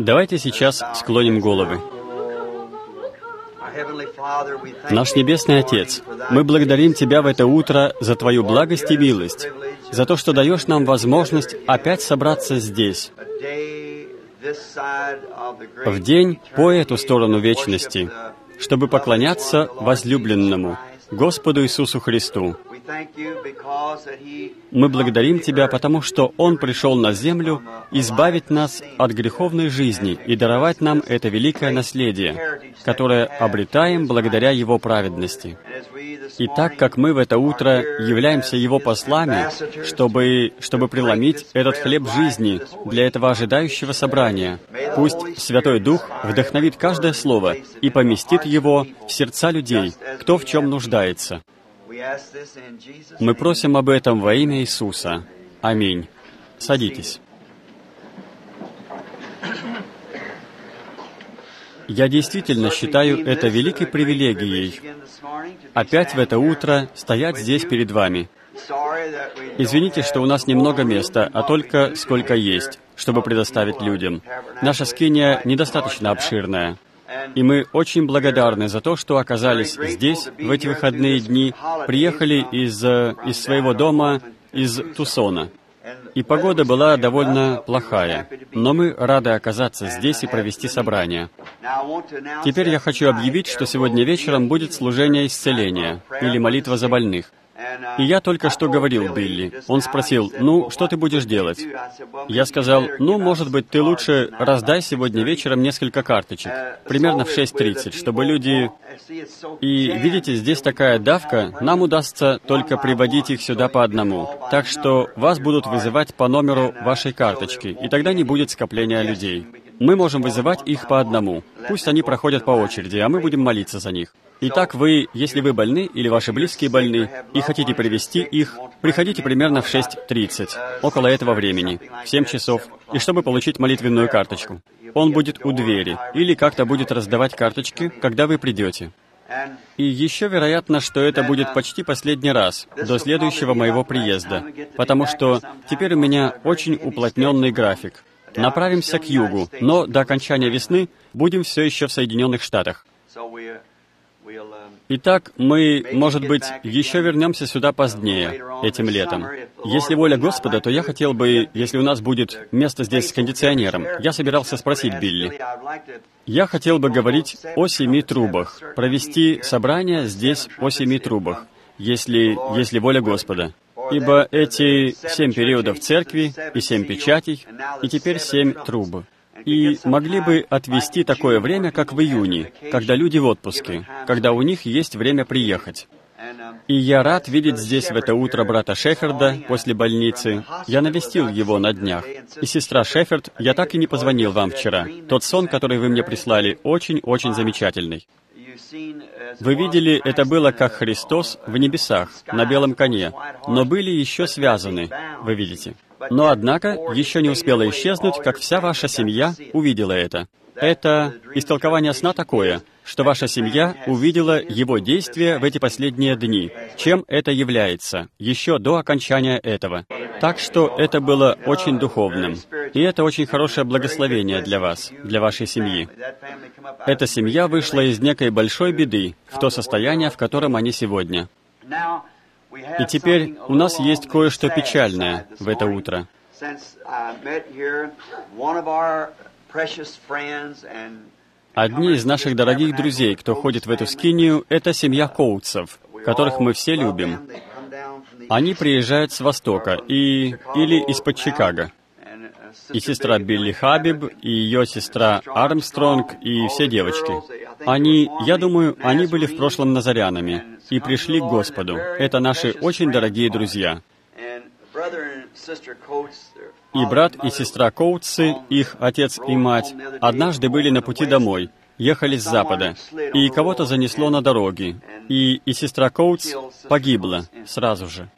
Давайте сейчас склоним головы. Наш Небесный Отец, мы благодарим Тебя в это утро за Твою благость и милость, за то, что даешь нам возможность опять собраться здесь, в день по эту сторону вечности, чтобы поклоняться возлюбленному, Господу Иисусу Христу. Мы благодарим Тебя, потому что Он пришел на землю избавить нас от греховной жизни и даровать нам это великое наследие, которое обретаем благодаря Его праведности. И так как мы в это утро являемся Его послами, чтобы преломить этот хлеб жизни для этого ожидающего собрания, пусть Святой Дух вдохновит каждое слово и поместит его в сердца людей, кто в чем нуждается. Мы просим об этом во имя Иисуса. Аминь. Садитесь. Я действительно считаю это великой привилегией опять в это утро стоять здесь перед вами. Извините, что у нас немного места, а только сколько есть, чтобы предоставить людям. Наша скиния недостаточно обширная. И мы очень благодарны за то, что оказались здесь в эти выходные дни, приехали из своего дома, из Тусона. И погода была довольно плохая, но мы рады оказаться здесь и провести собрание. Теперь я хочу объявить, что сегодня вечером будет служение исцеления или молитва за больных. И я только что говорил Билли. Он спросил, что ты будешь делать? Я сказал, может быть, ты лучше раздай сегодня вечером несколько карточек, примерно в 6:30, чтобы люди... И видите, здесь такая давка, нам удастся только приводить их сюда по одному. Так что вас будут вызывать по номеру вашей карточки, и тогда не будет скопления людей. Мы можем вызывать их по одному. Пусть они проходят по очереди, а мы будем молиться за них. Итак, если вы больны или ваши близкие больны и хотите привести их, приходите примерно в 6:30, около этого времени, в 7 часов, и чтобы получить молитвенную карточку. Он будет у двери или как-то будет раздавать карточки, когда вы придете. И еще вероятно, что это будет почти последний раз, до следующего моего приезда, потому что теперь у меня очень уплотненный график. Направимся к югу, но до окончания весны будем все еще в Соединенных Штатах. Итак, мы, может быть, еще вернемся сюда позднее, этим летом. Если воля Господа, то я хотел бы, если у нас будет место здесь с кондиционером, я собирался спросить Билли. Я хотел бы говорить о 7 трубах, провести собрание здесь о 7 трубах, если воля Господа. Ибо эти 7 периодов церкви и 7 печатей, и теперь 7 труб. И могли бы отвести такое время, как в июне, когда люди в отпуске, когда у них есть время приехать. И я рад видеть здесь в это утро брата Шеферда после больницы. Я навестил его на днях. И сестра Шеферд, я так и не позвонил вам вчера. Тот сон, который вы мне прислали, очень-очень замечательный. Вы видели, это было как Христос в небесах, на белом коне, но были еще связаны, вы видите. Но, однако, еще не успело исчезнуть, как вся ваша семья увидела это. Это истолкование сна такое, что ваша семья увидела его действия в эти последние дни, чем это является, еще до окончания этого. Так что это было очень духовным. И это очень хорошее благословение для вас, для вашей семьи. Эта семья вышла из некой большой беды в то состояние, в котором они сегодня. И теперь у нас есть кое-что печальное в это утро. Одни из наших дорогих друзей, кто ходит в эту скинию, это семья Коутсов, которых мы все любим. Они приезжают с Востока или из-под Чикаго. И сестра Билли Хабиб, и ее сестра Армстронг, и все девочки. Я думаю, они были в прошлом назарянами и пришли к Господу. Это наши очень дорогие друзья. И брат и сестра Коутсы, их отец и мать, однажды были на пути домой, ехали с запада, и кого-то занесло на дороге, и сестра Коутс погибла сразу же.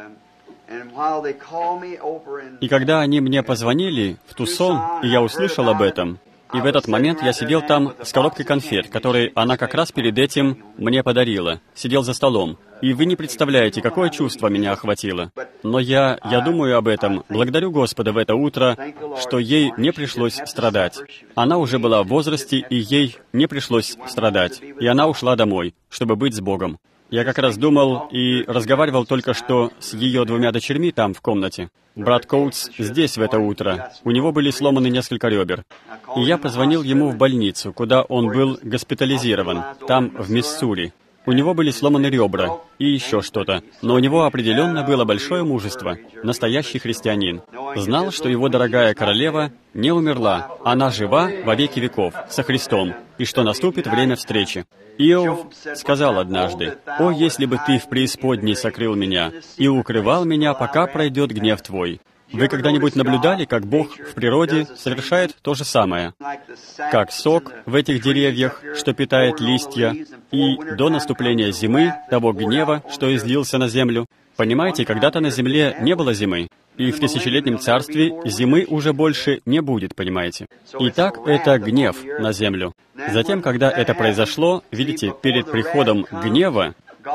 И когда они мне позвонили в Тусон, и я услышал об этом, и в этот момент я сидел там с коробкой конфет, которые она как раз перед этим мне подарила. Сидел за столом. И вы не представляете, какое чувство меня охватило. Но я думаю об этом, благодарю Господа в это утро, что ей не пришлось страдать. Она уже была в возрасте, и ей не пришлось страдать. И она ушла домой, чтобы быть с Богом. Я как раз думал и разговаривал только что с ее 2 дочерьми там, в комнате. Брат Коутс здесь в это утро. У него были сломаны несколько ребер. И я позвонил ему в больницу, куда он был госпитализирован, там, в Миссури. У него были сломаны ребра и еще что-то, но у него определенно было большое мужество, настоящий христианин. Знал, что его дорогая королева не умерла, она жива во веки веков, со Христом, и что наступит время встречи. Иов сказал однажды: «О, если бы ты в преисподней сокрыл меня и укрывал меня, пока пройдет гнев твой». Вы когда-нибудь наблюдали, как Бог в природе совершает то же самое? Как сок в этих деревьях, что питает листья, и до наступления зимы, того гнева, что излился на землю. Понимаете, когда-то на земле не было зимы, и в тысячелетнем царстве зимы уже больше не будет, понимаете? Итак, это гнев на землю. Затем, когда это произошло, видите, перед приходом гнева,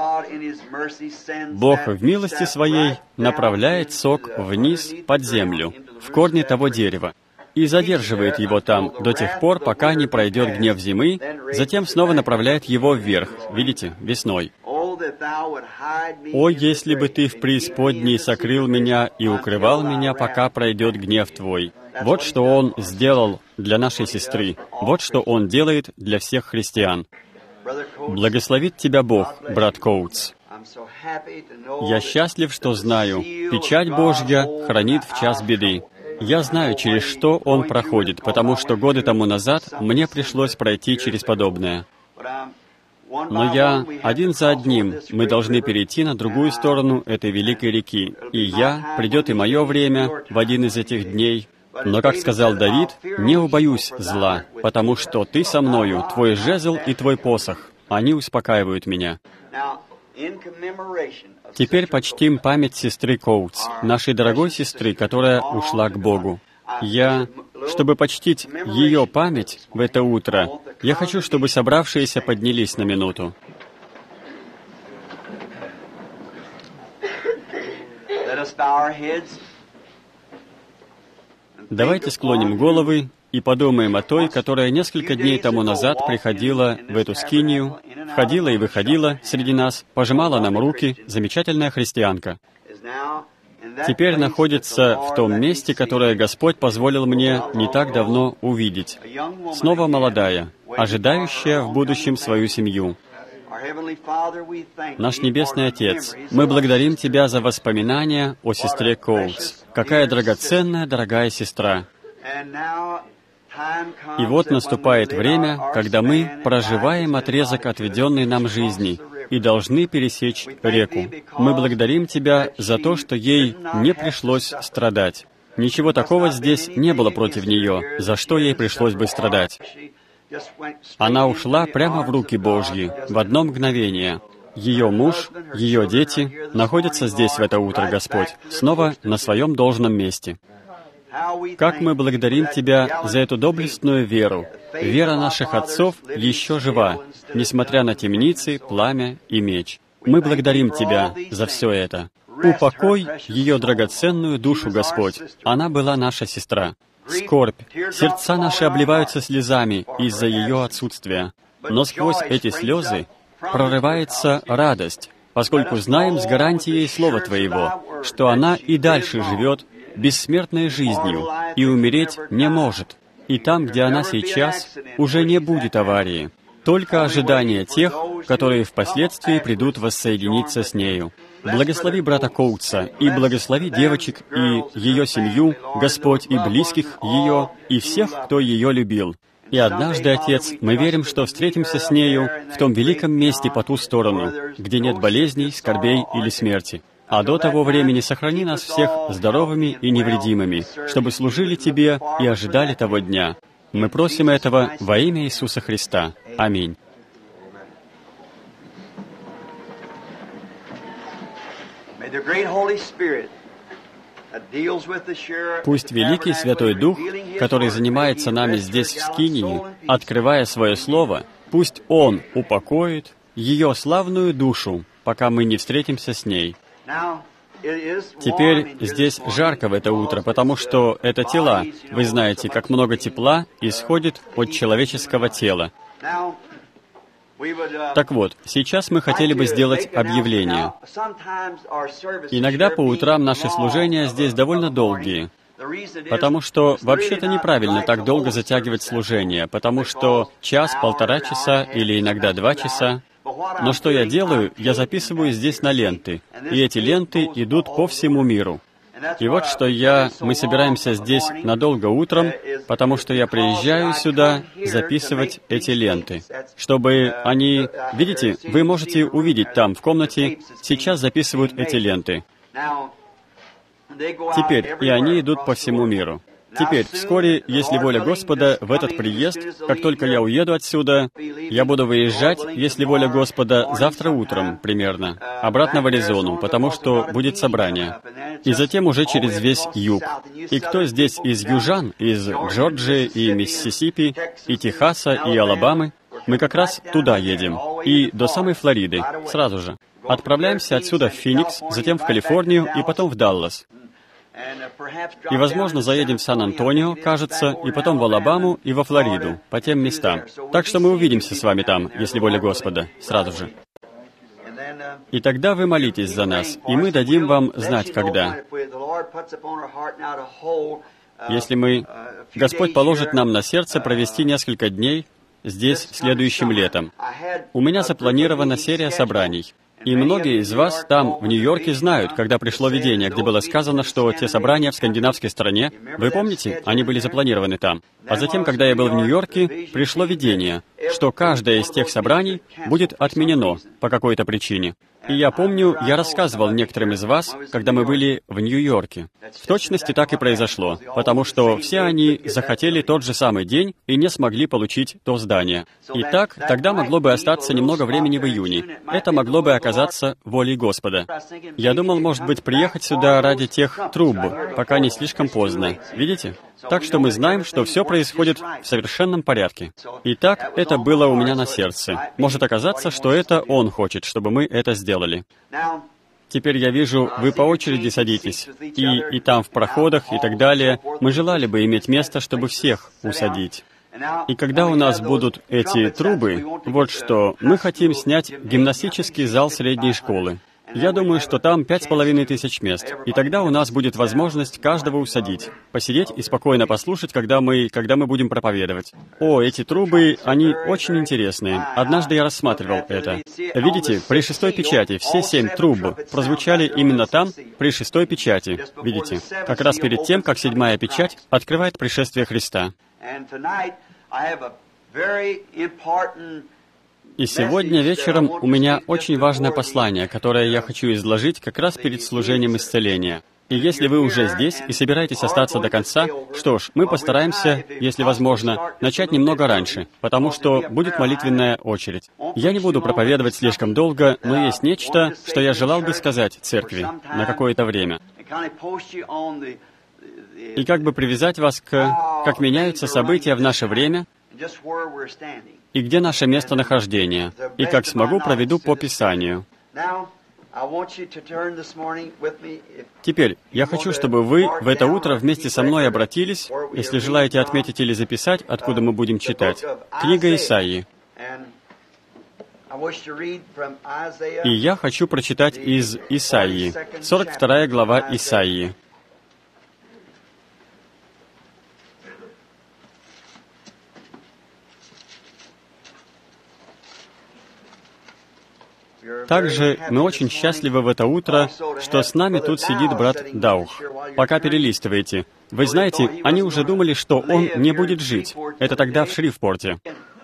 Бог в милости Своей направляет сок вниз под землю, в корни того дерева, и задерживает его там до тех пор, пока не пройдет гнев зимы, затем снова направляет его вверх, видите, весной. «О, если бы ты в преисподней сокрыл меня и укрывал меня, пока пройдет гнев твой». Вот что Он сделал для нашей сестры, вот что Он делает для всех христиан. Благословит тебя Бог, брат Коутс. Я счастлив, что знаю, печать Божья хранит в час беды. Я знаю, через что он проходит, потому что годы тому назад мне пришлось пройти через подобное. Но один за одним, мы должны перейти на другую сторону этой великой реки. И придет и мое время в один из этих дней. Но, как сказал Давид, «Не убоюсь зла, потому что ты со мною, твой жезл и твой посох, они успокаивают меня». Теперь почтим память сестры Коутс, нашей дорогой сестры, которая ушла к Богу. Чтобы почтить ее память в это утро, я хочу, чтобы собравшиеся поднялись на минуту. Давайте склоним головы и подумаем о той, которая несколько дней тому назад приходила в эту скинию, входила и выходила среди нас, пожимала нам руки, замечательная христианка. Теперь находится в том месте, которое Господь позволил мне не так давно увидеть. Снова молодая, ожидающая в будущем свою семью. Наш Небесный Отец, мы благодарим Тебя за воспоминания о сестре Коутс. Какая драгоценная, дорогая сестра. И вот наступает время, когда мы проживаем отрезок отведенной нам жизни и должны пересечь реку. Мы благодарим Тебя за то, что ей не пришлось страдать. Ничего такого здесь не было против нее, за что ей пришлось бы страдать. Она ушла прямо в руки Божьи в одно мгновение. Ее муж, ее дети находятся здесь в это утро, Господь, снова на своем должном месте. Как мы благодарим Тебя за эту доблестную веру. Вера наших отцов еще жива, несмотря на темницы, пламя и меч. Мы благодарим Тебя за все это. Упокой ее драгоценную душу, Господь. Она была наша сестра. Скорбь. Сердца наши обливаются слезами из-за ее отсутствия. Но сквозь эти слезы прорывается радость, поскольку знаем с гарантией Слова Твоего, что она и дальше живет бессмертной жизнью и умереть не может. И там, где она сейчас, уже не будет аварии. Только ожидание тех, которые впоследствии придут воссоединиться с нею. Благослови брата Коутса, и благослови девочек и ее семью, Господь, и близких ее, и всех, кто ее любил. И однажды, Отец, мы верим, что встретимся с нею в том великом месте по ту сторону, где нет болезней, скорбей или смерти. А до того времени сохрани нас всех здоровыми и невредимыми, чтобы служили Тебе и ожидали того дня. Мы просим этого во имя Иисуса Христа. Аминь. Пусть Великий Святой Дух, который занимается нами здесь в скинии, открывая Свое Слово, пусть Он упокоит ее славную душу пока мы не встретимся с ней. Теперь здесь жарко в это утро, потому что это тела. Вы знаете, как много тепла исходит от человеческого тела. Так вот, сейчас мы хотели бы сделать объявление. Иногда по утрам наши служения здесь довольно долгие, потому что вообще-то неправильно так долго затягивать служение, потому что час, 1,5 часа или иногда 2 часа. Но что я делаю? Я записываю здесь на ленты, и эти ленты идут по всему миру. И вот что мы собираемся здесь надолго утром, потому что я приезжаю сюда записывать эти ленты, чтобы они... Видите, вы можете увидеть там, в комнате, сейчас записывают эти ленты. Теперь, и они идут по всему миру. Теперь, вскоре, если воля Господа, в этот приезд, как только я уеду отсюда, я буду выезжать, если воля Господа, завтра утром, примерно, обратно в Аризону, потому что будет собрание. И затем уже через весь юг. И кто здесь из южан, из Джорджии и Миссисипи, и Техаса, и Алабамы, мы как раз туда едем. И до самой Флориды, сразу же. Отправляемся отсюда в Феникс, затем в Калифорнию и потом в Даллас. И, возможно, заедем в Сан-Антонио, кажется, и потом в Алабаму и во Флориду, по тем местам. Так что мы увидимся с вами там, если воля Господа, сразу же. И тогда вы молитесь за нас, и мы дадим вам знать, когда. Если Господь положит нам на сердце провести несколько дней здесь следующим летом. У меня запланирована серия собраний. И многие из вас там, в Нью-Йорке, знают, когда пришло видение, где было сказано, что те собрания в скандинавской стране, вы помните, они были запланированы там. А затем, когда я был в Нью-Йорке, пришло видение, что каждое из тех собраний будет отменено по какой-то причине. И я помню, я рассказывал некоторым из вас, когда мы были в Нью-Йорке. В точности так и произошло, потому что все они захотели тот же самый день и не смогли получить то здание. Итак, тогда могло бы остаться немного времени в июне. Это могло бы оказаться волей Господа. Я думал, может быть, приехать сюда ради тех труб, пока не слишком поздно. Видите? Так что мы знаем, что все происходит в совершенном порядке. Итак, это было у меня на сердце. Может оказаться, что это Он хочет, чтобы мы это сделали. Теперь я вижу, вы по очереди садитесь. И там в проходах и так далее. Мы желали бы иметь место, чтобы всех усадить. И когда у нас будут эти трубы, вот что, мы хотим снять гимнастический зал средней школы. Я думаю, что там 5500 мест. И тогда у нас будет возможность каждого усадить, посидеть и спокойно послушать, когда мы будем проповедовать. О, эти трубы, они очень интересные. Однажды я рассматривал это. Видите, при 6-й печати все 7 труб прозвучали именно там, при 6-й печати. Видите, как раз перед тем, как 7-я печать открывает пришествие Христа. И сегодня вечером у меня очень важное послание, которое я хочу изложить как раз перед служением исцеления. И если вы уже здесь и собираетесь остаться до конца, что ж, мы постараемся, если возможно, начать немного раньше, потому что будет молитвенная очередь. Я не буду проповедовать слишком долго, но есть нечто, что я желал бы сказать церкви на какое-то время. И как бы привязать вас как меняются события в наше время, и где наше местонахождение, и как смогу, проведу по Писанию. Теперь, я хочу, чтобы вы в это утро вместе со мной обратились, если желаете отметить или записать, откуда мы будем читать, книга Исаии. И я хочу прочитать из Исаии, 42 глава Исаии. Также мы очень счастливы в это утро, что с нами тут сидит брат Даух. Пока перелистываете. Вы знаете, они уже думали, что он не будет жить. Это тогда в Шривпорте.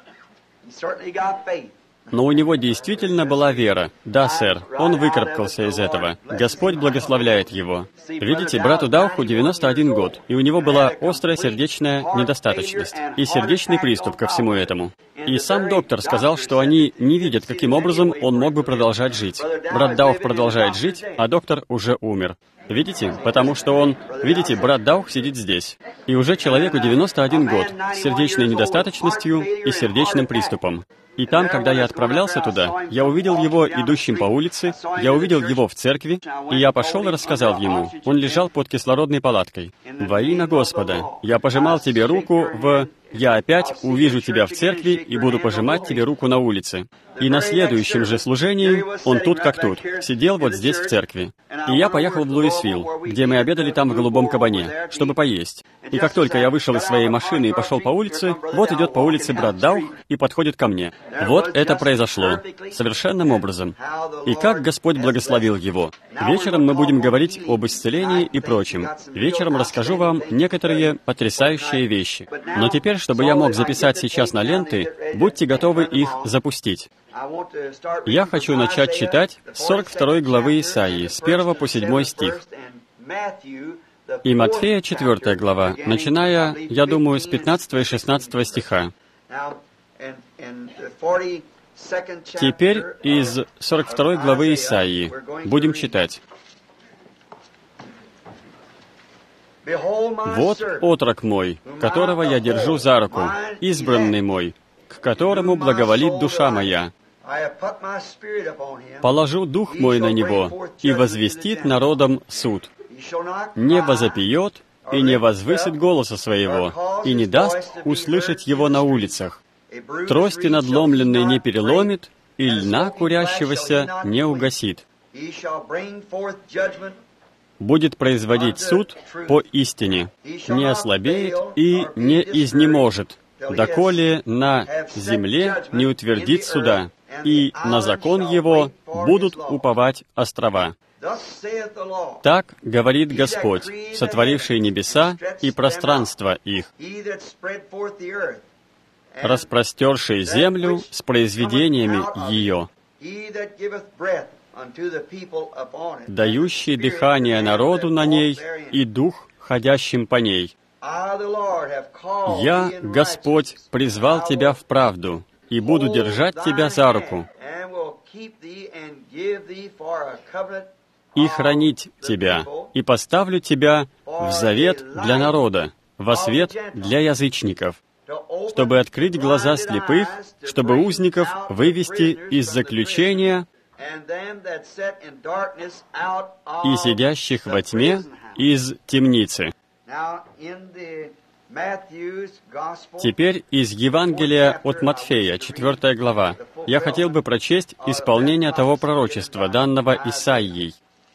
Но у него действительно была вера. Да, сэр, он выкарабкался из этого. Господь благословляет его. Видите, брату Дауху 91 год, и у него была острая сердечная недостаточность и сердечный приступ ко всему этому. И сам доктор сказал, что они не видят, каким образом он мог бы продолжать жить. Брат Даух продолжает жить, а доктор уже умер. Видите? Потому что видите, брат Даух сидит здесь. И уже человеку 91 год, с сердечной недостаточностью и сердечным приступом. И там, когда я отправлялся туда, я увидел его идущим по улице, я увидел его в церкви, и я пошел и рассказал ему. Он лежал под кислородной палаткой. «Во имя Господа, я пожимал тебе руку Я опять увижу тебя в церкви и буду пожимать тебе руку на улице». И на следующем же служении он тут как тут, сидел вот здесь в церкви. И я поехал в Луисвилл, где мы обедали там в «Голубом кабане», чтобы поесть. И как только я вышел из своей машины и пошел по улице, вот идет по улице брат Даух и подходит ко мне. Вот это произошло. Совершенным образом. И как Господь благословил его. Вечером мы будем говорить об исцелении и прочем. Вечером расскажу вам некоторые потрясающие вещи. Но теперь, чтобы я мог записать сейчас на ленты, будьте готовы их запустить. Я хочу начать читать с 42 главы Исаии, с 1 по 7 стих. И Матфея 4 глава, начиная, я думаю, с 15 и 16 стиха. Теперь из 42 главы Исаии будем читать. «Вот отрок мой, которого я держу за руку, избранный мой, к которому благоволит душа моя. Положу дух мой на него, и возвестит народам суд. Не возопьет и не возвысит голоса своего, и не даст услышать его на улицах. Трости надломленной не переломит, и льна курящегося не угасит. Будет производить суд по истине, не ослабеет и не изнеможет, доколе на земле не утвердит суда, и на закон его будут уповать острова. Так говорит Господь, сотворивший небеса и пространство их, распростерший землю с произведениями ее, дающий дыхание народу на ней и дух, ходящим по ней. Я, Господь, призвал тебя в правду, и буду держать тебя за руку, и хранить тебя, и поставлю тебя в завет для народа, во свет для язычников, чтобы открыть глаза слепых, чтобы узников вывести из заключения и сидящих во тьме из темницы». Теперь из Евангелия от Матфея, 4 глава. Я хотел бы прочесть исполнение того пророчества, данного Исаией.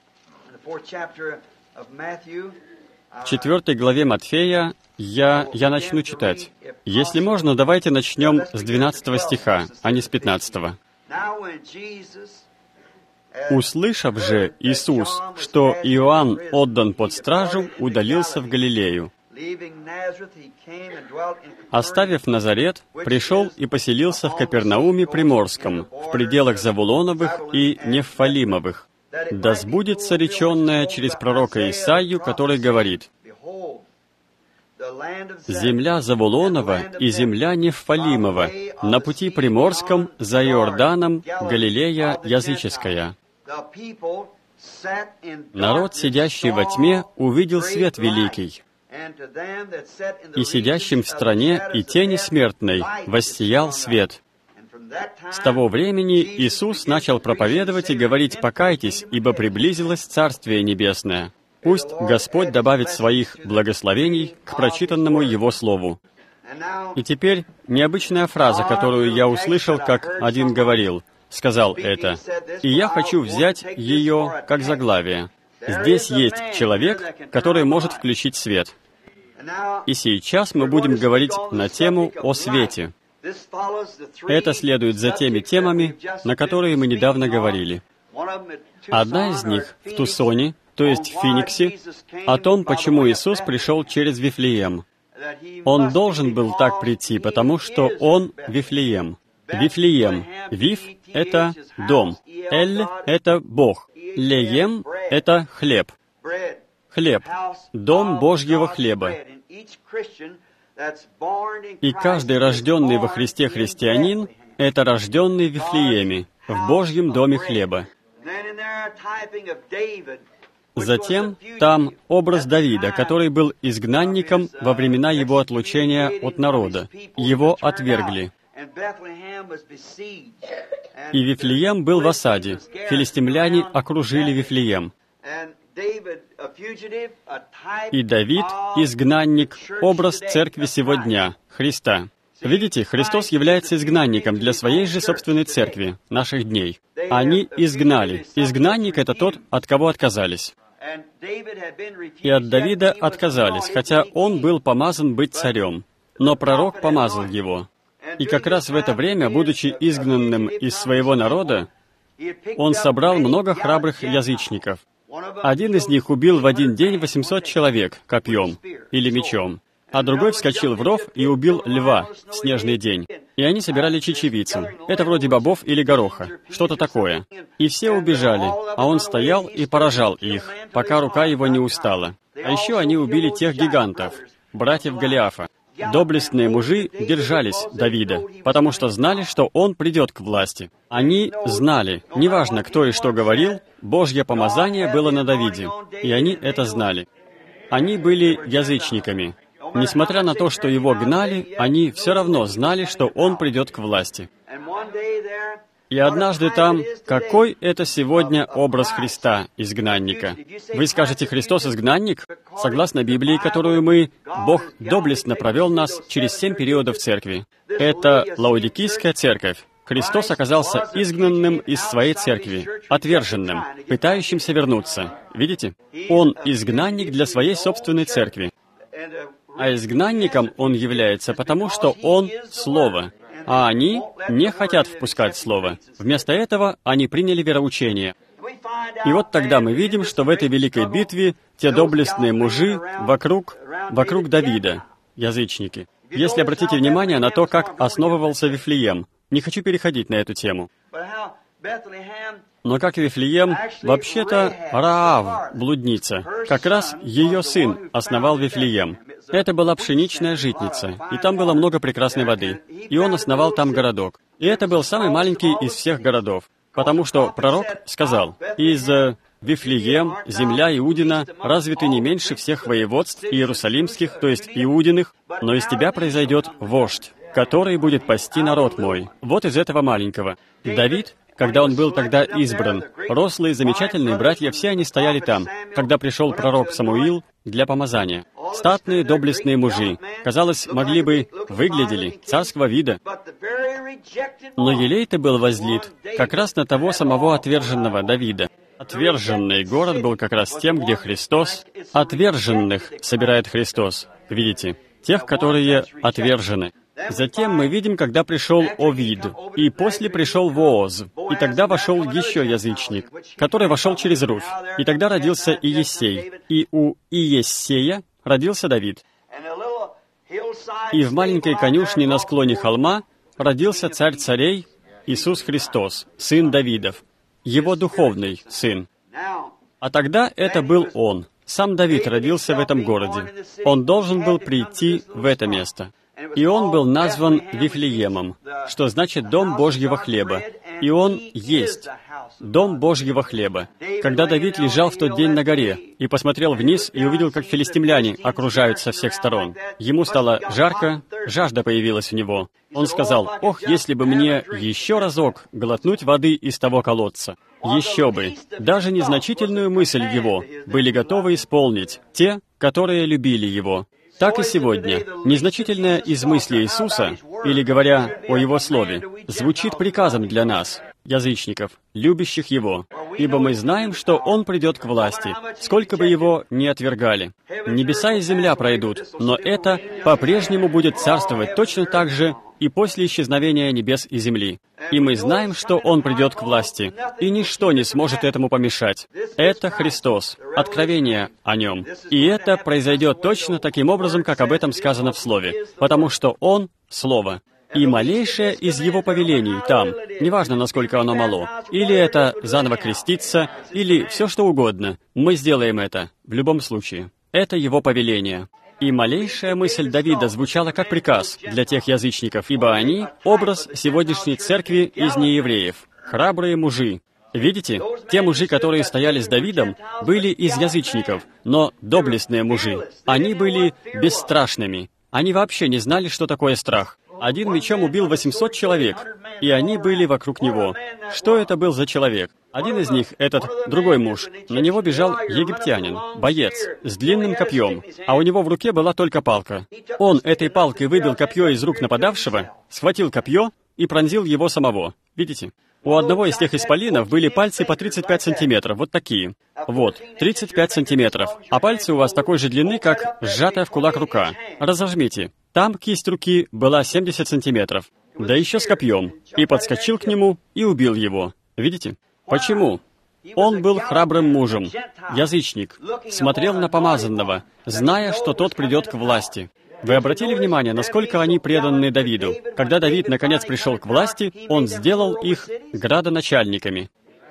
В 4 главе Матфея я начну читать. Если можно, давайте начнем с 12 стиха, а не с 15. «Услышав же Иисус, что Иоанн отдан под стражу, удалился в Галилею. Оставив Назарет, пришел и поселился в Капернауме Приморском, в пределах Завулоновых и Неффалимовых. Да сбудется реченное через пророка Исаию, который говорит: земля Завулонова и земля Неффалимова, на пути Приморском, за Иорданом, Галилея языческая. Народ, сидящий во тьме, увидел свет великий, и сидящим в стране и тени смертной воссиял свет». С того времени Иисус начал проповедовать и говорить: «Покайтесь, ибо приблизилось Царствие Небесное». Пусть Господь добавит своих благословений к прочитанному Его Слову. И теперь необычная фраза, которую я услышал, как один сказал это, и я хочу взять ее как заглавие. Здесь есть человек, который может включить свет. И сейчас мы будем говорить на тему о свете. Это следует за теми темами, на которые мы недавно говорили. Одна из них в Тусоне, то есть в Финиксе, о том, почему Иисус пришел через Вифлеем. Он должен был так прийти, потому что Он Вифлеем. Вифлеем. Виф — это дом. Эль — это Бог. Леем — это хлеб. Хлеб. Дом Божьего хлеба. И каждый рожденный во Христе христианин — это рожденный в Вифлееме, в Божьем доме хлеба. Затем там образ Давида, который был изгнанником во времена его отлучения от народа. Его отвергли. И Вифлеем был в осаде. Филистимляне окружили Вифлеем. И Давид, изгнанник, образ церкви сего дня, Христа. Видите, Христос является изгнанником для своей же собственной церкви, наших дней. Они изгнали. Изгнанник — это тот, от кого отказались. И от Давида отказались, хотя он был помазан быть царем. Но пророк помазал его. И как раз в это время, будучи изгнанным из своего народа, он собрал много храбрых язычников. Один из них убил в один день 800 человек копьем или мечом, а другой вскочил в ров и убил льва в снежный день. И они собирали чечевицу. Это вроде бобов или гороха, что-то такое. И все убежали, а он стоял и поражал их, пока рука его не устала. А еще они убили тех гигантов, братьев Голиафа. Доблестные мужи держались Давида, потому что знали, что он придет к власти. Они знали, неважно, кто и что говорил, Божье помазание было на Давиде, и они это знали. Они были язычниками. Несмотря на то, что его гнали, они все равно знали, что он придет к власти. И однажды там, какой это сегодня образ Христа, изгнанника? Вы скажете, Христос изгнанник? Согласно Библии, которую мы, Бог доблестно провел нас через 7 периодов церкви. Это Лаодикийская церковь. Христос оказался изгнанным из своей церкви, отверженным, пытающимся вернуться. Видите? Он изгнанник для своей собственной церкви. А изгнанником он является, потому что он Слово. А они не хотят впускать Слово. Вместо этого они приняли вероучение. И вот тогда мы видим, что в этой великой битве те доблестные мужи вокруг Давида, язычники. Если обратите внимание на то, как основывался Вифлеем, не хочу переходить на эту тему. Но как Вифлеем, вообще-то Раав, блудница, как раз ее сын основал Вифлеем. Это была пшеничная житница, и там было много прекрасной воды. И он основал там городок. И это был самый маленький из всех городов, потому что пророк сказал, «Из Вифлеем, земля Иудина, разве ты не меньше всех воеводств иерусалимских, то есть Иудиных, но из тебя произойдет вождь, который будет пасти народ мой». Вот из этого маленького. Давид, когда он был тогда избран, рослые, замечательные братья, все они стояли там, когда пришел пророк Самуил для помазания. Статные, доблестные мужи, казалось, выглядели царского вида. Но елей-то был возлит как раз на того самого отверженного Давида. Отверженный город был как раз тем, где Христос, отверженных собирает Христос. Видите? Тех, которые отвержены. Затем мы видим, когда пришел Овид, и после пришел Вооз, и тогда вошел еще язычник, который вошел через Руфь, и тогда родился Иессей, и у Иессея родился Давид. И в маленькой конюшне на склоне холма родился царь царей Иисус Христос, сын Давидов, его духовный сын. А тогда это был он. Сам Давид родился в этом городе. Он должен был прийти в это место. И он был назван Вифлеемом, что значит «дом Божьего хлеба». И он есть дом Божьего хлеба. Когда Давид лежал в тот день на горе и посмотрел вниз и увидел, как филистимляне окружают со всех сторон, ему стало жарко, жажда появилась в него. Он сказал: «Ох, если бы мне еще разок глотнуть воды из того колодца!» Еще бы! Даже незначительную мысль его были готовы исполнить те, которые любили его. Так и сегодня. Незначительное из мысли Иисуса, или говоря о Его Слове, звучит приказом для нас, язычников, любящих Его. Ибо мы знаем, что Он придет к власти, сколько бы Его ни отвергали. Небеса и земля пройдут, но это по-прежнему будет царствовать точно так же и после исчезновения небес и земли. И мы знаем, что Он придет к власти, и ничто не сможет этому помешать. Это Христос, откровение о Нем. И это произойдет точно таким образом, как об этом сказано в Слове, потому что Он — Слово. И малейшее из Его повелений там, неважно, насколько оно мало, или это заново креститься, или все что угодно, мы сделаем это, в любом случае. Это Его повеление. И малейшая мысль Давида звучала как приказ для тех язычников, ибо они — образ сегодняшней церкви из неевреев, храбрые мужи. Видите, те мужи, которые стояли с Давидом, были из язычников, но доблестные мужи. Они были бесстрашными. Они вообще не знали, что такое страх. Один мечом убил 800 человек, и они были вокруг него. Что это был за человек? Один из них, этот другой муж, на него бежал египтянин, боец, с длинным копьем, а у него в руке была только палка. Он этой палкой выбил копье из рук нападавшего, схватил копье и пронзил его самого. Видите? У одного из тех исполинов были пальцы по 35 сантиметров, вот такие. Вот, 35 сантиметров. А пальцы у вас такой же длины, как сжатая в кулак рука. Разожмите. Там кисть руки была 70 сантиметров. Да еще с копьем. И подскочил к нему и убил его. Видите? Почему? Он был храбрым мужем, язычник, смотрел на помазанного, зная, что тот придет к власти. Вы обратили внимание, насколько они преданы Давиду? Когда Давид наконец пришел к власти, он сделал их градоначальниками.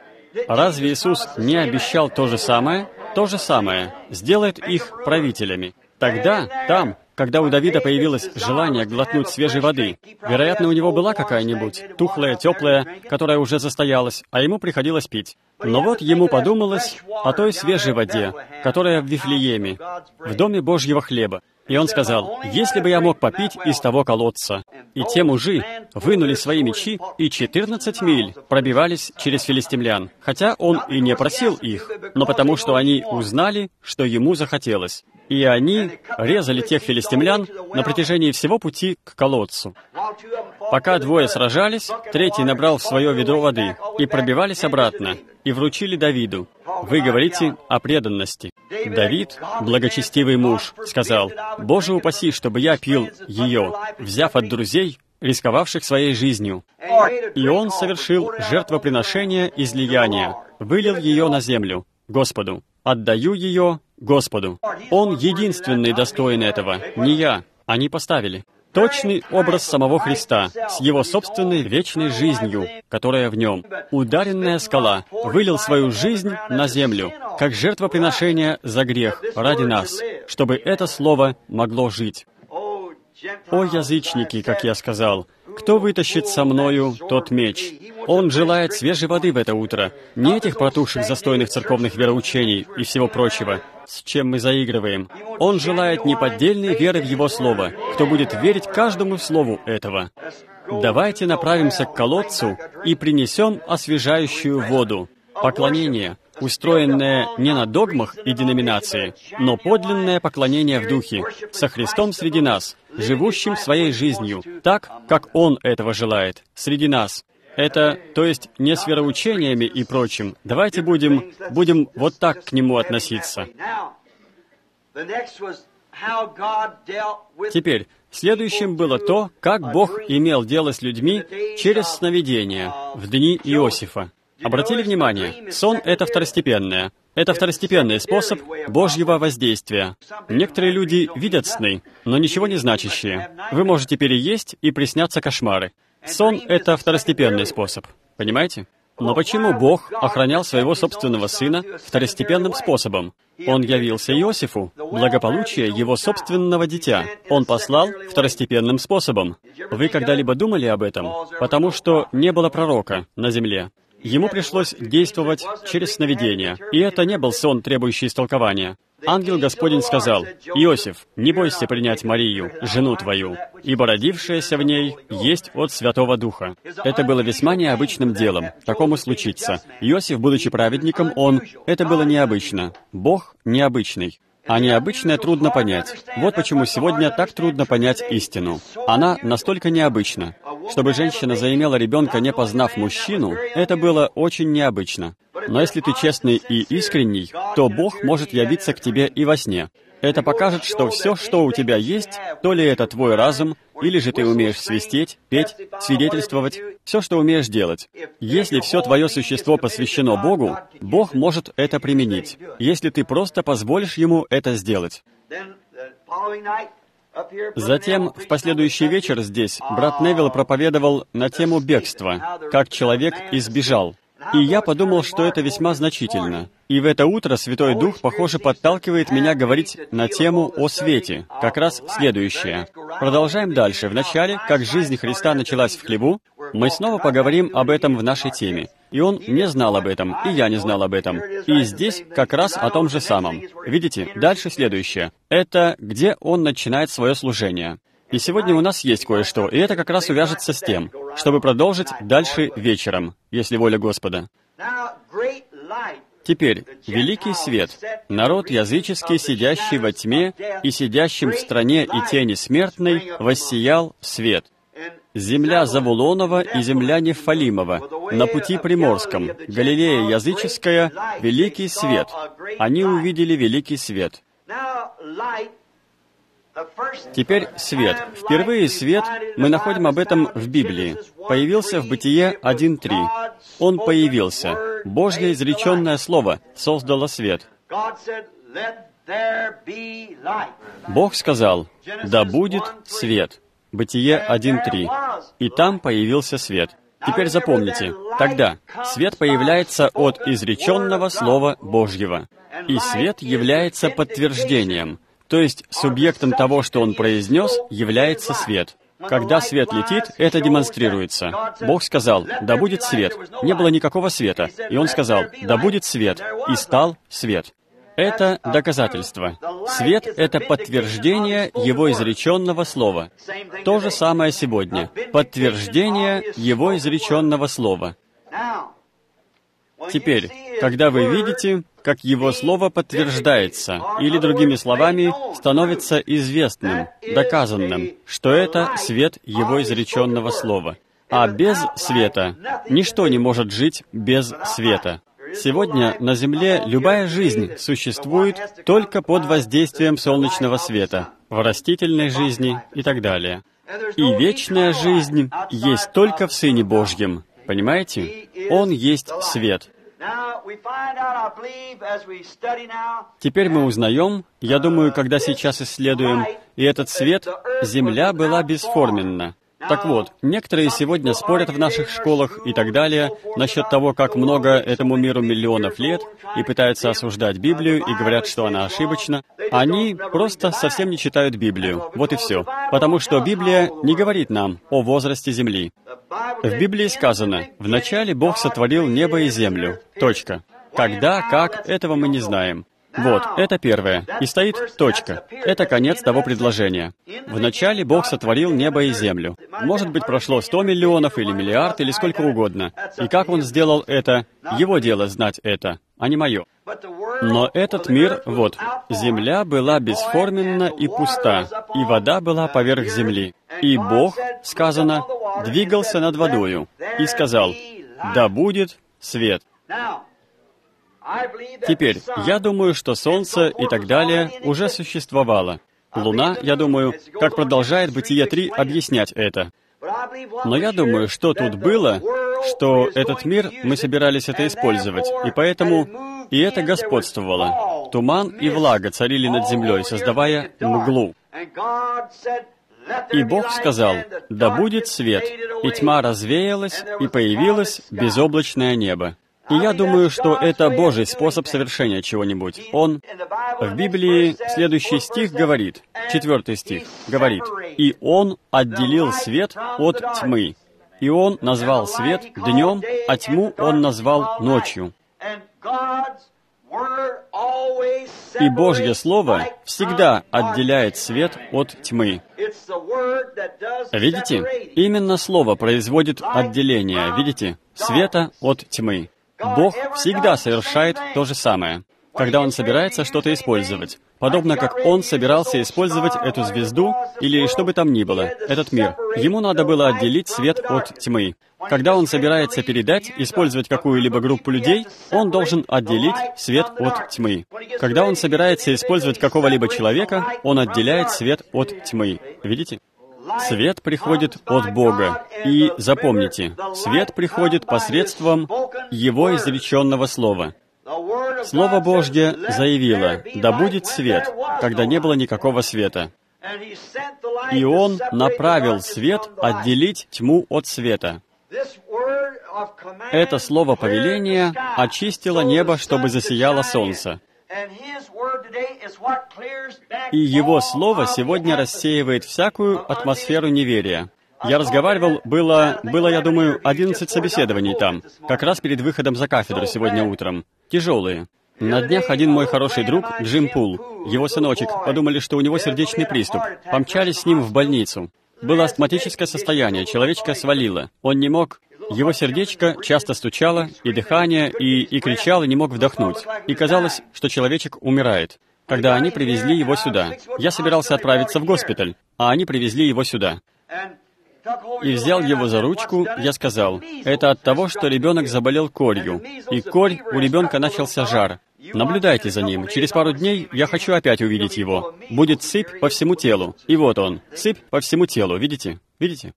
Разве Иисус не обещал то же самое? То же самое. Сделает их правителями. Тогда, там, когда у Давида появилось желание глотнуть свежей воды, вероятно, у него была какая-нибудь тухлая, теплая, которая уже застоялась, а ему приходилось пить. Но вот ему подумалось о той свежей воде, которая в Вифлееме, в доме Божьего хлеба. И он сказал: «Если бы я мог попить из того колодца». И те мужи вынули свои мечи и 14 миль пробивались через филистимлян, хотя он и не просил их, но потому что они узнали, что ему захотелось. И они резали тех филистимлян на протяжении всего пути к колодцу. Пока двое сражались, третий набрал в свое ведро воды и пробивались обратно, и вручили Давиду. Вы говорите о преданности. Давид, благочестивый муж, сказал: «Боже упаси, чтобы я пил ее, взяв от друзей, рисковавших своей жизнью». И он совершил жертвоприношение излияния, вылил ее на землю, Господу. «Отдаю ее Господу». Он единственный достоин этого, не я. Они поставили. Точный образ самого Христа с Его собственной вечной жизнью, которая в Нем. Ударенная скала вылил свою жизнь на землю, как жертвоприношение за грех ради нас, чтобы это слово могло жить. «О, язычники, как я сказал, кто вытащит со мною тот меч?» Он желает свежей воды в это утро, не этих протухших застойных церковных вероучений и всего прочего, с чем мы заигрываем. Он желает неподдельной веры в Его Слово, кто будет верить каждому слову этого. Давайте направимся к колодцу и принесем освежающую воду. Поклонение, устроенное не на догмах и деноминации, но подлинное поклонение в духе, со Христом среди нас, живущим своей жизнью, так, как Он этого желает, среди нас. Это, то есть, не с вероучениями и прочим. Давайте будем вот так к Нему относиться. Теперь, следующим было то, как Бог имел дело с людьми через сновидения в дни Иосифа. Обратили внимание, сон — это второстепенное. Это второстепенный способ Божьего воздействия. Некоторые люди видят сны, но ничего не значащие. Вы можете переесть, и приснятся кошмары. Сон — это второстепенный способ. Понимаете? Но почему Бог охранял своего собственного сына второстепенным способом? Он явился Иосифу, благополучие его собственного дитя. Он послал второстепенным способом. Вы когда-либо думали об этом? Потому что не было пророка на земле. Ему пришлось действовать через сновидение, и это не был сон, требующий истолкования. Ангел Господень сказал: «Иосиф, не бойся принять Марию, жену твою, ибо родившаяся в ней есть от Святого Духа». Это было весьма необычным делом, такому случиться. Иосиф, будучи праведником, это было необычно. Бог необычный. А необычное трудно понять. Вот почему сегодня так трудно понять истину. Она настолько необычна. Чтобы женщина заимела ребенка, не познав мужчину, это было очень необычно. Но если ты честный и искренний, то Бог может явиться к тебе и во сне. Это покажет, что все, что у тебя есть, то ли это твой разум, или же ты умеешь свистеть, петь, свидетельствовать, все, что умеешь делать. Если все твое существо посвящено Богу, Бог может это применить, если ты просто позволишь Ему это сделать. Затем, в последующий вечер здесь, брат Невилл проповедовал на тему бегства, как человек избежал. И я подумал, что это весьма значительно. И в это утро Святой Дух, похоже, подталкивает меня говорить на тему о свете, как раз следующее. Продолжаем дальше. Вначале, как жизнь Христа началась в хлеву, мы снова поговорим об этом в нашей теме. И он не знал об этом, и я не знал об этом. И здесь как раз о том же самом. Видите, дальше следующее. Это где он начинает свое служение. И сегодня у нас есть кое-что, и это как раз увяжется с тем, чтобы продолжить дальше вечером, если воля Господа. Теперь, великий свет, народ языческий, сидящий во тьме и сидящим в стране и тени смертной, воссиял свет. Земля Завулонова и земля Нефалимова, на пути приморском, Галилея языческая, великий свет. Они увидели великий свет. Теперь свет. Впервые свет, мы находим об этом в Библии. Появился в Бытие 1:3. Он появился. Божье изреченное слово создало свет. Бог сказал: «Да будет свет». Бытие 1:3. И там появился свет. Теперь запомните, тогда свет появляется от изреченного Слова Божьего. И свет является подтверждением. То есть субъектом того, что он произнес, является свет. Когда свет летит, это демонстрируется. Бог сказал: «Да будет свет». Не было никакого света. И Он сказал: «Да будет свет». И стал свет. Это доказательство. Свет — это подтверждение Его изреченного Слова. То же самое сегодня. Подтверждение Его изреченного Слова. Теперь, когда вы видите, как Его Слово подтверждается, или, другими словами, становится известным, доказанным, что это свет Его изреченного Слова. А без света ничто не может жить без света. Сегодня на Земле любая жизнь существует только под воздействием солнечного света, в растительной жизни и так далее. И вечная жизнь есть только в Сыне Божьем. Понимаете? Он есть свет. Теперь мы узнаем, я думаю, когда сейчас исследуем, и этот свет, Земля была бесформенна. Так вот, некоторые сегодня спорят в наших школах и так далее насчет того, как много этому миру миллионов лет, и пытаются осуждать Библию и говорят, что она ошибочна. Они просто совсем не читают Библию. Вот и все. Потому что Библия не говорит нам о возрасте Земли. В Библии сказано: «Вначале Бог сотворил небо и землю». Точка. Когда, как, этого мы не знаем. Вот, это первое. И стоит точка. Это конец того предложения. Вначале Бог сотворил небо и землю. Может быть, прошло 100 миллионов или миллиард, или сколько угодно. И как Он сделал это, Его дело знать это, а не мое. Но этот мир, вот, земля была бесформенна и пуста, и вода была поверх земли. И Бог, сказано, двигался над водою, и сказал: «Да будет свет». Теперь, я думаю, что Солнце и так далее уже существовало. Луна, я думаю, как продолжает Бытие 3 объяснять это. Но я думаю, что тут было, что этот мир, мы собирались это использовать, и поэтому и это господствовало. Туман и влага царили над землей, создавая мглу. И Бог сказал: «Да будет свет», и тьма развеялась, и появилось безоблачное небо. И я думаю, что это Божий способ совершения чего-нибудь. Он... В Библии следующий стих говорит, 4 стих, говорит: «И Он отделил свет от тьмы, и Он назвал свет днем, а тьму Он назвал ночью». И Божье Слово всегда отделяет свет от тьмы. Видите? Именно Слово производит отделение, видите? Света от тьмы. Бог всегда совершает то же самое, когда Он собирается что-то использовать. Подобно как Он собирался использовать эту звезду, или что бы там ни было, этот мир. Ему надо было отделить свет от тьмы. Когда Он собирается передать, использовать какую-либо группу людей, Он должен отделить свет от тьмы. Когда Он собирается использовать какого-либо человека, Он отделяет свет от тьмы. Видите? Свет приходит от Бога. И запомните, свет приходит посредством Его изреченного Слова. Слово Божье заявило: «Да будет свет», когда не было никакого света. И Он направил свет отделить тьму от света. Это слово повеления очистило небо, чтобы засияло солнце. И Его Слово сегодня рассеивает всякую атмосферу неверия. Я разговаривал, было, я думаю, 11 собеседований там, как раз перед выходом за кафедру сегодня утром. Тяжелые. На днях один мой хороший друг, Джим Пул, его сыночек, подумали, что у него сердечный приступ. Помчались с ним в больницу. Было астматическое состояние, человечка свалило. Он не мог... Его сердечко часто стучало, и дыхание, и кричало, не мог вдохнуть. И казалось, что человечек умирает. Когда они привезли его сюда, я собирался отправиться в госпиталь, а они привезли его сюда. И взял его за ручку, я сказал, это от того, что ребенок заболел корью, и корь, у ребенка начался жар. Наблюдайте за ним. Через пару дней я хочу опять увидеть его. Будет сыпь по всему телу. И вот он, сыпь по всему телу. Видите? Видите?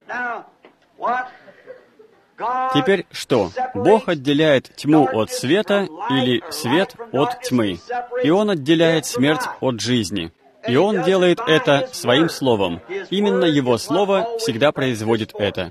Теперь что? Бог отделяет тьму от света или свет от тьмы. И Он отделяет смерть от жизни. И Он делает это Своим Словом. Именно Его Слово всегда производит это.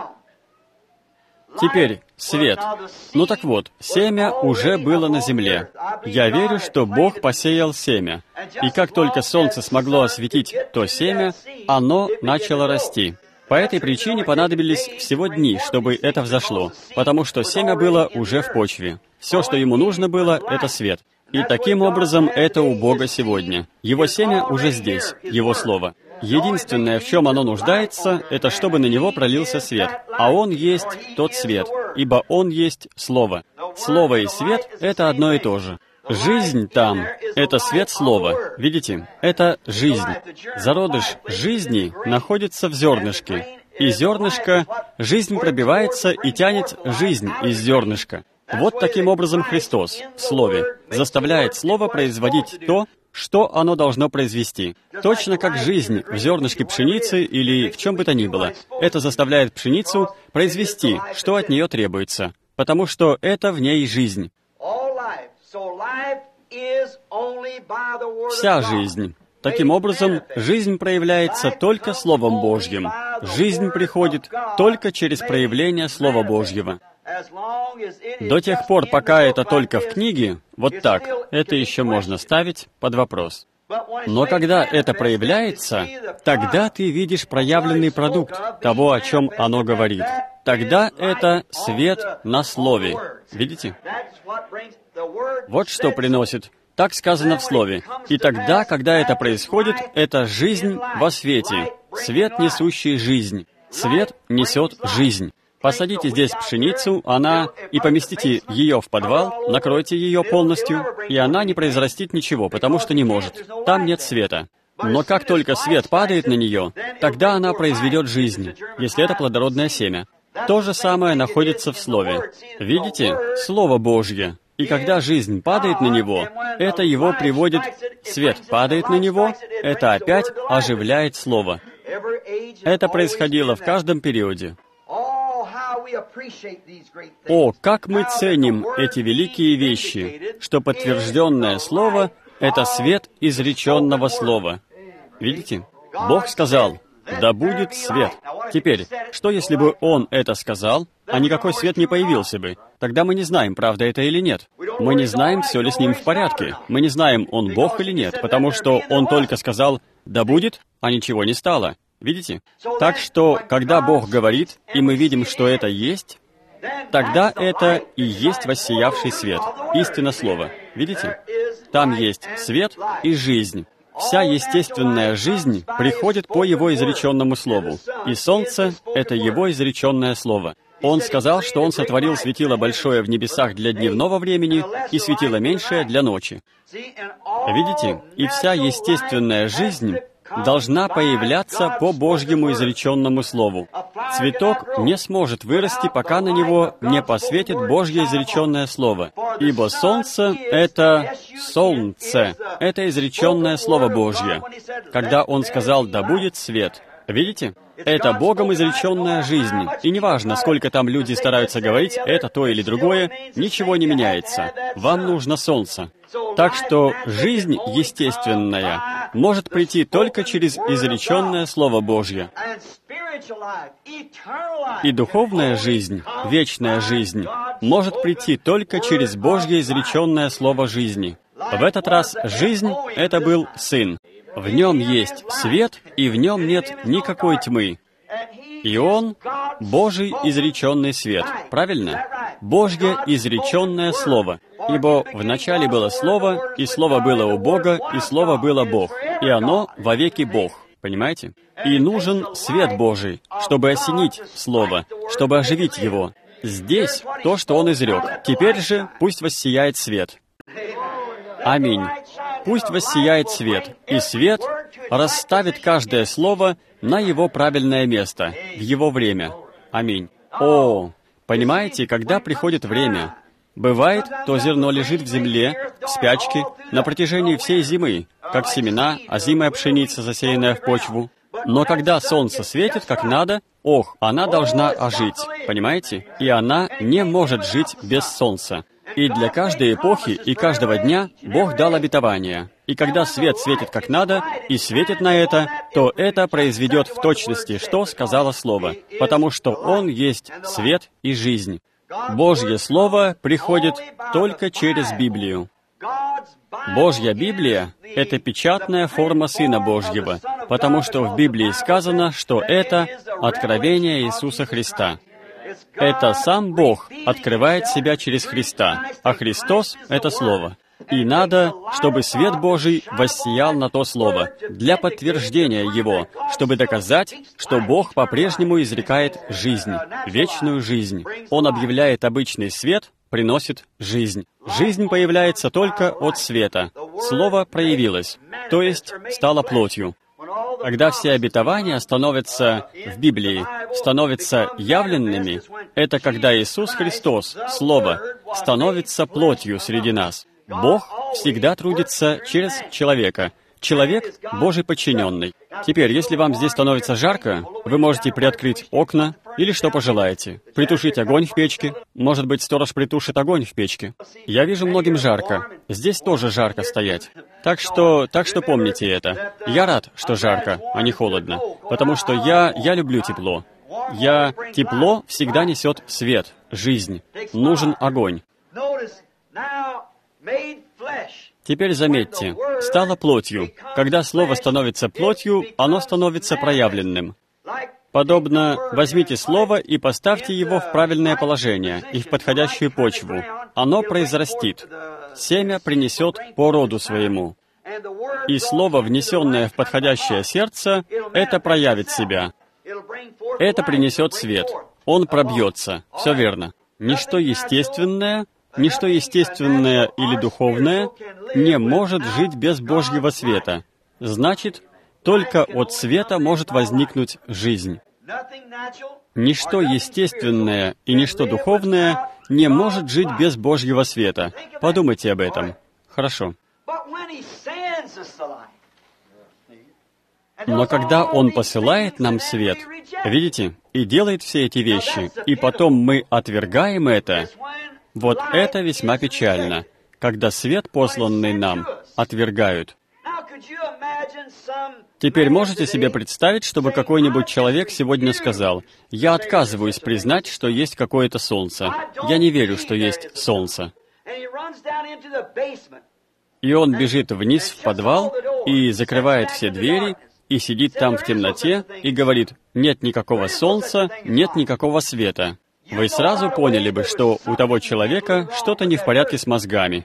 Теперь свет. Ну так вот, семя уже было на земле. Я верю, что Бог посеял семя. И как только солнце смогло осветить то семя, оно начало расти. По этой причине понадобились всего дни, чтобы это взошло, потому что семя было уже в почве. Все, что ему нужно было, это свет. И таким образом это у Бога сегодня. Его семя уже здесь, Его Слово. Единственное, в чем оно нуждается, это чтобы на него пролился свет. А Он есть тот свет, ибо Он есть Слово. Слово и свет — это одно и то же. Жизнь там — это свет Слова. Видите? Это жизнь. Зародыш жизни находится в зернышке. И зернышко, жизнь пробивается и тянет жизнь из зернышка. Вот таким образом Христос в Слове заставляет Слово производить то, что оно должно произвести. Точно как жизнь в зернышке пшеницы или в чем бы то ни было. Это заставляет пшеницу произвести, что от нее требуется, потому что это в ней жизнь. Вся жизнь. Таким образом, жизнь проявляется только Словом Божьим. Жизнь приходит только через проявление Слова Божьего. До тех пор, пока это только в книге, вот так, это еще можно ставить под вопрос. Но когда это проявляется, тогда ты видишь проявленный продукт того, о чем оно говорит. Тогда это свет на Слове. Видите? Вот что приносит. Так сказано в Слове. И тогда, когда это происходит, это жизнь во свете. Свет, несущий жизнь. Свет несет жизнь. Посадите здесь пшеницу, и поместите ее в подвал, накройте ее полностью, и она не произрастит ничего, потому что не может. Там нет света. Но как только свет падает на нее, тогда она произведет жизнь, если это плодородное семя. То же самое находится в Слове. Видите? Слово Божье. И когда жизнь падает на него, это его приводит... Свет падает на него, это опять оживляет Слово. Это происходило в каждом периоде. О, как мы ценим эти великие вещи, что подтвержденное Слово — это свет изреченного Слова. Видите? Бог сказал, «Да будет свет». Теперь, что если бы Он это сказал, а никакой свет не появился бы? Тогда мы не знаем, правда это или нет. Мы не знаем, все ли с Ним в порядке. Мы не знаем, Он Бог или нет, потому что Он только сказал «Да будет», а ничего не стало. Видите? Так что, когда Бог говорит, и мы видим, что это есть, тогда это и есть воссиявший свет, истина Слова. Видите? Там есть свет и жизнь. Вся естественная жизнь приходит по Его изреченному Слову. И солнце — это Его изреченное Слово. Он сказал, что Он сотворил светило большое в небесах для дневного времени и светило меньшее для ночи. Видите? И вся естественная жизнь должна появляться по Божьему изреченному Слову. Цветок не сможет вырасти, пока на него не посветит Божье изреченное Слово. Ибо солнце — это солнце, это изреченное Слово Божье. Когда Он сказал «Да будет свет», видите? Это Богом изреченная жизнь. И неважно, сколько там люди стараются говорить, это то или другое, ничего не меняется. Вам нужно солнце. Так что жизнь естественная может прийти только через изреченное Слово Божье. И духовная жизнь, вечная жизнь, может прийти только через Божье изреченное Слово жизни. В этот раз жизнь — это был Сын. В Нем есть свет, и в Нем нет никакой тьмы. И Он — Божий изреченный свет. Правильно? Божье изреченное Слово. Ибо вначале было Слово, и Слово было у Бога, и Слово было Бог. И оно вовеки Бог. Понимаете? И нужен свет Божий, чтобы осенить Слово, чтобы оживить его. Здесь то, что Он изрек. Теперь же пусть воссияет свет. Аминь. Пусть воссияет свет, и свет расставит каждое слово на его правильное место, в его время. Аминь. О, понимаете, когда приходит время, бывает, то зерно лежит в земле, в спячке, на протяжении всей зимы, как семена, озимая пшеница, засеянная в почву. Но когда солнце светит как надо, она должна ожить, понимаете? И она не может жить без солнца. И для каждой эпохи и каждого дня Бог дал обетование. И когда свет светит как надо, и светит на это, то это произведет в точности, что сказало Слово, потому что Он есть свет и жизнь. Божье Слово приходит только через Библию. Божья Библия — это печатная форма Сына Божьего, потому что в Библии сказано, что это откровение Иисуса Христа. Это сам Бог открывает себя через Христа, а Христос — это Слово. И надо, чтобы свет Божий воссиял на то Слово, для подтверждения его, чтобы доказать, что Бог по-прежнему изрекает жизнь, вечную жизнь. Он объявляет обычный свет, приносит жизнь. Жизнь появляется только от света. Слово проявилось, то есть стало плотью. Когда все обетования становятся в Библии, становятся явленными, это когда Иисус Христос, Слово, становится плотью среди нас. Бог всегда трудится через человека. Человек — Божий подчиненный. Теперь, если вам здесь становится жарко, вы можете приоткрыть окна или что пожелаете. Притушить огонь в печке. Может быть, сторож притушит огонь в печке. Я вижу, многим жарко. Здесь тоже жарко стоять. Так что помните это. Я рад, что жарко, а не холодно. Потому что я люблю тепло. Тепло всегда несет свет, жизнь. Нужен огонь. Теперь заметьте, стало плотью. Когда Слово становится плотью, оно становится проявленным. Подобно, возьмите Слово и поставьте его в правильное положение и в подходящую почву. Оно произрастит. Семя принесет по роду своему. И Слово, внесенное в подходящее сердце, это проявит себя. Это принесет свет. Он пробьется. Все верно. Ничто естественное или духовное не может жить без Божьего света. Значит, только от света может возникнуть жизнь. Ничто естественное и ничто духовное не может жить без Божьего света. Подумайте об этом. Хорошо. Но когда Он посылает нам свет, видите, и делает все эти вещи, и потом мы отвергаем это, вот это весьма печально, когда свет, посланный нам, отвергают. Теперь можете себе представить, чтобы какой-нибудь человек сегодня сказал: «Я отказываюсь признать, что есть какое-то солнце. Я не верю, что есть солнце». И он бежит вниз в подвал и закрывает все двери, и сидит там в темноте, и говорит: «Нет никакого солнца, нет никакого света». Вы сразу поняли бы, что у того человека что-то не в порядке с мозгами.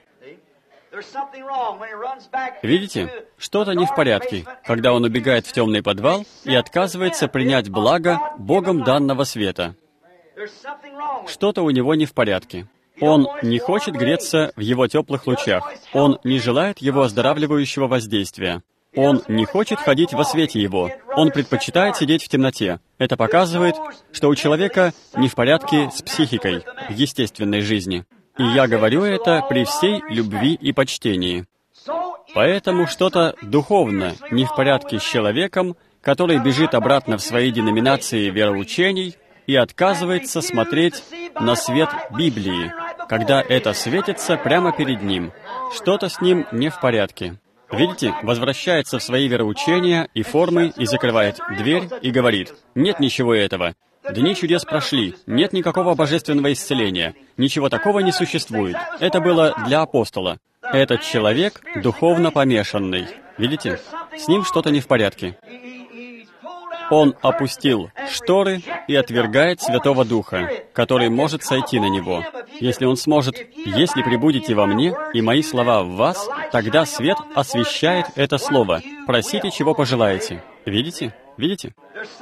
Видите? Что-то не в порядке, когда он убегает в темный подвал и отказывается принять благо Богом данного света. Что-то у него не в порядке. Он не хочет греться в его теплых лучах. Он не желает его оздоравливающего воздействия. Он не хочет ходить во свете его. Он предпочитает сидеть в темноте. Это показывает, что у человека не в порядке с психикой в естественной жизни. И я говорю это при всей любви и почтении. Поэтому что-то духовно не в порядке с человеком, который бежит обратно в свои деноминации вероучений и отказывается смотреть на свет Библии, когда это светится прямо перед ним. Что-то с ним не в порядке. Видите, возвращается в свои вероучения и формы и закрывает дверь и говорит: «Нет ничего этого. Дни чудес прошли. Нет никакого божественного исцеления. Ничего такого не существует. Это было для апостола». Этот человек духовно помешанный. Видите? С ним что-то не в порядке. Он опустил шторы и отвергает Святого Духа, который может сойти на него. Если он сможет, «Если пребудете во мне, и мои слова в вас, тогда свет освещает это слово. Просите, чего пожелаете». Видите? Видите?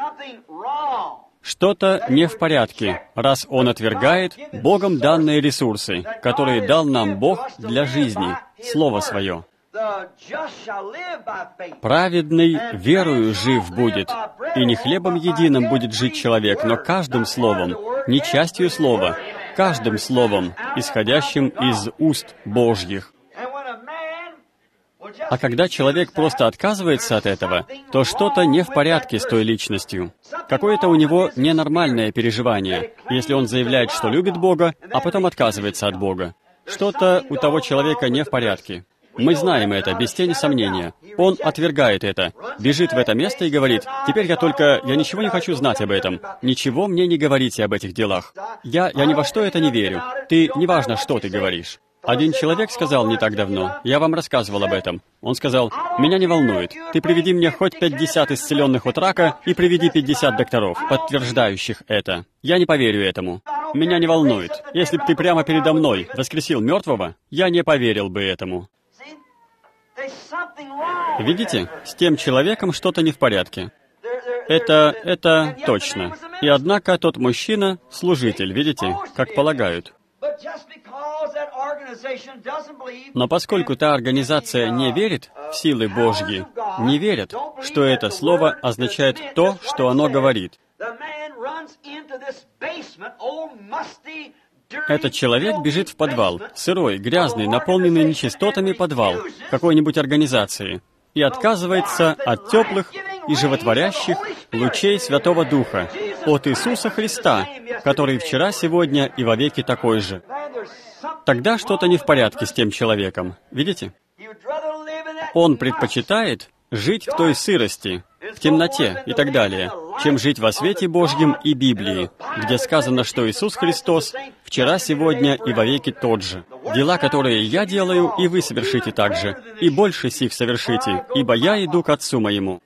Что-то не в порядке, раз он отвергает Богом данные ресурсы, которые дал нам Бог для жизни, Слово Свое. «Праведный верою жив будет, и не хлебом единым будет жить человек, но каждым словом, не частью слова, каждым словом, исходящим из уст Божьих». А когда человек просто отказывается от этого, то что-то не в порядке с той личностью. Какое-то у него ненормальное переживание, если он заявляет, что любит Бога, а потом отказывается от Бога. Что-то у того человека не в порядке. Мы знаем это, без тени сомнения. Он отвергает это, бежит в это место и говорит: «Теперь я ничего не хочу знать об этом. Ничего мне не говорите об этих делах. Я ни во что это не верю. Неважно, что ты говоришь». Один человек сказал не так давно, я вам рассказывал об этом. Он сказал: «Меня не волнует. Ты приведи мне хоть 50 исцеленных от рака и приведи 50 докторов, подтверждающих это. Я не поверю этому. Меня не волнует. Если бы ты прямо передо мной воскресил мертвого, я не поверил бы этому». Видите, с тем человеком что-то не в порядке. Это точно. И однако тот мужчина — служитель, видите, как полагают. Но поскольку та организация не верит в силы Божьи, не верит, что это слово означает то, что оно говорит, этот человек бежит в подвал, сырой, грязный, наполненный нечистотами подвал какой-нибудь организации, и отказывается от теплых и животворящих лучей Святого Духа, от Иисуса Христа, который вчера, сегодня и вовеки такой же. Тогда что-то не в порядке с тем человеком. Видите? Он предпочитает жить в той сырости, в темноте и так далее, чем жить во свете Божьем и Библии, где сказано, что Иисус Христос вчера, сегодня и вовеки тот же. Дела, которые я делаю, и вы совершите так же, и больше сих совершите, ибо я иду к Отцу моему.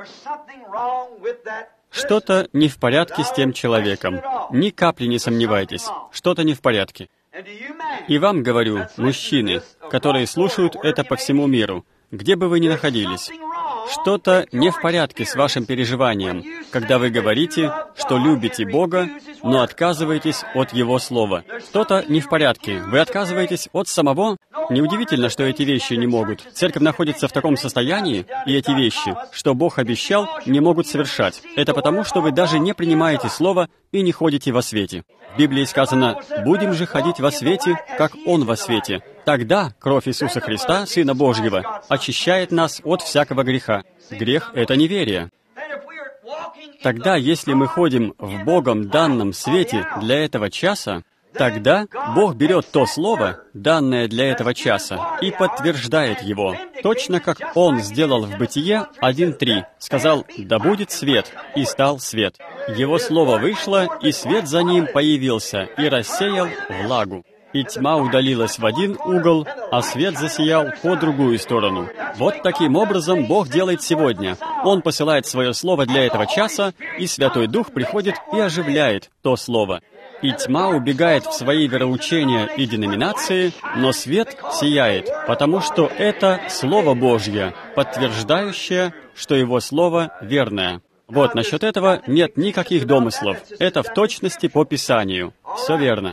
Что-то не в порядке с тем человеком. Ни капли не сомневайтесь. Что-то не в порядке. И вам говорю, мужчины, которые слушают это по всему миру, где бы вы ни находились, что-то не в порядке с вашим переживанием, когда вы говорите, что любите Бога, но отказываетесь от Его Слова. Что-то не в порядке. Вы отказываетесь от самого. Неудивительно, что эти вещи не могут. Церковь находится в таком состоянии, и эти вещи, что Бог обещал, не могут совершать. Это потому, что вы даже не принимаете Слово и не ходите во свете. В Библии сказано: «Будем же ходить во свете, как Он во свете». Тогда кровь Иисуса Христа, Сына Божьего, очищает нас от всякого греха. Грех — это неверие. Тогда, если мы ходим в Богом данном свете для этого часа, тогда Бог берет то слово, данное для этого часа, и подтверждает его, точно как Он сделал в Бытие 1:3, сказал: «Да будет свет», и стал свет. Его слово вышло, и свет за ним появился, и рассеял влагу. И тьма удалилась в один угол, а свет засиял по другую сторону. Вот таким образом Бог делает сегодня. Он посылает свое слово для этого часа, и Святой Дух приходит и оживляет то слово. И тьма убегает в свои вероучения и деноминации, но свет сияет, потому что это Слово Божье, подтверждающее, что Его Слово верное. Вот насчет этого нет никаких домыслов. Это в точности по Писанию. Все верно.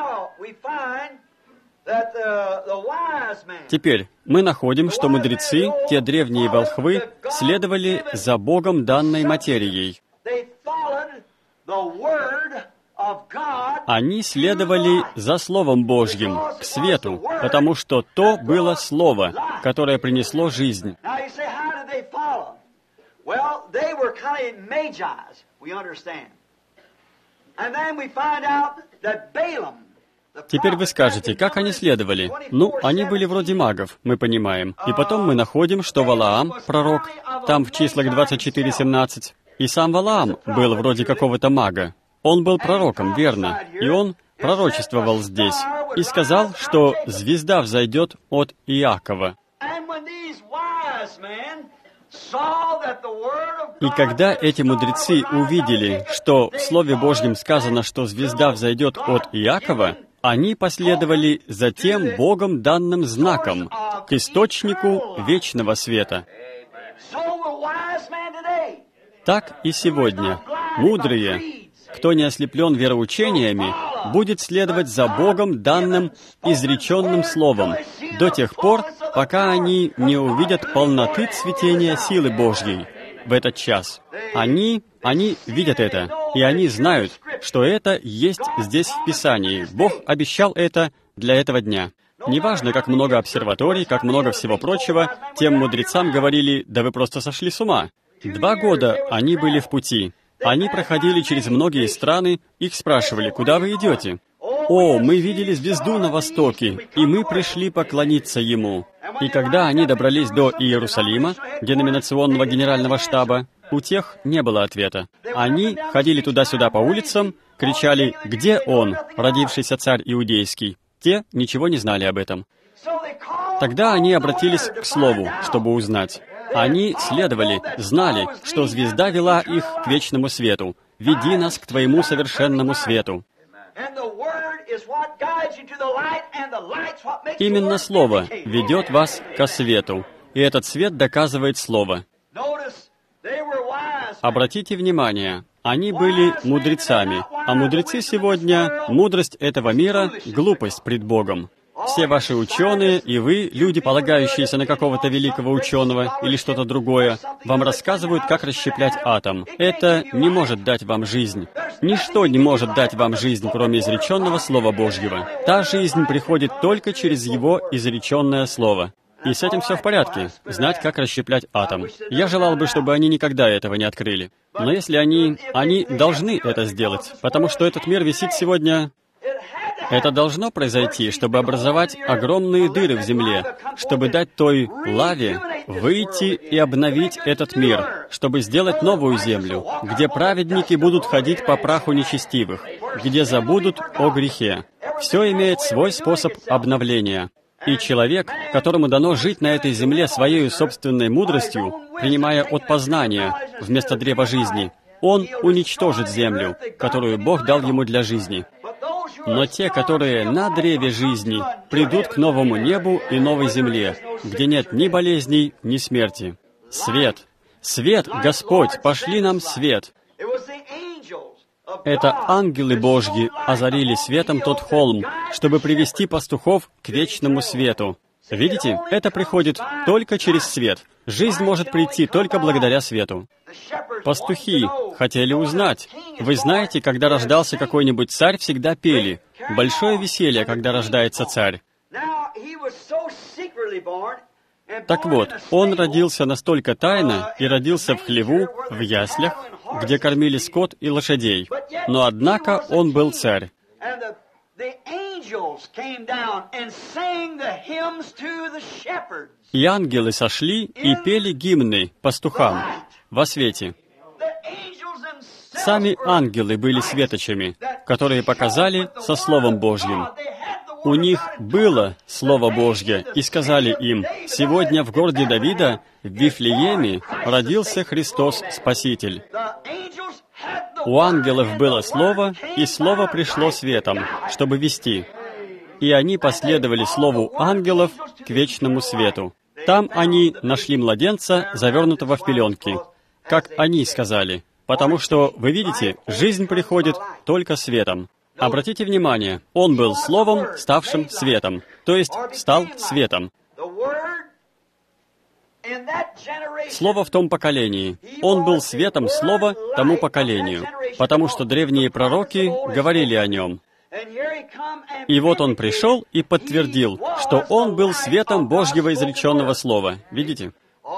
Теперь мы находим, что мудрецы, те древние волхвы, следовали за Богом данной материей. Они следовали за Словом Божьим, к свету, потому что то было Слово, которое принесло жизнь. Теперь вы скажете, как они следовали? Ну, они были вроде магов, мы понимаем. И потом мы находим, что Валаам, пророк, там в числах 24:17, и сам Валаам был вроде какого-то мага. Он был пророком, верно, и он пророчествовал здесь, и сказал, что звезда взойдет от Иакова. И когда эти мудрецы увидели, что в Слове Божьем сказано, что звезда взойдет от Иакова, они последовали за тем Богом данным знаком к источнику вечного света. Так и сегодня мудрые, кто не ослеплен вероучениями, будет следовать за Богом данным изреченным словом до тех пор, пока они не увидят полноты цветения силы Божьей в этот час. Они видят это, и они знают, что это есть здесь в Писании. Бог обещал это для этого дня. Неважно, как много обсерваторий, как много всего прочего, тем мудрецам говорили: «Да вы просто сошли с ума». 2 года они были в пути. Они проходили через многие страны, их спрашивали: «Куда вы идете?» «О, мы видели звезду на востоке, и мы пришли поклониться Ему». И когда они добрались до Иерусалима, деноминационного генерального штаба, у тех не было ответа. Они ходили туда-сюда по улицам, кричали: «Где Он, родившийся царь иудейский?» Те ничего не знали об этом. Тогда они обратились к Слову, чтобы узнать. Они следовали, знали, что звезда вела их к вечному свету. «Веди нас к Твоему совершенному свету». Именно Слово ведет вас ко свету, и этот свет доказывает Слово. Обратите внимание, они были мудрецами, а мудрецы сегодня, мудрость этого мира, глупость пред Богом. Все ваши ученые и вы, люди, полагающиеся на какого-то великого ученого или что-то другое, вам рассказывают, как расщеплять атом. Это не может дать вам жизнь. Ничто не может дать вам жизнь, кроме изреченного Слова Божьего. Та жизнь приходит только через Его изреченное Слово. И с этим все в порядке, знать, как расщеплять атом. Я желал бы, чтобы они никогда этого не открыли. Но если они должны это сделать, потому что этот мир висит сегодня... Это должно произойти, чтобы образовать огромные дыры в земле, чтобы дать той лаве выйти и обновить этот мир, чтобы сделать новую землю, где праведники будут ходить по праху нечестивых, где забудут о грехе. Все имеет свой способ обновления. И человек, которому дано жить на этой земле своей собственной мудростью, принимая от познания вместо древа жизни, он уничтожит землю, которую Бог дал ему для жизни. Но те, которые на древе жизни, придут к новому небу и новой земле, где нет ни болезней, ни смерти. Свет! Свет, Господь, пошли нам свет! Это ангелы Божьи озарили светом тот холм, чтобы привести пастухов к вечному свету. Видите, это приходит только через свет. Жизнь может прийти только благодаря свету. Пастухи хотели узнать. Вы знаете, когда рождался какой-нибудь царь, всегда пели. Большое веселье, когда рождается царь. Так вот, он родился настолько тайно и родился в хлеву, в яслях, где кормили скот и лошадей. Но однако он был царь. И ангелы сошли и пели гимны пастухам во свете. Сами ангелы были светочами, которые показали со Словом Божьим. У них было Слово Божье, и сказали им: «Сегодня в городе Давида, в Вифлееме, родился Христос Спаситель». У ангелов было Слово, и Слово пришло светом, чтобы вести. И они последовали Слову ангелов к вечному свету. Там они нашли младенца, завернутого в пеленки. Как они сказали. Потому что, вы видите, жизнь приходит только светом. Обратите внимание, он был Словом, ставшим светом, то есть стал светом. Слово в том поколении. Он был светом Слова тому поколению, потому что древние пророки говорили о нем. И вот он пришел и подтвердил, что он был светом Божьего изреченного Слова. Видите?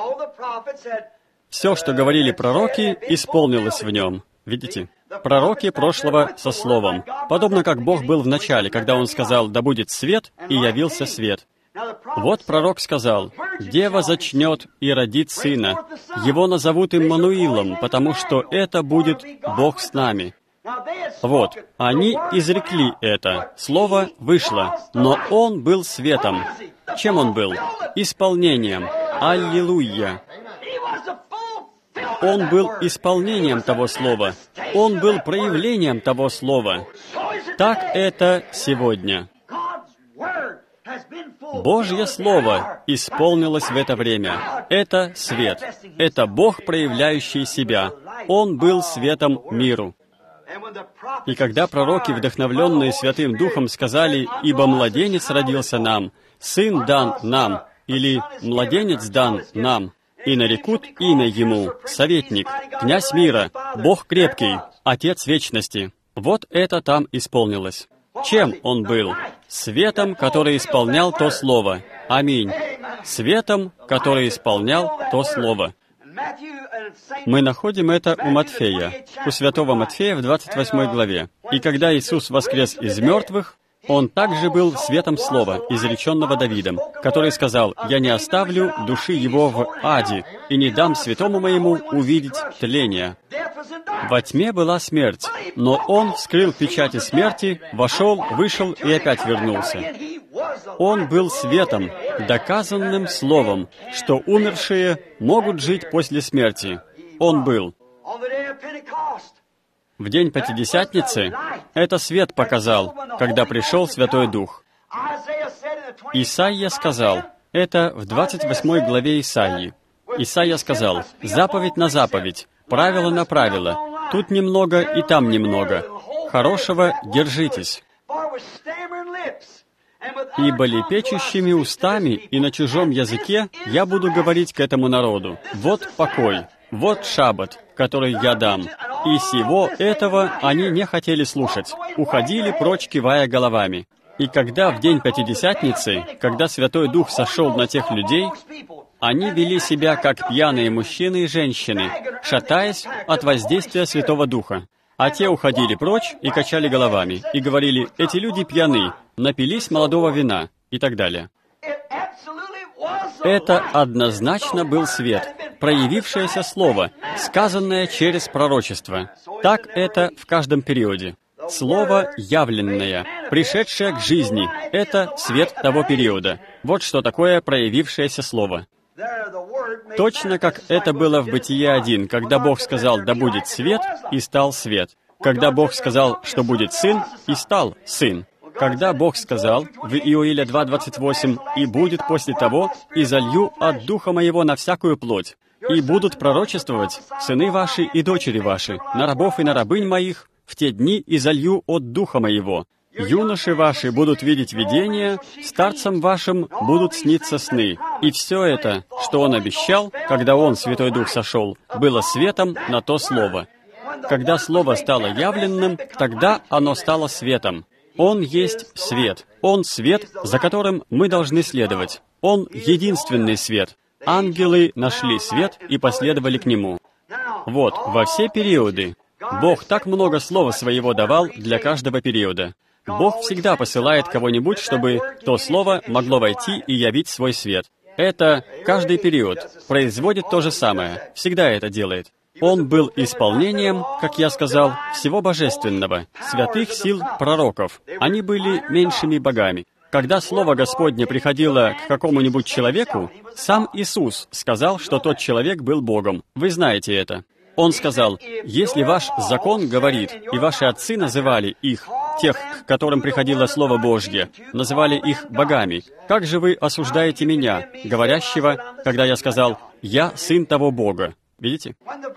Все, что говорили пророки, исполнилось в нем. Видите? Пророки прошлого со Словом. Подобно как Бог был в начале, когда Он сказал: «Да будет свет», и явился свет. Вот пророк сказал: «Дева зачнет и родит сына. Его назовут Иммануилом, потому что это будет Бог с нами». Вот, они изрекли это. Слово вышло, но он был светом. Чем он был? Исполнением. Аллилуйя! Он был исполнением того слова. Он был проявлением того слова. Так это сегодня. Божье Слово исполнилось в это время. Это свет. Это Бог, проявляющий себя. Он был светом миру. И когда пророки, вдохновленные Святым Духом, сказали: «Ибо младенец родился нам, сын дан нам», или «младенец дан нам», и нарекут имя ему Советник, Князь мира, Бог крепкий, Отец вечности. Вот это там исполнилось. Чем он был? Светом, который исполнял то Слово. Аминь. Светом, который исполнял то Слово. Мы находим это у Матфея, у святого Матфея в 28 главе. «И когда Иисус воскрес из мертвых, Он также был светом Слова, изреченного Давидом, который сказал: «Я не оставлю души его в аде, и не дам святому моему увидеть тления». Во тьме была смерть, но Он вскрыл печати смерти, вошел, вышел и опять вернулся. Он был светом, доказанным Словом, что умершие могут жить после смерти. Он был. В день Пятидесятницы это свет показал, когда пришел Святой Дух. Исаия сказал, это в 28 главе Исаии. Исаия сказал: «Заповедь на заповедь, правило на правило, тут немного и там немного. Хорошего держитесь. Ибо лепечущими устами и на чужом языке я буду говорить к этому народу. Вот покой, вот шаббат, который я дам». И сего этого они не хотели слушать, уходили прочь, кивая головами. И когда в день Пятидесятницы, когда Святой Дух сошел на тех людей, они вели себя как пьяные мужчины и женщины, шатаясь от воздействия Святого Духа. А те уходили прочь и качали головами, и говорили: «Эти люди пьяны, напились молодого вина», и так далее. Это однозначно был свет, проявившееся Слово, сказанное через пророчество. Так это в каждом периоде. Слово явленное, пришедшее к жизни, это свет того периода. Вот что такое проявившееся Слово. Точно как это было в Бытие 1, когда Бог сказал: «Да будет свет», и стал свет. Когда Бог сказал, что будет сын, и стал сын. Когда Бог сказал в Иоиля 2:28: «И будет после того, и залью от Духа Моего на всякую плоть, и будут пророчествовать сыны ваши и дочери ваши, на рабов и на рабынь моих, в те дни и залью от Духа Моего. Юноши ваши будут видеть видения, старцам вашим будут сниться сны». И все это, что Он обещал, когда Он, Святой Дух, сошел, было светом на то Слово. Когда Слово стало явленным, тогда оно стало светом. Он есть свет. Он свет, за которым мы должны следовать. Он единственный свет. Ангелы нашли свет и последовали к Нему. Вот, во все периоды Бог так много Слова Своего давал для каждого периода. Бог всегда посылает кого-нибудь, чтобы то Слово могло войти и явить свой свет. Это каждый период производит то же самое, всегда это делает. Он был исполнением, как я сказал, всего божественного, святых сил пророков. Они были меньшими богами. Когда Слово Господне приходило к какому-нибудь человеку, сам Иисус сказал, что тот человек был Богом. Вы знаете это. Он сказал: «Если ваш закон говорит, и ваши отцы называли их, тех, к которым приходило Слово Божье, называли их богами, как же вы осуждаете меня, говорящего, когда я сказал: «Я сын того Бога»?» Видите?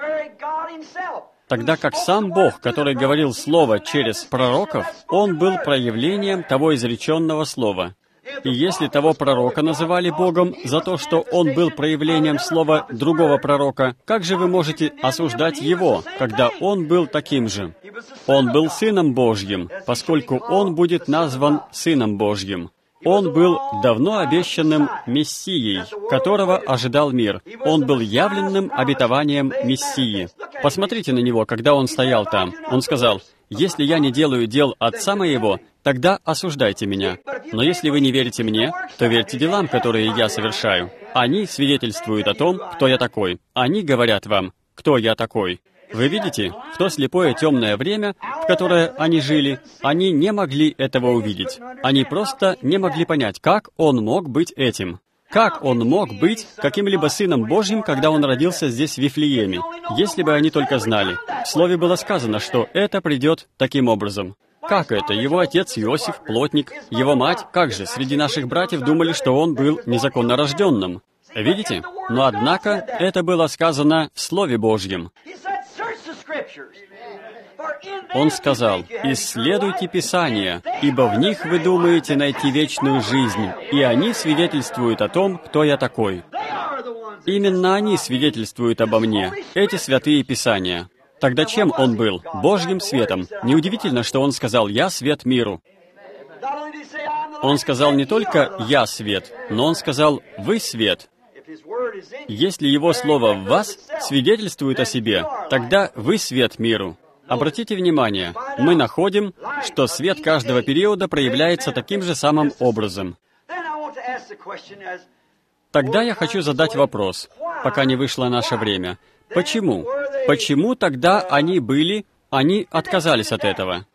Тогда как сам Бог, который говорил Слово через пророков, Он был проявлением того изреченного Слова. И если того пророка называли Богом за то, что он был проявлением слова другого пророка, как же вы можете осуждать его, когда он был таким же? Он был Сыном Божьим, поскольку он будет назван Сыном Божьим. Он был давно обещанным Мессией, которого ожидал мир. Он был явленным обетованием Мессии. Посмотрите на него, когда он стоял там. Он сказал: «Если я не делаю дел Отца Моего, тогда осуждайте меня. Но если вы не верите мне, то верьте делам, которые я совершаю. Они свидетельствуют о том, кто я такой. Они говорят вам, кто я такой». Вы видите, в то слепое темное время, в которое они жили, они не могли этого увидеть. Они просто не могли понять, как он мог быть этим. Как он мог быть каким-либо сыном Божьим, когда он родился здесь, в Вифлееме? Если бы они только знали. В Слове было сказано, что это придет таким образом. Как это? Его отец Иосиф, плотник, его мать, как же, среди наших братьев думали, что он был незаконно рожденным. Видите? Но однако это было сказано в Слове Божьем. Он сказал: «Исследуйте Писания, ибо в них вы думаете найти вечную жизнь, и они свидетельствуют о том, кто я такой». Именно они свидетельствуют обо мне, эти святые Писания. Тогда чем он был? Божьим светом. Неудивительно, что он сказал: «Я свет миру». Он сказал не только «Я свет», но он сказал «Вы свет». Если его слово в вас свидетельствует о себе, тогда вы свет миру. Обратите внимание, мы находим, что свет каждого периода проявляется таким же самым образом. Тогда я хочу задать вопрос, пока не вышло наше время. Почему? Почему тогда они отказались от этого?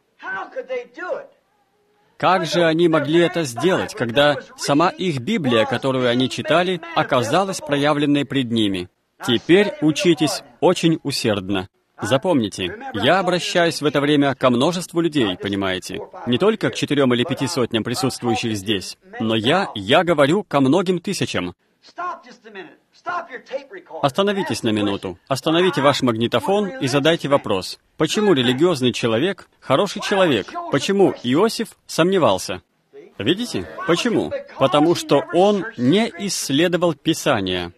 Как же они могли это сделать, когда сама их Библия, которую они читали, оказалась проявленной пред ними? Теперь учитесь очень усердно. Запомните, я обращаюсь в это время ко множеству людей, понимаете? Не только к 4 или 5 сотням присутствующих здесь, но я говорю ко многим тысячам. Остановитесь на минуту, остановите ваш магнитофон и задайте вопрос. Почему религиозный человек, хороший человек, почему Иосиф сомневался? Видите? Почему? Потому что он не исследовал Писания.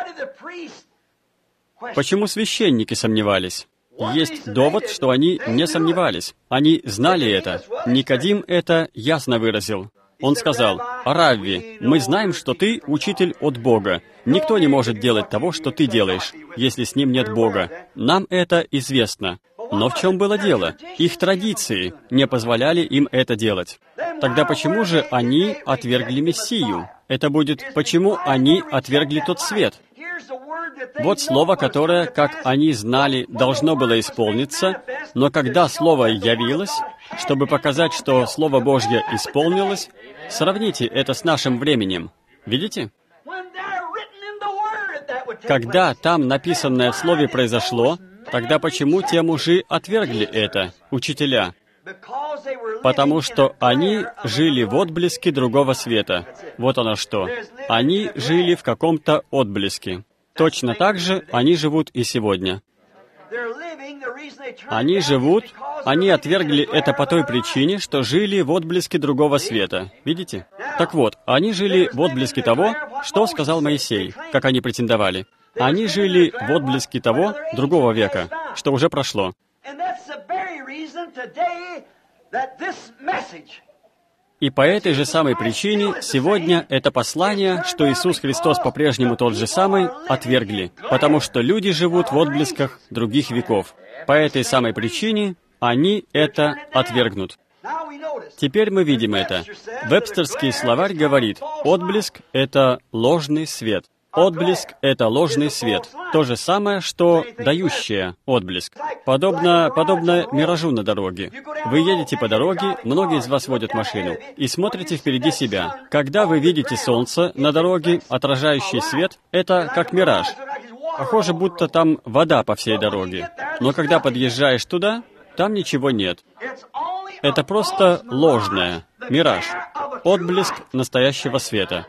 Почему священники сомневались? Есть довод, что они не сомневались. Они знали это. Никодим это ясно выразил. Он сказал: «Равви, мы знаем, что ты учитель от Бога. Никто не может делать того, что ты делаешь, если с ним нет Бога. Нам это известно». Но в чем было дело? Их традиции не позволяли им это делать. Тогда почему же они отвергли Мессию? Это будет, почему они отвергли тот свет? Вот слово, которое, как они знали, должно было исполниться, но когда слово явилось, чтобы показать, что Слово Божье исполнилось, сравните это с нашим временем. Видите? Когда там написанное в Слове произошло, тогда почему те мужи отвергли это, учителя? Потому что они жили в отблеске другого света. Вот оно что. Они жили в каком-то отблеске. Точно так же они живут и сегодня. Они отвергли это по той причине, что жили в отблеске другого света. Видите? Так вот, они жили в отблеске того, что сказал Моисей, как они претендовали. Они жили в отблеске того другого века, что уже прошло. И по этой же самой причине сегодня это послание, что Иисус Христос по-прежнему тот же самый, отвергли, потому что люди живут в отблесках других веков. По этой самой причине они это отвергнут. Теперь мы видим это. Вебстерский словарь говорит: отблеск — это ложный свет. Отблеск — это ложный свет. То же самое, что дающее отблеск. Подобно миражу на дороге. Вы едете по дороге, многие из вас водят машину, и смотрите впереди себя. Когда вы видите солнце на дороге, отражающий свет, это как мираж. Похоже, будто там вода по всей дороге. Но когда подъезжаешь туда, там ничего нет. Это просто ложное, мираж, отблеск настоящего света.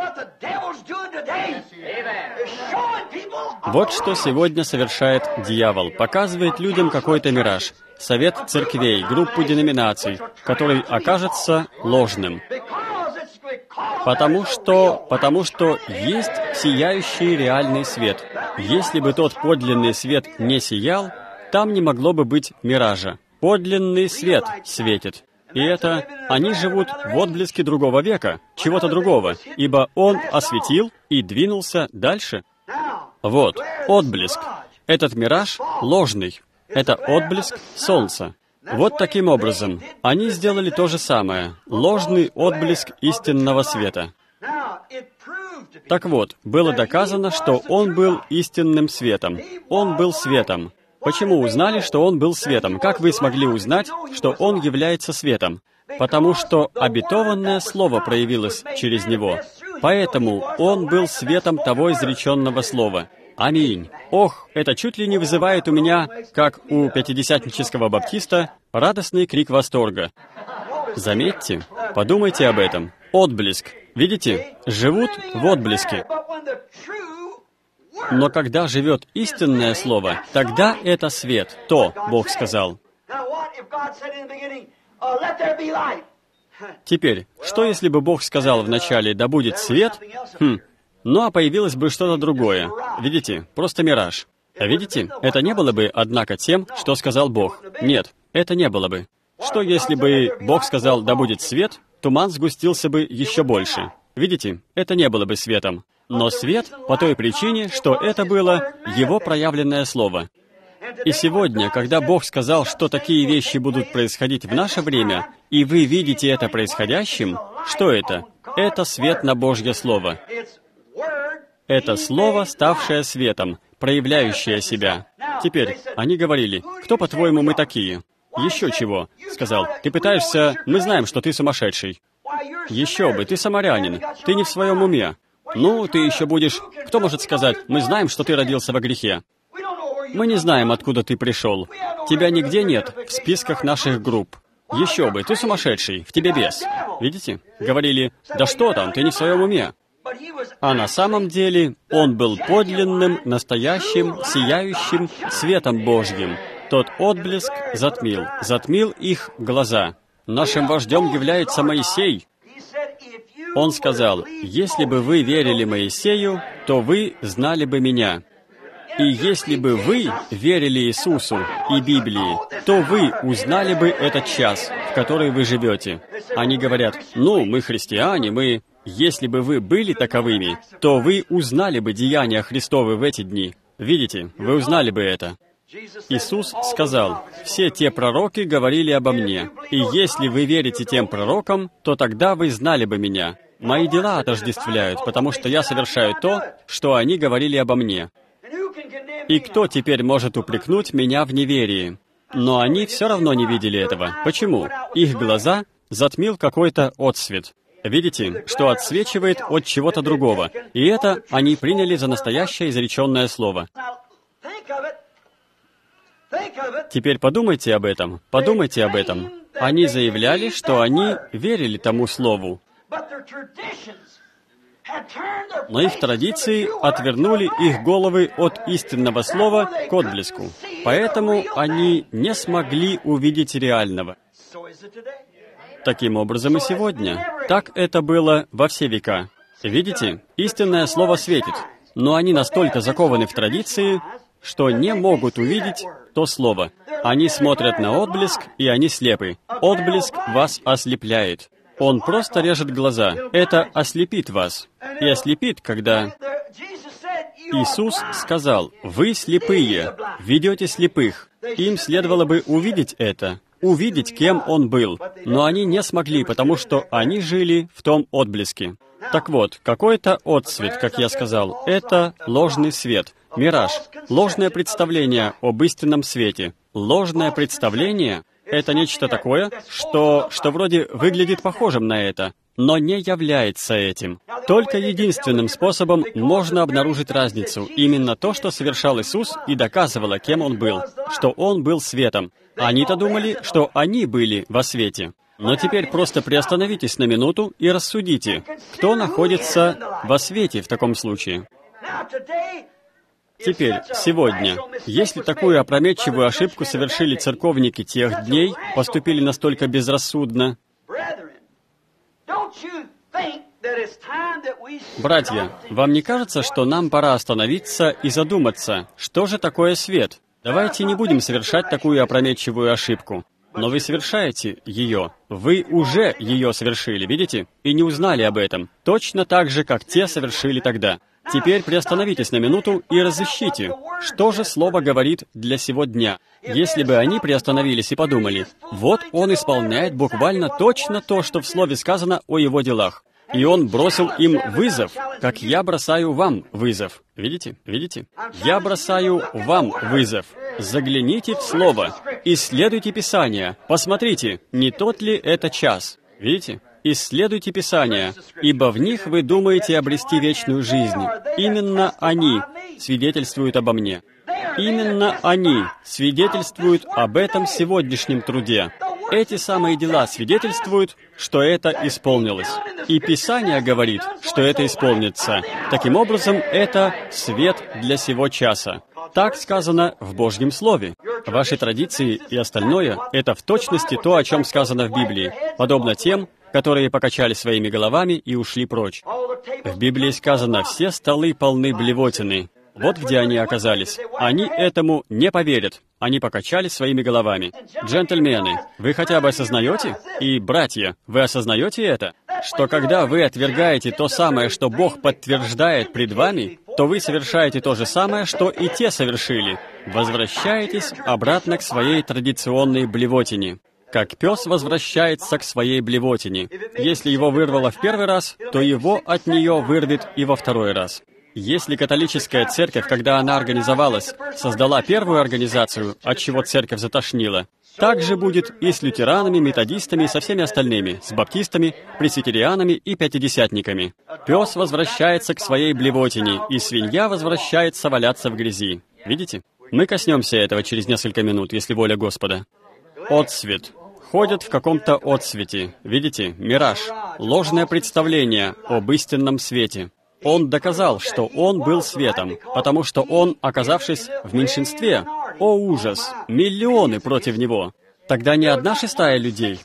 Вот что сегодня совершает дьявол. Показывает людям какой-то мираж, совет церквей, группу деноминаций, который окажется ложным. Потому что есть сияющий реальный свет. Если бы тот подлинный свет не сиял, там не могло бы быть миража. Подлинный свет светит. И это они живут в отблеске другого века, чего-то другого, ибо он осветил и двинулся дальше. Вот, отблеск. Этот мираж ложный. Это отблеск солнца. Вот таким образом они сделали то же самое. Ложный отблеск истинного света. Так вот, было доказано, что он был истинным светом. Он был светом. Почему узнали, что он был светом? Как вы смогли узнать, что он является светом? Потому что обетованное слово проявилось через него. Поэтому Он был светом того изреченного слова. Аминь. Ох, это чуть ли не вызывает у меня, как у пятидесятнического баптиста, радостный крик восторга. Заметьте, подумайте об этом. Отблеск. Видите? Живут в отблеске. Но когда живет истинное слово, тогда это свет. То Бог сказал. Теперь, что если бы Бог сказал вначале «да будет свет», ну а появилось бы что-то другое. Видите? Просто мираж. А видите? Это не было бы, однако, тем, что сказал Бог. Нет, это не было бы. Что если бы Бог сказал «да будет свет», туман сгустился бы еще больше. Видите? Это не было бы светом. Но свет по той причине, что это было Его проявленное Слово. И сегодня, когда Бог сказал, что такие вещи будут происходить в наше время, и вы видите это происходящим, что это? Это свет на Божье Слово. Это Слово, ставшее светом, проявляющее себя. Теперь, они говорили, кто, по-твоему, мы такие? Еще чего? Сказал, ты пытаешься... Мы знаем, что ты сумасшедший. Еще бы, ты самарянин, ты не в своем уме. Ну, ты еще будешь... Кто может сказать, мы знаем, что ты родился во грехе? Мы не знаем, откуда ты пришел. Тебя нигде нет в списках наших групп. Еще бы, ты сумасшедший, в тебе бес. Видите? Говорили, да что там, ты не в своем уме. А на самом деле он был подлинным, настоящим, сияющим светом Божьим. Тот отблеск затмил их глаза. Нашим вождем является Моисей. Он сказал, если бы вы верили Моисею, то вы знали бы меня. И если бы вы верили Иисусу и Библии, то вы узнали бы этот час, в который вы живете. Они говорят, ну, мы христиане, мы... Если бы вы были таковыми, то вы узнали бы деяния Христовы в эти дни. Видите, вы узнали бы это. Иисус сказал, «Все те пророки говорили обо мне, и если вы верите тем пророкам, то тогда вы знали бы меня. Мои дела отождествляют, потому что я совершаю то, что они говорили обо мне. И кто теперь может упрекнуть меня в неверии?» Но они все равно не видели этого. Почему? Их глаза затмил какой-то отсвет. Видите, что отсвечивает от чего-то другого. И это они приняли за настоящее изреченное слово. Теперь подумайте об этом. Подумайте об этом. Они заявляли, что они верили тому слову. Но их традиции отвернули их головы от истинного слова к отблеску. Поэтому они не смогли увидеть реального. Таким образом и сегодня. Так это было во все века. Видите, истинное слово светит, но они настолько закованы в традиции, что не могут увидеть то слово. Они смотрят на отблеск, и они слепы. Отблеск вас ослепляет. Он просто режет глаза. Это ослепит вас. И ослепит, когда... Иисус сказал, «Вы слепые, ведете слепых». Им следовало бы увидеть это, увидеть, кем Он был. Но они не смогли, потому что они жили в том отблеске. Так вот, какой-то отсвет, как я сказал, это ложный свет, мираж, ложное представление об истинном свете. Ложное представление — это нечто такое, что вроде выглядит похожим на это, но не является этим. Только единственным способом можно обнаружить разницу. Именно то, что совершал Иисус, и доказывало, кем Он был, что Он был светом. Они-то думали, что они были во свете. Но теперь просто приостановитесь на минуту и рассудите, кто находится во свете в таком случае. Теперь, сегодня, если такую опрометчивую ошибку совершили церковники тех дней, поступили настолько безрассудно, братья, вам не кажется, что нам пора остановиться и задуматься, что же такое свет? Давайте не будем совершать такую опрометчивую ошибку. Но вы совершаете ее. Вы уже ее совершили, видите? И не узнали об этом. Точно так же, как те совершили тогда. Теперь приостановитесь на минуту и разыщите, что же Слово говорит для сего дня. Если бы они приостановились и подумали, вот Он исполняет буквально точно то, что в Слове сказано о Его делах. И Он бросил им вызов, как я бросаю вам вызов. Видите? Видите? Я бросаю вам вызов. Загляните в Слово, исследуйте Писание, посмотрите, не тот ли это час. Видите? Исследуйте Писания, ибо в них вы думаете обрести вечную жизнь. Именно они свидетельствуют обо мне. Именно они свидетельствуют об этом сегодняшнем труде. Эти самые дела свидетельствуют, что это исполнилось. И Писание говорит, что это исполнится. Таким образом, это свет для сего часа. Так сказано в Божьем Слове. Ваши традиции и остальное — это в точности то, о чем сказано в Библии, подобно тем, которые покачали своими головами и ушли прочь. В Библии сказано, все столы полны блевотины. Вот где они оказались. Они этому не поверят. Они покачали своими головами. Джентльмены, вы хотя бы осознаете? И, братья, вы осознаете это? Что когда вы отвергаете то самое, что Бог подтверждает пред вами, то вы совершаете то же самое, что и те совершили. Возвращаетесь обратно к своей традиционной блевотине. Как пес возвращается к своей блевотине. Если его вырвало в первый раз, то его от нее вырвет и во второй раз. Если католическая церковь, когда она организовалась, создала первую организацию, от чего церковь затошнила, так же будет и с лютеранами, методистами и со всеми остальными, с баптистами, пресвитерианами и пятидесятниками. Пес возвращается к своей блевотине, и свинья возвращается валяться в грязи. Видите? Мы коснемся этого через несколько минут, если воля Господа. Отсвет. Ходят в каком-то отсвете. Видите? Мираж. Ложное представление об истинном свете. Он доказал, что он был светом, потому что он, оказавшись в меньшинстве, о ужас, миллионы против него. Тогда не 1/6 людей,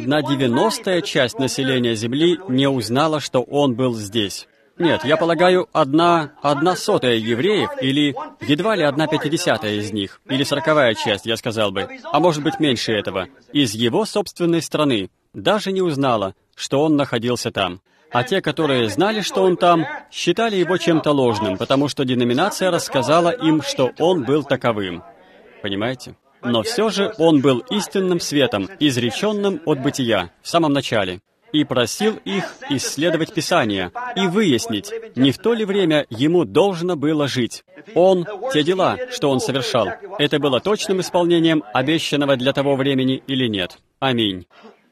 1/90 часть населения Земли не узнала, что он был здесь. Нет, я полагаю, 1/100 евреев, или едва ли 1/50 из них, или 40-я часть, я сказал бы, а может быть меньше этого, из его собственной страны, даже не узнала, что он находился там. А те, которые знали, что он там, считали его чем-то ложным, потому что деноминация рассказала им, что он был таковым. Понимаете? Но все же он был истинным светом, изреченным от бытия, в самом начале, и просил их исследовать Писание и выяснить, не в то ли время ему должно было жить. Он, те дела, что он совершал, это было точным исполнением обещанного для того времени или нет. Аминь.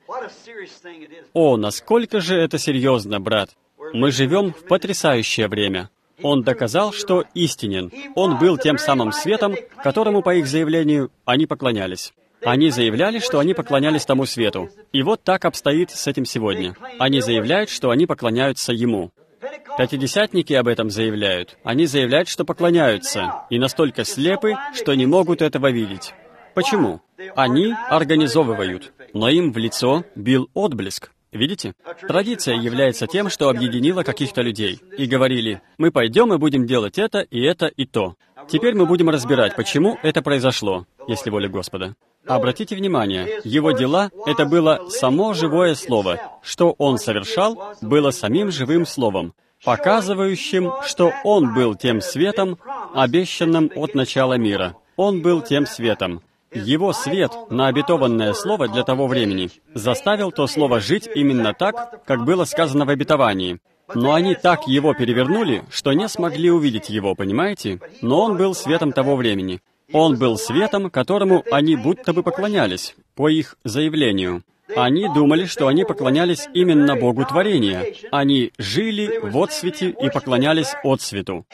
О, насколько же это серьезно, брат! Мы живем в потрясающее время. Он доказал, что истинен. Он был тем самым светом, которому, по их заявлению, они поклонялись. Они заявляли, что они поклонялись тому свету. И вот так обстоит с этим сегодня. Они заявляют, что они поклоняются ему. Пятидесятники об этом заявляют. Они заявляют, что поклоняются, и настолько слепы, что не могут этого видеть. Почему? Они организовывают, но им в лицо бил отблеск. Видите? Традиция является тем, что объединила каких-то людей. И говорили, мы пойдем и будем делать это, и то. Теперь мы будем разбирать, почему это произошло, если воля Господа. Обратите внимание, его дела — это было само живое слово. Что он совершал, было самим живым словом, показывающим, что он был тем светом, обещанным от начала мира. Он был тем светом. Его свет на обетованное слово для того времени заставил то слово жить именно так, как было сказано в обетовании. Но они так его перевернули, что не смогли увидеть его, понимаете? Но он был светом того времени. Он был светом, которому они будто бы поклонялись, по их заявлению. Они думали, что они поклонялись именно Богу творения. Они жили в отсвете и поклонялись отсвету.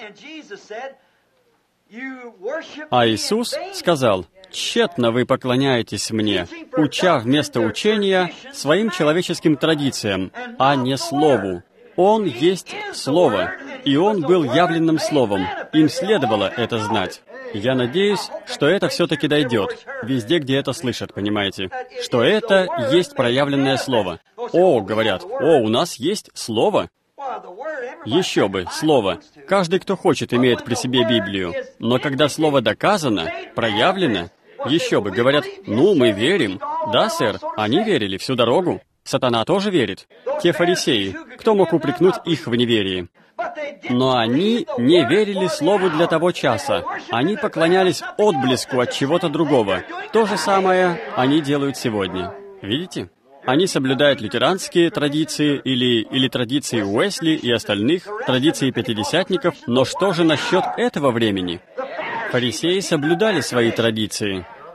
А Иисус сказал, «Тщетно вы поклоняетесь мне, уча вместо учения своим человеческим традициям, а не Слову». Он есть Слово, и Он был явленным Словом. Им следовало это знать. Я надеюсь, что это все-таки дойдет, везде, где это слышат, понимаете, что это есть проявленное Слово. О, говорят, о, у нас есть Слово. Еще бы, Слово. Каждый, кто хочет, имеет при себе Библию. Но когда Слово доказано, проявлено, еще бы, говорят, ну, мы верим. Да, сэр, они верили всю дорогу. Сатана тоже верит. Те фарисеи, кто мог упрекнуть их в неверии? Но они не верили Слову для того часа. Они поклонялись отблеску от чего-то другого. То же самое они делают сегодня. Видите? Они соблюдают лютеранские традиции или традиции Уэсли и остальных, традиции пятидесятников, но что же насчет этого времени? Фарисеи соблюдали свои традиции.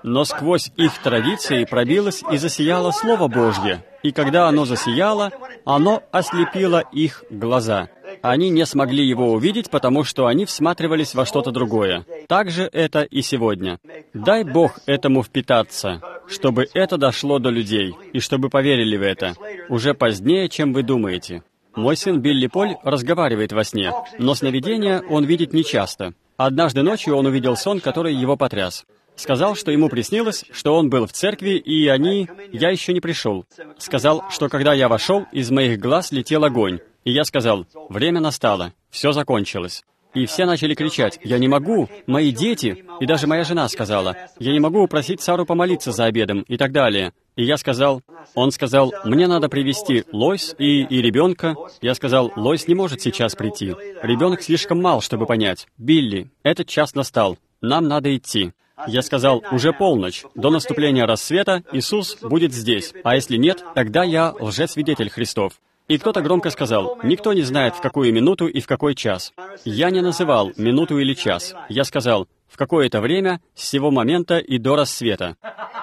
Но сквозь их традиции пробилось и засияло Слово Божье. И когда оно засияло, оно ослепило их глаза. Они не смогли его увидеть, потому что они всматривались во что-то другое. Так же это и сегодня. Дай Бог этому впитаться, чтобы это дошло до людей, и чтобы поверили в это, уже позднее, чем вы думаете. Мой сын Билли Поль разговаривает во сне, но сновидения он видит нечасто. Однажды ночью он увидел сон, который его потряс. Сказал, что ему приснилось, что он был в церкви, и я еще не пришел. Сказал, что когда я вошел, из моих глаз летел огонь. И я сказал, время настало, все закончилось. И все начали кричать, я не могу, мои дети, и даже моя жена сказала, я не могу упросить Сару помолиться за обедом, и так далее. И я сказал, он сказал, мне надо привести Лойс и ребенка. Я сказал, Лойс не может сейчас прийти. Ребенок слишком мал, чтобы понять. Билли, этот час настал, нам надо идти. Я сказал, уже полночь, до наступления рассвета Иисус будет здесь, а если нет, тогда я лжесвидетель Христов. И кто-то громко сказал, никто не знает, в какую минуту и в какой час. Я не называл минуту или час. Я сказал, в какое-то время, с сего момента и до рассвета.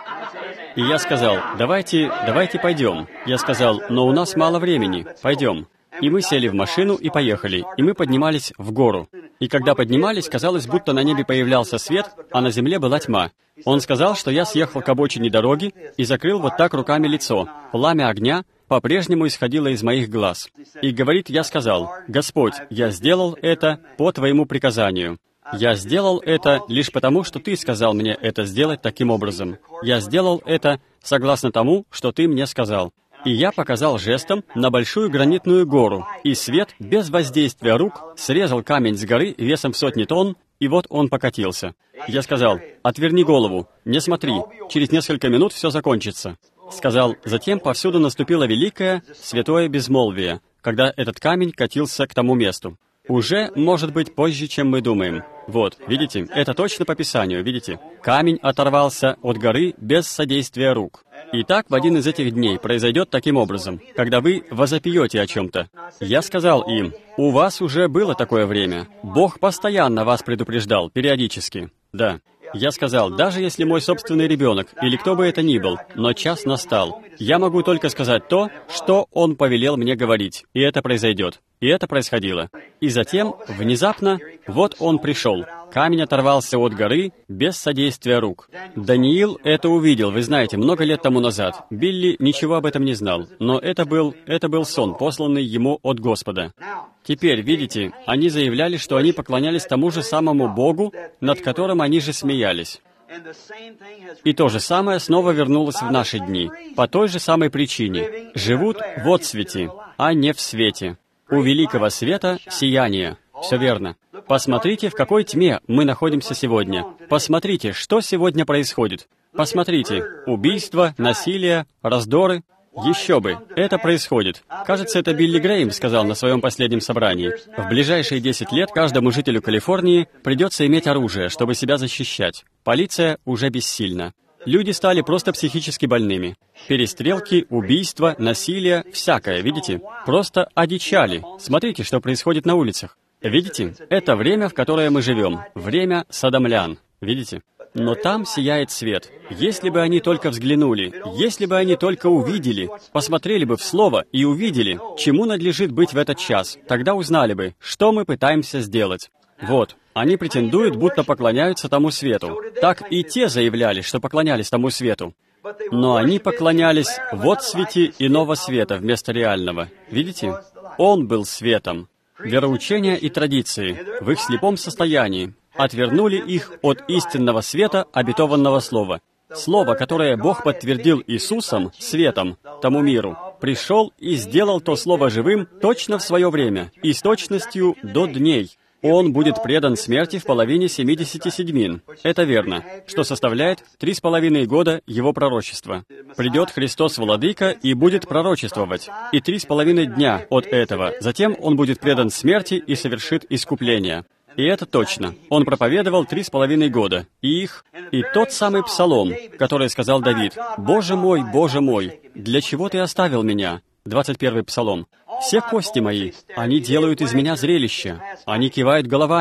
И я сказал, давайте пойдем. Я сказал, но у нас мало времени, пойдем. И мы сели в машину и поехали, и мы поднимались в гору. И когда поднимались, казалось, будто на небе появлялся свет, а на земле была тьма. Он сказал, что я съехал к обочине дороги и закрыл вот так руками лицо. Пламя огня по-прежнему исходило из моих глаз. И говорит, я сказал, «Господь, я сделал это по Твоему приказанию. Я сделал это лишь потому, что Ты сказал мне это сделать таким образом. Я сделал это согласно тому, что Ты мне сказал». И я показал жестом на большую гранитную гору, и свет без воздействия рук срезал камень с горы весом в 100 тонн, и вот он покатился. Я сказал, «Отверни голову, не смотри, через несколько минут все закончится». Сказал, затем повсюду наступило великое, святое безмолвие, когда этот камень катился к тому месту. Уже, может быть, позже, чем мы думаем. Вот, видите, это точно по Писанию, видите? Камень оторвался от горы без содействия рук. И так в один из этих дней произойдет таким образом, когда вы возопьете о чем-то. Я сказал им, у вас уже было такое время. Бог постоянно вас предупреждал, периодически. Да. Я сказал, даже если мой собственный ребенок, или кто бы это ни был, но час настал, я могу только сказать то, что Он повелел мне говорить, и это произойдет. И это происходило. И затем, внезапно, вот он пришел. Камень оторвался от горы без содействия рук. Даниил это увидел, вы знаете, много лет тому назад. Билли ничего об этом не знал, но это был сон, посланный ему от Господа. Теперь, видите, они заявляли, что они поклонялись тому же самому Богу, над которым они же смеялись. И то же самое снова вернулось в наши дни, по той же самой причине. Живут в отсвете, а не в свете. У великого света сияние. Все верно. Посмотрите, в какой тьме мы находимся сегодня. Посмотрите, что сегодня происходит. Посмотрите, убийства, насилие, раздоры. Еще бы, это происходит. Кажется, это Билли Грэйм сказал на своем последнем собрании. В ближайшие 10 лет каждому жителю Калифорнии придется иметь оружие, чтобы себя защищать. Полиция уже бессильна. Люди стали просто психически больными. Перестрелки, убийства, насилие, всякое, видите? Просто одичали. Смотрите, что происходит на улицах. Видите? Это время, в которое мы живем. Время содомлян. Видите? Но там сияет свет. Если бы они только взглянули, если бы они только увидели, посмотрели бы в Слово и увидели, чему надлежит быть в этот час, тогда узнали бы, что мы пытаемся сделать. Вот. Они претендуют, будто поклоняются тому свету. Так и те заявляли, что поклонялись тому свету. Но они поклонялись в отсвете иного света вместо реального. Видите? Он был светом. Вероучения и традиции в их слепом состоянии отвернули их от истинного света обетованного слова. Слово, которое Бог подтвердил Иисусом, светом, тому миру, пришел и сделал то слово живым точно в свое время и с точностью до дней. Он будет предан смерти в половине 77. Это верно, что составляет 3,5 года его пророчества. Придет Христос Владыка и будет пророчествовать, и 3,5 дня от этого. Затем он будет предан смерти и совершит искупление. И это точно. Он проповедовал 3,5 года. И тот самый псалом, который сказал Давид, Боже мой, для чего ты оставил меня?» 21-й псалом. «Все кости мои, они делают из меня зрелище. Они кивают головами,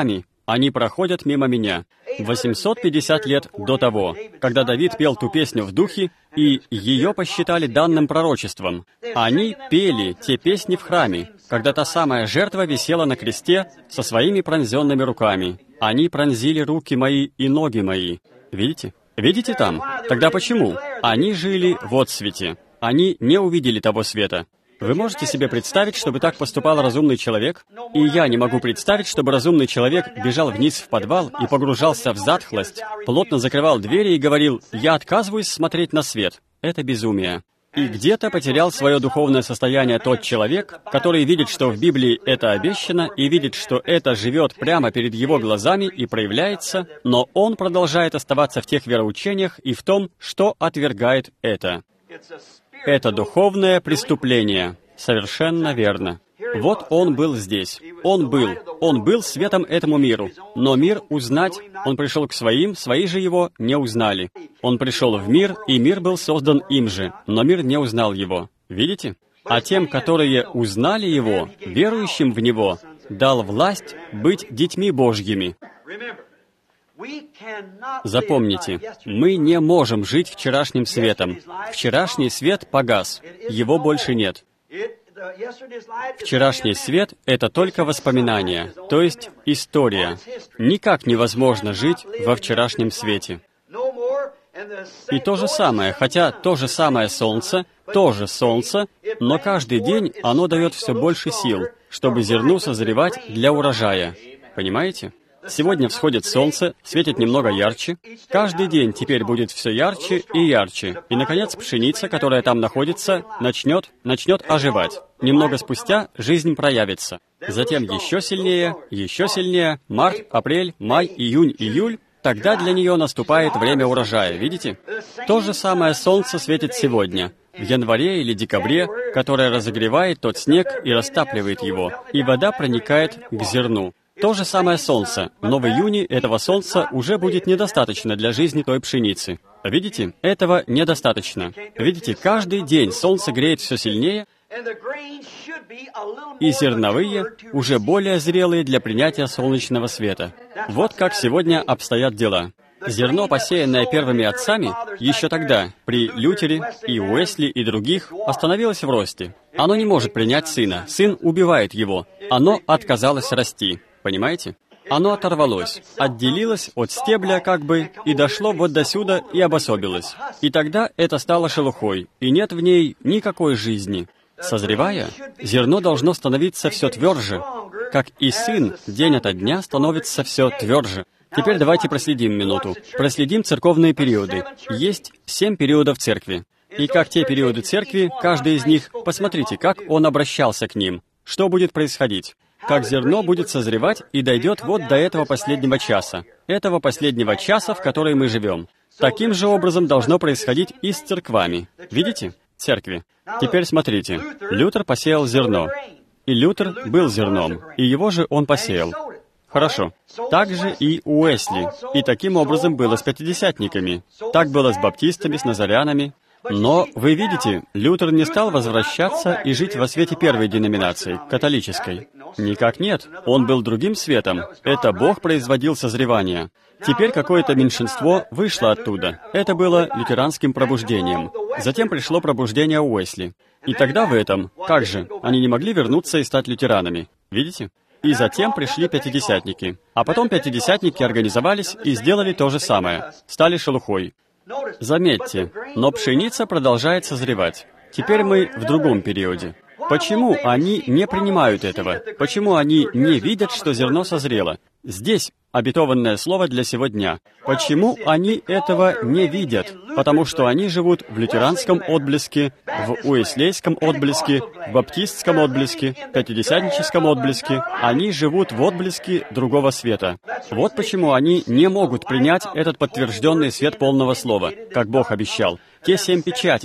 они проходят мимо меня. 850 лет до того, когда Давид пел ту песню в духе, и ее посчитали данным пророчеством. Они пели те песни в храме, когда та самая жертва висела на кресте со своими пронзенными руками. Они пронзили руки мои и ноги мои. Видите? Видите там? Тогда почему? Они жили в отсвете. Они не увидели того света. Вы можете себе представить, чтобы так поступал разумный человек? И я не могу представить, чтобы разумный человек бежал вниз в подвал и погружался в затхлость, плотно закрывал двери и говорил: «Я отказываюсь смотреть на свет». Это безумие. И где-то потерял свое духовное состояние тот человек, который видит, что в Библии это обещано, и видит, что это живет прямо перед его глазами и проявляется, но он продолжает оставаться в тех вероучениях и в том, что отвергает это. Это духовное преступление. Совершенно верно. Вот он был здесь. Он был светом этому миру. Но мир узнать, он пришел к своим, свои же его не узнали. Он пришел в мир, и мир был создан им же, но мир не узнал его. Видите? А тем, которые узнали его, верующим в него, дал власть быть детьми Божьими. Запомните, мы не можем жить вчерашним светом. Вчерашний свет погас, его больше нет. Вчерашний свет — это только воспоминания, то есть история. Никак невозможно жить во вчерашнем свете. И то же самое, хотя то же самое солнце, тоже солнце, но каждый день оно дает все больше сил, чтобы зерну созревать для урожая. Понимаете? Сегодня всходит солнце, светит немного ярче. Каждый день теперь будет все ярче и ярче. И, наконец, пшеница, которая там находится, начнет оживать. Немного спустя жизнь проявится. Затем еще сильнее, март, апрель, май, июнь, июль. Тогда для нее наступает время урожая, видите? То же самое солнце светит сегодня, в январе или декабре, которое разогревает тот снег и растапливает его, и вода проникает к зерну. То же самое солнце, но в июне этого солнца уже будет недостаточно для жизни той пшеницы. Видите, этого недостаточно. Видите, каждый день солнце греет все сильнее, и зерновые уже более зрелые для принятия солнечного света. Вот как сегодня обстоят дела. Зерно, посеянное первыми отцами, еще тогда, при Лютере и Уэсли и других, остановилось в росте. Оно не может принять сына. Сын убивает его. Оно отказалось расти. Понимаете? Оно оторвалось, отделилось от стебля как бы, и дошло вот до сюда и обособилось. И тогда это стало шелухой, и нет в ней никакой жизни. Созревая, зерно должно становиться все тверже, как и сын день ото дня становится все тверже. Теперь давайте проследим минуту. Проследим церковные периоды. Есть 7 периодов церкви. И как те периоды церкви, каждый из них, посмотрите, как он обращался к ним. Что будет происходить? Как зерно будет созревать и дойдет вот до этого последнего часа. Этого последнего часа, в который мы живем. Таким же образом должно происходить и с церквами. Видите? Церкви. Теперь смотрите. Лютер посеял зерно. И Лютер был зерном, и его же он посеял. Хорошо. Так же и Уэсли. И таким образом было с пятидесятниками. Так было с баптистами, с назарянами. Но, вы видите, Лютер не стал возвращаться и жить во свете первой деноминации, католической. Никак нет. Он был другим светом. Это Бог производил созревание. Теперь какое-то меньшинство вышло оттуда. Это было лютеранским пробуждением. Затем пришло пробуждение Уэсли. И тогда в этом, как же, они не могли вернуться и стать лютеранами. Видите? И затем пришли пятидесятники. А потом пятидесятники организовались и сделали то же самое. Стали шелухой. Заметьте, но пшеница продолжает созревать. Теперь мы в другом периоде. Почему они не принимают этого? Почему они не видят, что зерно созрело? Здесь обетованное слово для сего дня. Почему они этого не видят? Потому что они живут в лютеранском отблеске, в уэслейском отблеске, в баптистском отблеске, пятидесятническом отблеске. Они живут в отблеске другого света. Вот почему они не могут принять этот подтвержденный свет полного слова, как Бог обещал. Те 7 печатей, в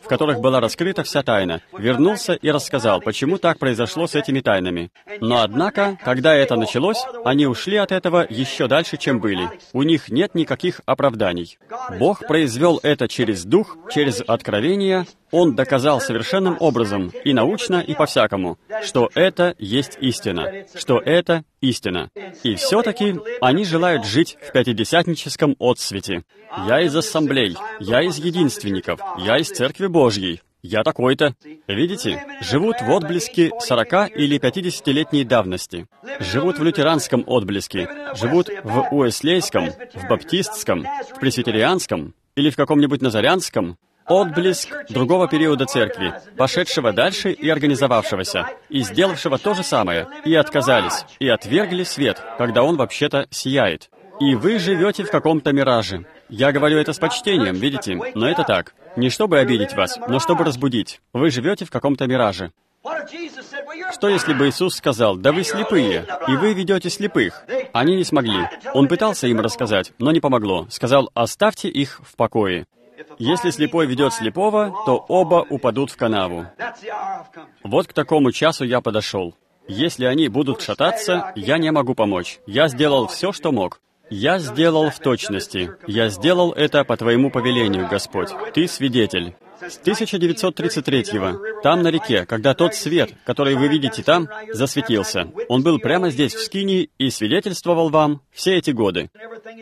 которых была раскрыта вся тайна, вернулся и рассказал, почему так произошло с этими тайнами. Но однако, когда это началось, они ушли от этого еще дальше, чем были. У них нет никаких оправданий. Бог произвел это через Дух, через откровение. Он доказал совершенным образом, и научно, и по-всякому, что это есть истина, что это истина. И все-таки они желают жить в пятидесятническом отсвете. Я из ассамблей, я из единственников, я из Церкви Божьей, я такой-то. Видите, живут в отблеске 40 или 50-летней давности. Живут в лютеранском отблеске, живут в уэслейском, в баптистском, в пресвитерианском или в каком-нибудь назарянском. Отблеск другого периода церкви, пошедшего дальше и организовавшегося, и сделавшего то же самое, и отказались, и отвергли свет, когда он вообще-то сияет. И вы живете в каком-то мираже. Я говорю это с почтением, видите, но это так. Не чтобы обидеть вас, но чтобы разбудить. Вы живете в каком-то мираже. Что если бы Иисус сказал: «Да вы слепые, и вы ведете слепых»? Они не смогли. Он пытался им рассказать, но не помогло. Сказал: «Оставьте их в покое». Если слепой ведет слепого, то оба упадут в канаву. Вот к такому часу я подошел. Если они будут шататься, я не могу помочь. Я сделал все, что мог. Я сделал в точности. Я сделал это по Твоему повелению, Господь. Ты свидетель. С 1933-го, там на реке, когда тот свет, который вы видите там, засветился. Он был прямо здесь, в Скинии, и свидетельствовал вам все эти годы.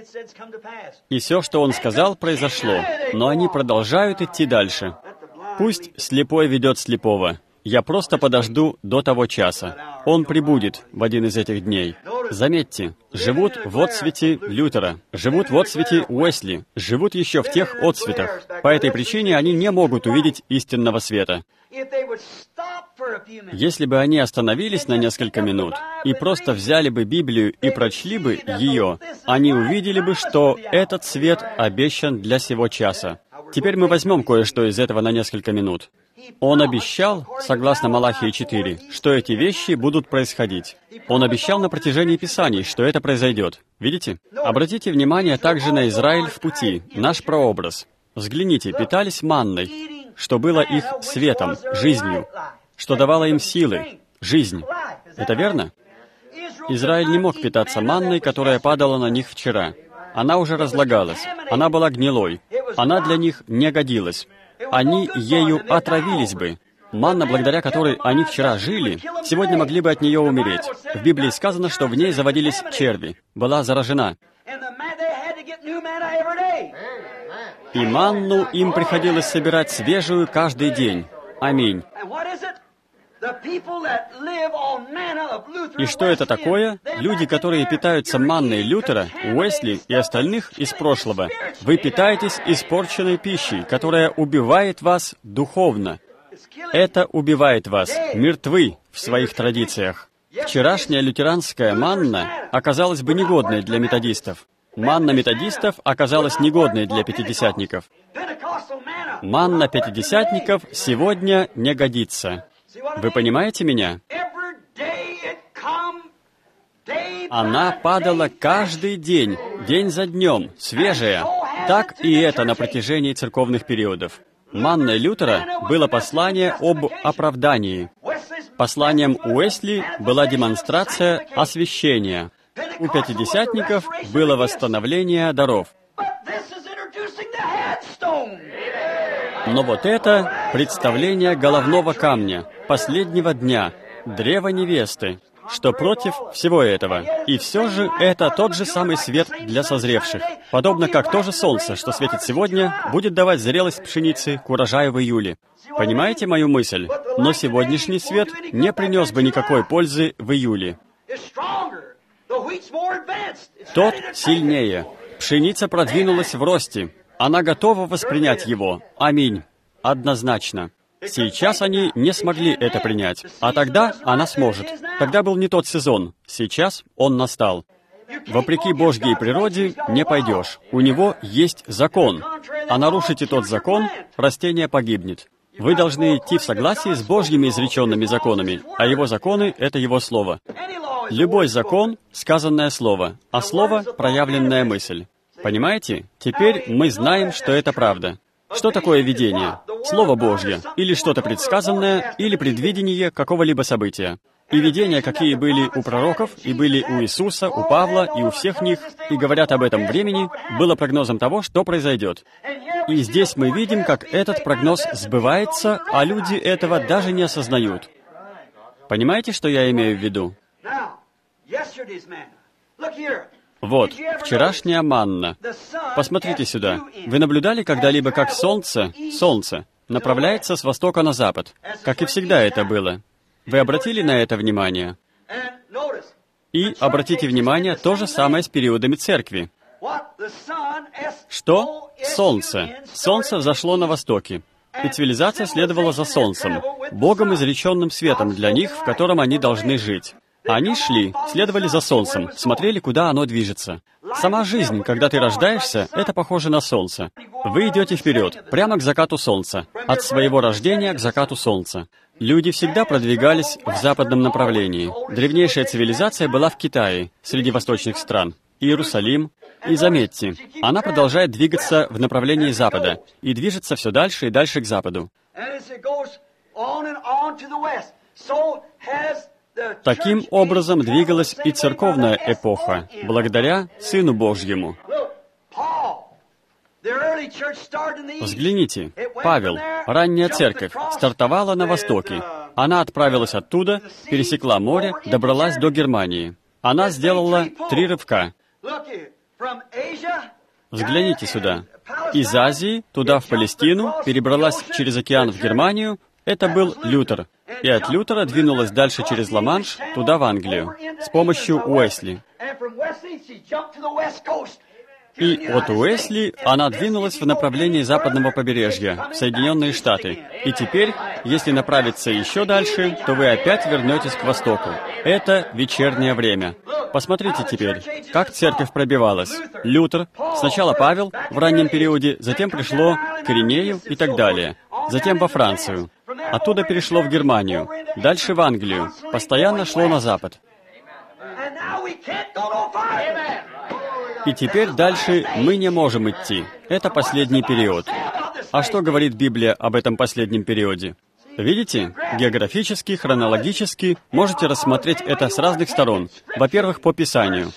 И все, что он сказал, произошло. Но они продолжают идти дальше. Пусть слепой ведет слепого. Я просто подожду до того часа. Он прибудет в один из этих дней. Заметьте, живут в отсвете Лютера, живут в отсвете Уэсли, живут еще в тех отсветах. По этой причине они не могут увидеть истинного света. Если бы они остановились на несколько минут и просто взяли бы Библию и прочли бы ее, они увидели бы, что этот свет обещан для сего часа. Теперь мы возьмем кое-что из этого на несколько минут. Он обещал, согласно Малахии 4, что эти вещи будут происходить. Он обещал на протяжении Писаний, что это произойдет. Видите? Обратите внимание также на Израиль в пути, наш прообраз. Взгляните, питались манной, что было их светом, жизнью, что давало им силы, жизнь. Это верно? Израиль не мог питаться манной, которая падала на них вчера. Она уже разлагалась, она была гнилой, она для них не годилась. Они ею отравились бы. Манна, благодаря которой они вчера жили, сегодня могли бы от нее умереть. В Библии сказано, что в ней заводились черви, была заражена. И манну им приходилось собирать свежую каждый день. Аминь. И что это такое? Люди, которые питаются манной Лютера, Уэсли и остальных из прошлого. Вы питаетесь испорченной пищей, которая убивает вас духовно. Это убивает вас. Мертвы в своих традициях. Вчерашняя лютеранская манна оказалась бы негодной для методистов. Манна методистов оказалась негодной для пятидесятников. Манна пятидесятников сегодня не годится. Вы понимаете меня? Она падала каждый день, день за днем, свежая. Так и это на протяжении церковных периодов. Манной Лютера было послание об оправдании. Посланием Уэсли была демонстрация освящения. У пятидесятников было восстановление даров. Но вот это представление головного камня, последнего дня, древа невесты, что против всего этого. И все же это тот же самый свет для созревших. Подобно как то же солнце, что светит сегодня, будет давать зрелость пшеницы к урожаю в июле. Понимаете мою мысль? Но сегодняшний свет не принес бы никакой пользы в июле. Тот сильнее. Пшеница продвинулась в росте. Она готова воспринять его. Аминь. Однозначно. Сейчас они не смогли это принять, а тогда она сможет. Тогда был не тот сезон. Сейчас он настал. Вопреки Божьей природе не пойдешь. У него есть закон. А нарушите тот закон, растение погибнет. Вы должны идти в согласии с Божьими изреченными законами, а Его законы — это Его Слово. Любой закон — сказанное слово, а слово — проявленная мысль. Понимаете? Теперь мы знаем, что это правда. Что такое видение? Слово Божье, или что-то предсказанное, или предвидение какого-либо события. И видения, какие были у пророков, и были у Иисуса, у Павла, и у всех них, и говорят об этом времени, было прогнозом того, что произойдет. И здесь мы видим, как этот прогноз сбывается, а люди этого даже не осознают. Понимаете, что я имею в виду? Вот, вчерашняя манна. Посмотрите сюда. Вы наблюдали когда-либо, как солнце направляется с востока на запад, как и всегда это было? Вы обратили на это внимание? И обратите внимание, то же самое с периодами церкви. Что? Солнце. Солнце взошло на востоке. И цивилизация следовала за солнцем, Богом изреченным светом для них, в котором они должны жить. Они шли, следовали за солнцем, смотрели, куда оно движется. Сама жизнь, когда ты рождаешься, это похоже на солнце. Вы идете вперед, прямо к закату солнца, от своего рождения к закату солнца. Люди всегда продвигались в западном направлении. Древнейшая цивилизация была в Китае, среди восточных стран. Иерусалим. И заметьте, она продолжает двигаться в направлении запада и движется все дальше и дальше к западу. Таким образом двигалась и церковная эпоха, благодаря Сыну Божьему. Взгляните, Павел, ранняя церковь, стартовала на востоке. Она отправилась оттуда, пересекла море, добралась до Германии. Она сделала 3 рывка. Взгляните сюда. Из Азии, туда, в Палестину, перебралась через океан в Германию. Это был Лютер. И от Лютера двинулась дальше через Ла-Манш, туда, в Англию, с помощью Уэсли. И от Уэсли она двинулась в направлении западного побережья, в Соединенные Штаты. И теперь, если направиться еще дальше, то вы опять вернетесь к востоку. Это вечернее время. Посмотрите теперь, как церковь пробивалась. Лютер, сначала Павел в раннем периоде, затем пришло к Иринею и так далее. Затем во Францию. Оттуда перешло в Германию. Дальше в Англию. Постоянно шло на запад. И теперь дальше мы не можем идти. Это последний период. А что говорит Библия об этом последнем периоде? Видите? Географически, хронологически можете рассмотреть это с разных сторон. Во-первых, по Писанию.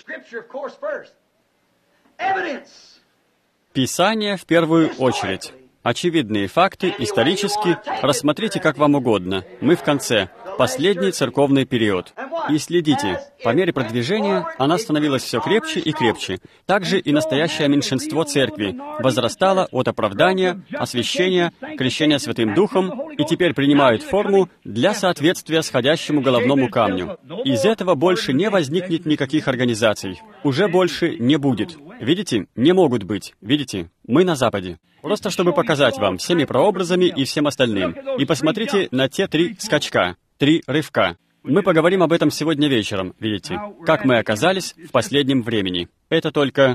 Писание в первую очередь. Очевидные факты, исторически, рассмотрите как вам угодно. Мы в конце. Последний церковный период. И следите. По мере продвижения она становилась все крепче и крепче. Также и настоящее меньшинство церкви возрастало от оправдания, освящения, крещения Святым Духом и теперь принимают форму для соответствия сходящему головному камню. Из этого больше не возникнет никаких организаций. Уже больше не будет. Видите? Не могут быть. Видите? Мы на Западе. Просто чтобы показать вам всеми прообразами и всем остальным. И посмотрите на те 3 скачка, 3 рывка. Мы поговорим об этом сегодня вечером, видите, как мы оказались в последнем времени. Это только...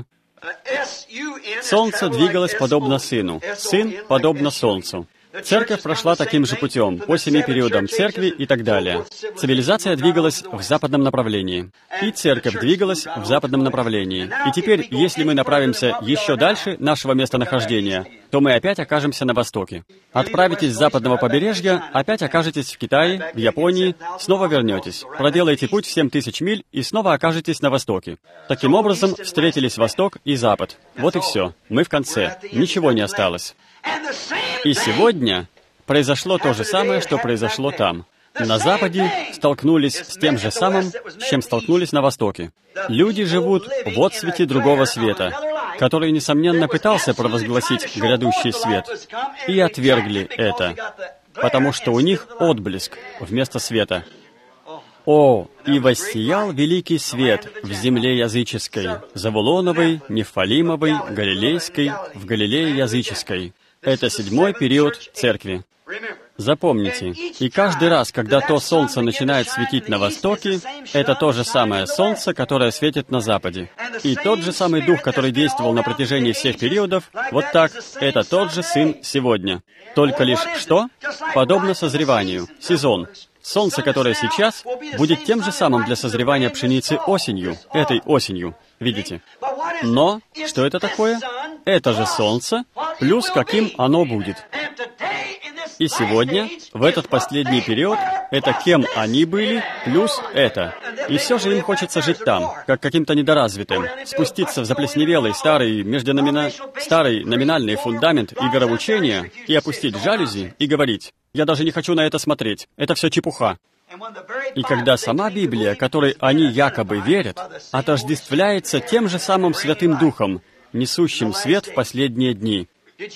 Солнце двигалось подобно Сыну, Сын подобно Солнцу. Церковь прошла таким же путем, по 7 периодам церкви и так далее. Цивилизация двигалась в западном направлении. И церковь двигалась в западном направлении. И теперь, если мы направимся еще дальше нашего местонахождения, то мы опять окажемся на востоке. Отправитесь с западного побережья, опять окажетесь в Китае, в Японии, снова вернетесь. Проделаете путь в 7000 миль и снова окажетесь на востоке. Таким образом, встретились восток и запад. Вот и все. Мы в конце. Ничего не осталось. И сегодня произошло то же самое, что произошло там. На Западе столкнулись с тем же самым, с чем столкнулись на Востоке. Люди живут в отсвете другого света, который, несомненно, пытался провозгласить грядущий свет, и отвергли это, потому что у них отблеск вместо света. «О, и воссиял великий свет в земле языческой, Завулоновой, Нефалимовой, Галилейской, в Галилее языческой». Это 7-й период церкви. Запомните, и каждый раз, когда то солнце начинает светить на востоке, это то же самое солнце, которое светит на западе. И тот же самый дух, который действовал на протяжении всех периодов, вот так, это тот же Сын сегодня. Только лишь что? Подобно созреванию, сезон. Солнце, которое сейчас, будет тем же самым для созревания пшеницы осенью, этой осенью. Видите? Но, что это такое? Это же солнце плюс каким оно будет. И сегодня, в этот последний период, это кем они были, плюс это. И все же им хочется жить там, как каким-то недоразвитым, спуститься в заплесневелый старый номинальный фундамент и вероучения и опустить жалюзи и говорить: «Я даже не хочу на это смотреть, это все чепуха». И когда сама Библия, которой они якобы верят, отождествляется тем же самым Святым Духом, несущим свет в последние дни.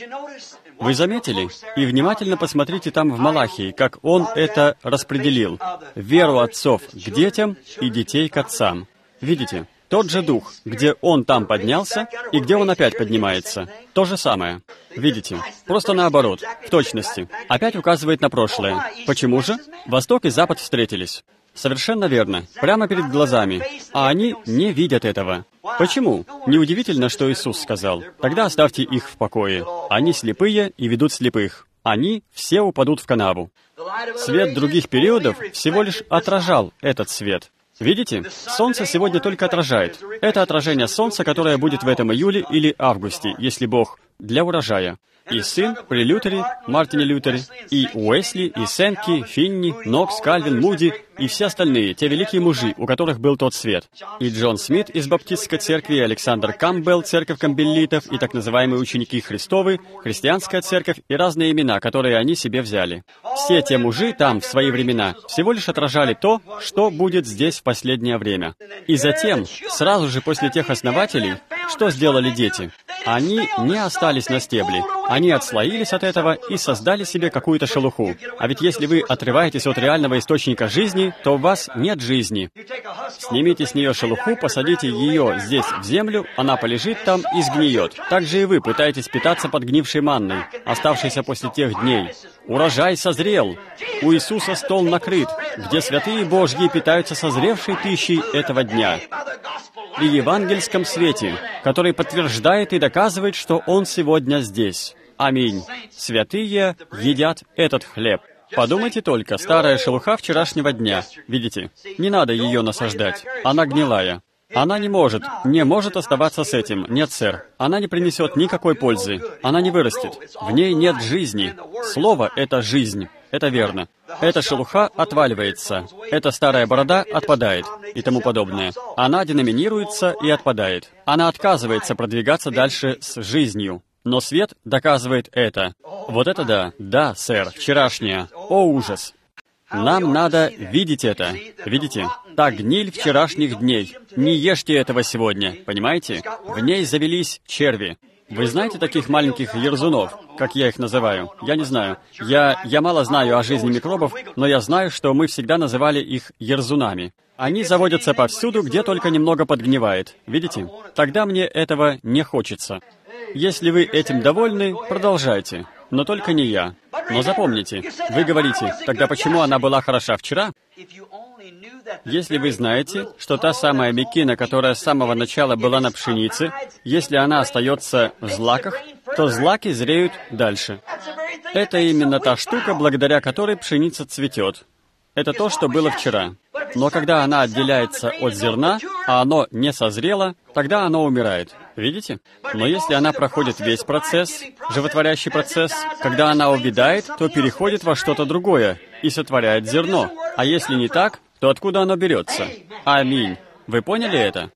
Вы заметили? И внимательно посмотрите там в Малахии, как он это распределил. Веру отцов к детям и детей к отцам. Видите? Тот же Дух, где он там поднялся и где он опять поднимается. То же самое. Видите? Просто наоборот, в точности. Опять указывает на прошлое. Почему же? Восток и Запад встретились. Совершенно верно. Прямо перед глазами. А они не видят этого. Почему? Неудивительно, что Иисус сказал: «Тогда оставьте их в покое. Они слепые и ведут слепых. Они все упадут в канаву». Свет других периодов всего лишь отражал этот свет. Видите? Солнце сегодня только отражает. Это отражение Солнца, которое будет в этом июле или августе, если Бог, для урожая. И сын при Лютере, Мартине Лютере, и Уэсли, и Сенки, Финни, Нокс, Кальвин, Муди, и все остальные, те великие мужи, у которых был тот свет. И Джон Смит из Баптистской церкви, и Александр Кампбелл, церковь Кампбеллитов, и так называемые ученики Христовы, христианская церковь, и разные имена, которые они себе взяли. Все те мужи там, в свои времена, всего лишь отражали то, что будет здесь в последнее время. И затем, сразу же после тех основателей, что сделали дети? Они не остались на стебле. Они отслоились от этого и создали себе какую-то шелуху. А ведь если вы отрываетесь от реального источника жизни, то у вас нет жизни. Снимите с нее шелуху, посадите ее здесь в землю, она полежит там и сгниет. Так же и вы пытаетесь питаться подгнившей манной, оставшейся после тех дней. Урожай созрел. У Иисуса стол накрыт, где святые Божьи питаются созревшей пищей этого дня. При евангельском свете, который подтверждает и доказывает, что Он сегодня здесь. Аминь. Святые едят этот хлеб. Подумайте только, старая шелуха вчерашнего дня. Видите? Не надо ее насаждать. Она гнилая. Она не может оставаться с этим. Нет, сэр. Она не принесет никакой пользы. Она не вырастет. В ней нет жизни. Слово — это жизнь. Это верно. Эта шелуха отваливается. Эта старая борода отпадает и тому подобное. Она деноминируется и отпадает. Она отказывается продвигаться дальше с жизнью. Но свет доказывает это. Вот это да. Да, сэр, вчерашнее. О, ужас. Нам надо видеть это. Видите? Та гниль вчерашних дней. Не ешьте этого сегодня, понимаете? В ней завелись черви. Вы знаете таких маленьких ерзунов, как я их называю? Я не знаю. Я мало знаю о жизни микробов, но я знаю, что мы всегда называли их ерзунами. Они заводятся повсюду, где только немного подгнивает. Видите? Тогда мне этого не хочется. Если вы этим довольны, продолжайте. Но только не я. Но запомните, вы говорите: «Тогда почему она была хороша вчера?» Если вы знаете, что та самая мекина, которая с самого начала была на пшенице, если она остается в злаках, то злаки зреют дальше. Это именно та штука, благодаря которой пшеница цветет. Это то, что было вчера. Но когда она отделяется от зерна, а оно не созрело, тогда оно умирает. Видите? Но если она проходит весь процесс, животворящий процесс, когда она увядает, то переходит во что-то другое и сотворяет зерно. А если не так, то откуда оно берется? Аминь. Вы поняли это?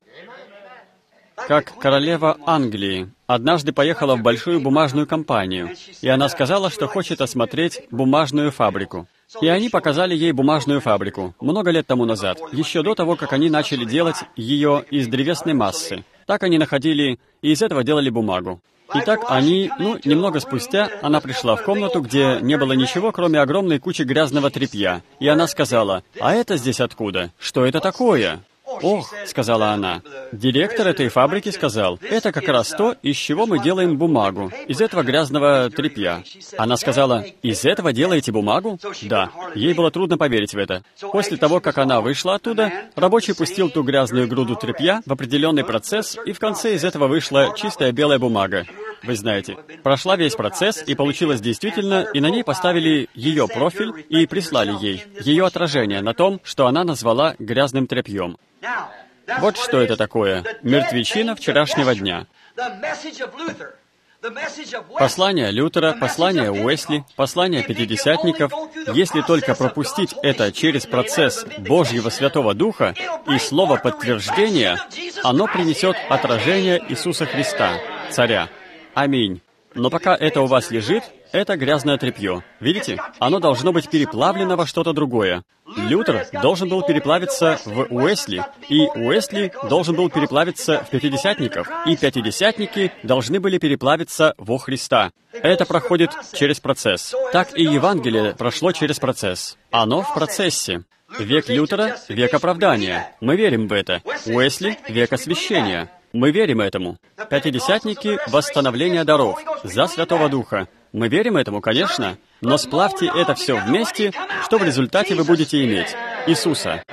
Как королева Англии однажды поехала в большую бумажную компанию, и она сказала, что хочет осмотреть бумажную фабрику. И они показали ей бумажную фабрику много лет тому назад, еще до того, как они начали делать ее из древесной массы. Так они находили, и из этого делали бумагу. И так они, немного спустя, она пришла в комнату, где не было ничего, кроме огромной кучи грязного тряпья. И она сказала: «А это здесь откуда? Что это такое?» «Ох», — сказала она, — «директор этой фабрики сказал, это как раз то, из чего мы делаем бумагу, из этого грязного тряпья». Она сказала: «Из этого делаете бумагу?» Да, ей было трудно поверить в это. После того, как она вышла оттуда, рабочий пустил ту грязную груду тряпья в определенный процесс, и в конце из этого вышла чистая белая бумага. Вы знаете, прошла весь процесс, и получилось действительно, и на ней поставили ее профиль и прислали ей ее отражение на том, что она назвала грязным тряпьем. Вот что это такое. Мертвечина вчерашнего дня. Послание Лютера, послание Уэсли, послание пятидесятников, если только пропустить это через процесс Божьего Святого Духа и слово подтверждения, оно принесет отражение Иисуса Христа, Царя. Аминь. Но пока это у вас лежит, это грязное тряпье. Видите? Оно должно быть переплавлено во что-то другое. Лютер должен был переплавиться в Уэсли, и Уэсли должен был переплавиться в пятидесятников, и пятидесятники должны были переплавиться во Христа. Это проходит через процесс. Так и Евангелие прошло через процесс. Оно в процессе. Век Лютера — век оправдания. Мы верим в это. Уэсли — век освящения. Мы верим этому. Пятидесятники — восстановление даров за Святого Духа. Мы верим этому, конечно, но сплавьте это все вместе, что в результате вы будете иметь Иисуса.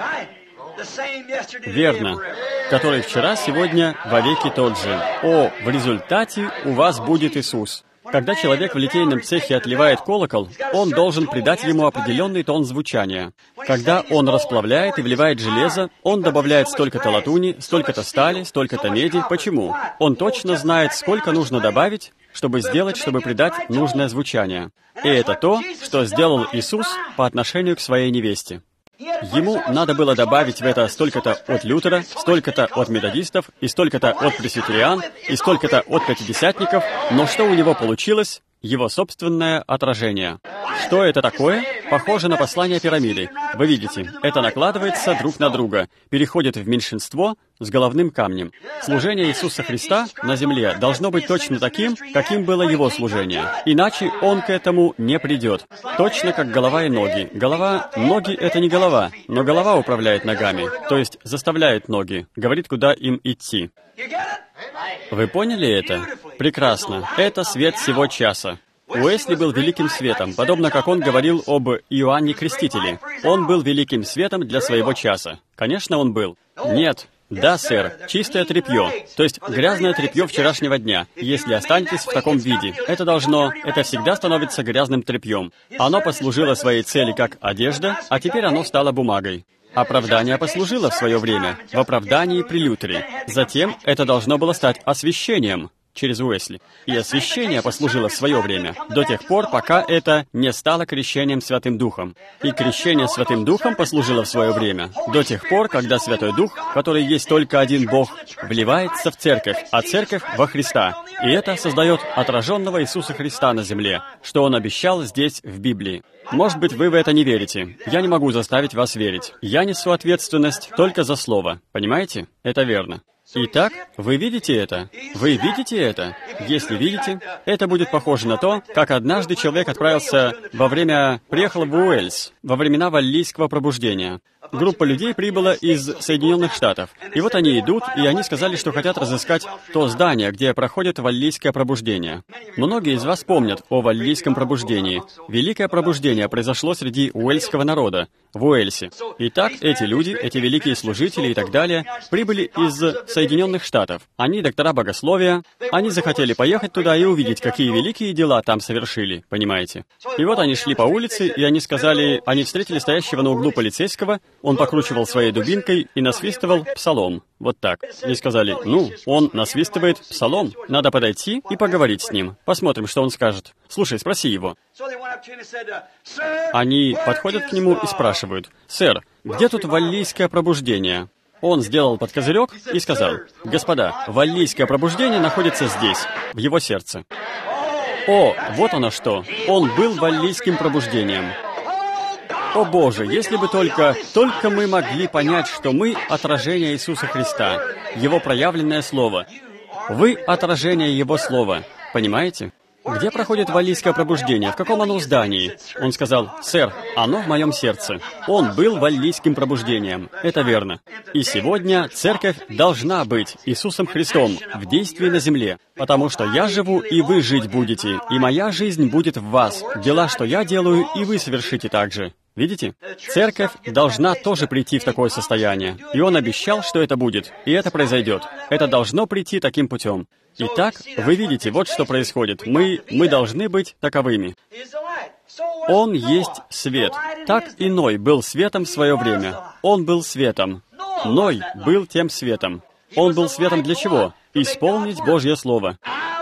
Верно. Который вчера, сегодня, вовеки тот же. О, в результате у вас будет Иисус. Когда человек в литейном цехе отливает колокол, он должен придать ему определенный тон звучания. Когда он расплавляет и вливает железо, он добавляет столько-то латуни, столько-то стали, столько-то меди. Почему? Он точно знает, сколько нужно добавить, чтобы придать нужное звучание. И это то, что сделал Иисус по отношению к своей невесте. Ему надо было добавить в это столько-то от Лютера, столько-то от методистов, и столько-то от пресвитериан, и столько-то от пятидесятников, но что у него получилось? Его собственное отражение. Что это такое? Похоже на послание пирамиды. Вы видите, это накладывается друг на друга, переходит в меньшинство с головным камнем. Служение Иисуса Христа на земле должно быть точно таким, каким было Его служение. Иначе Он к этому не придет. Точно как голова и ноги. Ноги — это не голова, но голова управляет ногами, то есть заставляет ноги, говорит, куда им идти. Вы поняли это? Прекрасно. Это свет сего часа. Уэсли был великим светом, подобно как он говорил об Иоанне Крестителе. Он был великим светом для своего часа. Конечно, он был. Нет. Да, сэр, чистое тряпье, то есть грязное тряпье вчерашнего дня. Если останетесь в таком виде, это всегда становится грязным тряпьем. Оно послужило своей цели как одежда, а теперь оно стало бумагой. Оправдание послужило в свое время, в оправдании при Лютере. Затем это должно было стать освящением через Уэсли. И освящение послужило в свое время, до тех пор, пока это не стало крещением Святым Духом. И крещение Святым Духом послужило в свое время, до тех пор, когда Святой Дух, который есть только один Бог, вливается в церковь, а церковь во Христа. И это создает отраженного Иисуса Христа на земле, что Он обещал здесь, в Библии. Может быть, вы в это не верите. Я не могу заставить вас верить. Я несу ответственность только за Слово. Понимаете? Это верно. Итак, вы видите это? Вы видите это? Если видите, это будет похоже на то, как однажды человек приехал в Уэльс во времена Валлийского пробуждения. Группа людей прибыла из Соединенных Штатов. И вот они идут, и они сказали, что хотят разыскать то здание, где проходит Валлийское пробуждение. Многие из вас помнят о Валлийском пробуждении. Великое пробуждение произошло среди уэльского народа, в Уэльсе. Итак, эти люди, эти великие служители и так далее, прибыли из Соединенных Штатов. Они доктора богословия, они захотели поехать туда и увидеть, какие великие дела там совершили, понимаете? И вот они шли по улице, и они встретили стоящего на углу полицейского, он покручивал своей дубинкой и насвистывал псалом. Вот так. И сказали, он насвистывает псалом. Надо подойти и поговорить с ним. Посмотрим, что он скажет. Слушай, спроси его. Они подходят к нему и спрашивают, «Сэр, где тут Валлийское пробуждение?» Он сделал под козырек и сказал, «Господа, Валлийское пробуждение находится здесь, в его сердце». О, вот оно что. Он был Валлийским пробуждением. О Боже, если бы только мы могли понять, что мы — отражение Иисуса Христа, Его проявленное Слово. Вы — отражение Его Слова. Понимаете? Где проходит Валлийское пробуждение? В каком оно здании? Он сказал, «Сэр, оно в моем сердце». Он был Валлийским пробуждением. Это верно. И сегодня церковь должна быть Иисусом Христом в действии на земле. Потому что я живу, и вы жить будете, и моя жизнь будет в вас. Дела, что я делаю, и вы совершите так же. Видите? Церковь должна тоже прийти в такое состояние. И Он обещал, что это будет. И это произойдет. Это должно прийти таким путем. Итак, вы видите, вот что происходит. Мы должны быть таковыми. Он есть свет. Так и Ной был светом в свое время. Он был светом. Ной был тем светом. Он был светом для чего? Исполнить Божье Слово.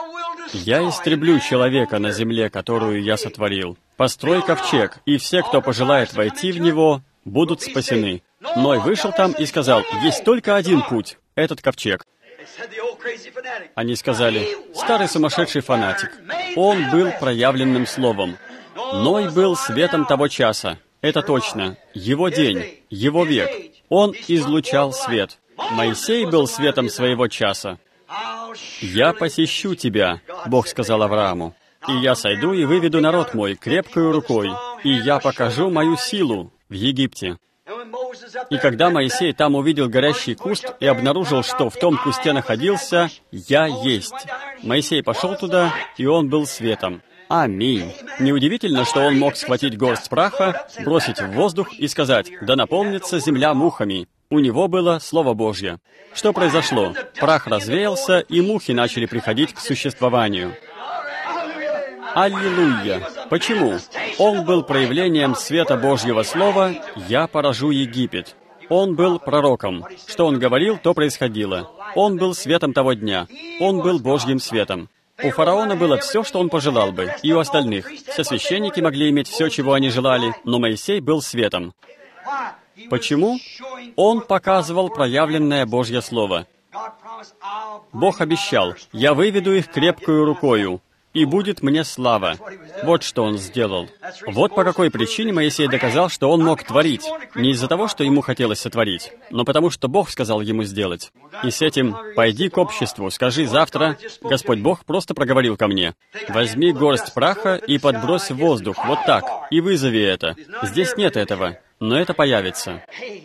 «Я истреблю человека на земле, которую я сотворил. Построй ковчег, и все, кто пожелает войти в него, будут спасены». Ной вышел там и сказал: «Есть только один путь — этот ковчег». Они сказали: «Старый сумасшедший фанатик». Он был проявленным словом. Ной был светом того часа. Это точно. Его день, его век. Он излучал свет. Моисей был светом своего часа. «Я посещу тебя», — Бог сказал Аврааму, «и я сойду и выведу народ мой крепкою рукой, и я покажу мою силу в Египте». И когда Моисей там увидел горящий куст и обнаружил, что в том кусте находился «Я есть», Моисей пошел туда, и он был светом. Аминь. Неудивительно, что он мог схватить горсть праха, бросить в воздух и сказать: «Да наполнится земля мухами». У него было Слово Божье. Что произошло? Прах развеялся, и мухи начали приходить к существованию. Аллилуйя! Почему? Он был проявлением света Божьего Слова «Я поражу Египет». Он был пророком. Что он говорил, то происходило. Он был светом того дня. Он был Божьим светом. У фараона было все, что он пожелал бы, и у остальных. Все священники могли иметь все, чего они желали, но Моисей был светом. Почему? Он показывал проявленное Божье Слово. Бог обещал: «Я выведу их крепкою рукою, и будет мне слава». Вот что он сделал. Вот по какой причине Моисей доказал, что он мог творить. Не из-за того, что ему хотелось сотворить, но потому что Бог сказал ему сделать. И с этим: «Пойди к обществу, скажи завтра: Господь Бог просто проговорил ко мне. Возьми горсть праха и подбрось в воздух, вот так, и вызови это». Здесь нет этого, но это появится.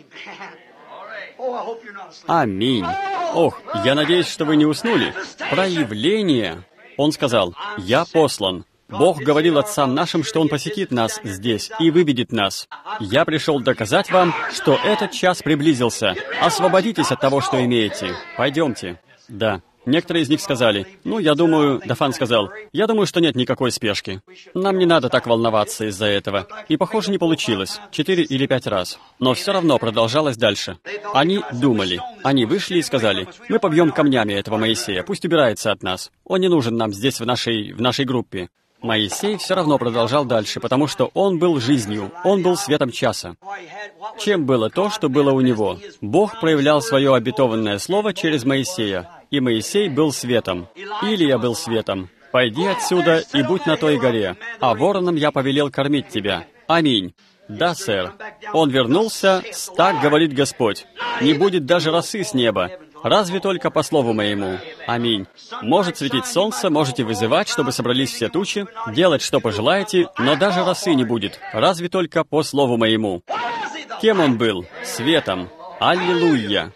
Аминь. Ох, я надеюсь, что вы не уснули. Проявление. Он сказал: «Я послан». Бог говорил отцам нашим, что Он посетит нас здесь и выведет нас. Я пришел доказать вам, что этот час приблизился. Освободитесь от того, что имеете. Пойдемте. Да. Некоторые из них сказали: я думаю, Дафан сказал, «Я думаю, что нет никакой спешки. Нам не надо так волноваться из-за этого». И, похоже, не получилось. 4 или 5 раз. Но все равно продолжалось дальше. Они думали. Они вышли и сказали: «Мы побьем камнями этого Моисея, пусть убирается от нас. Он не нужен нам здесь, в нашей группе». Моисей все равно продолжал дальше, потому что он был жизнью, он был светом часа. Чем было то, что было у него? Бог проявлял свое обетованное слово через Моисея, и Моисей был светом. Илия был светом. «Пойди отсюда и будь на той горе, а вороном я повелел кормить тебя». Аминь. Да, сэр. Он вернулся, так говорит Господь. Не будет даже росы с неба, разве только по слову моему. Аминь. Может светить солнце, можете вызывать, чтобы собрались все тучи, делать, что пожелаете, но даже росы не будет, разве только по слову моему. Кем он был? Светом. Аллилуйя.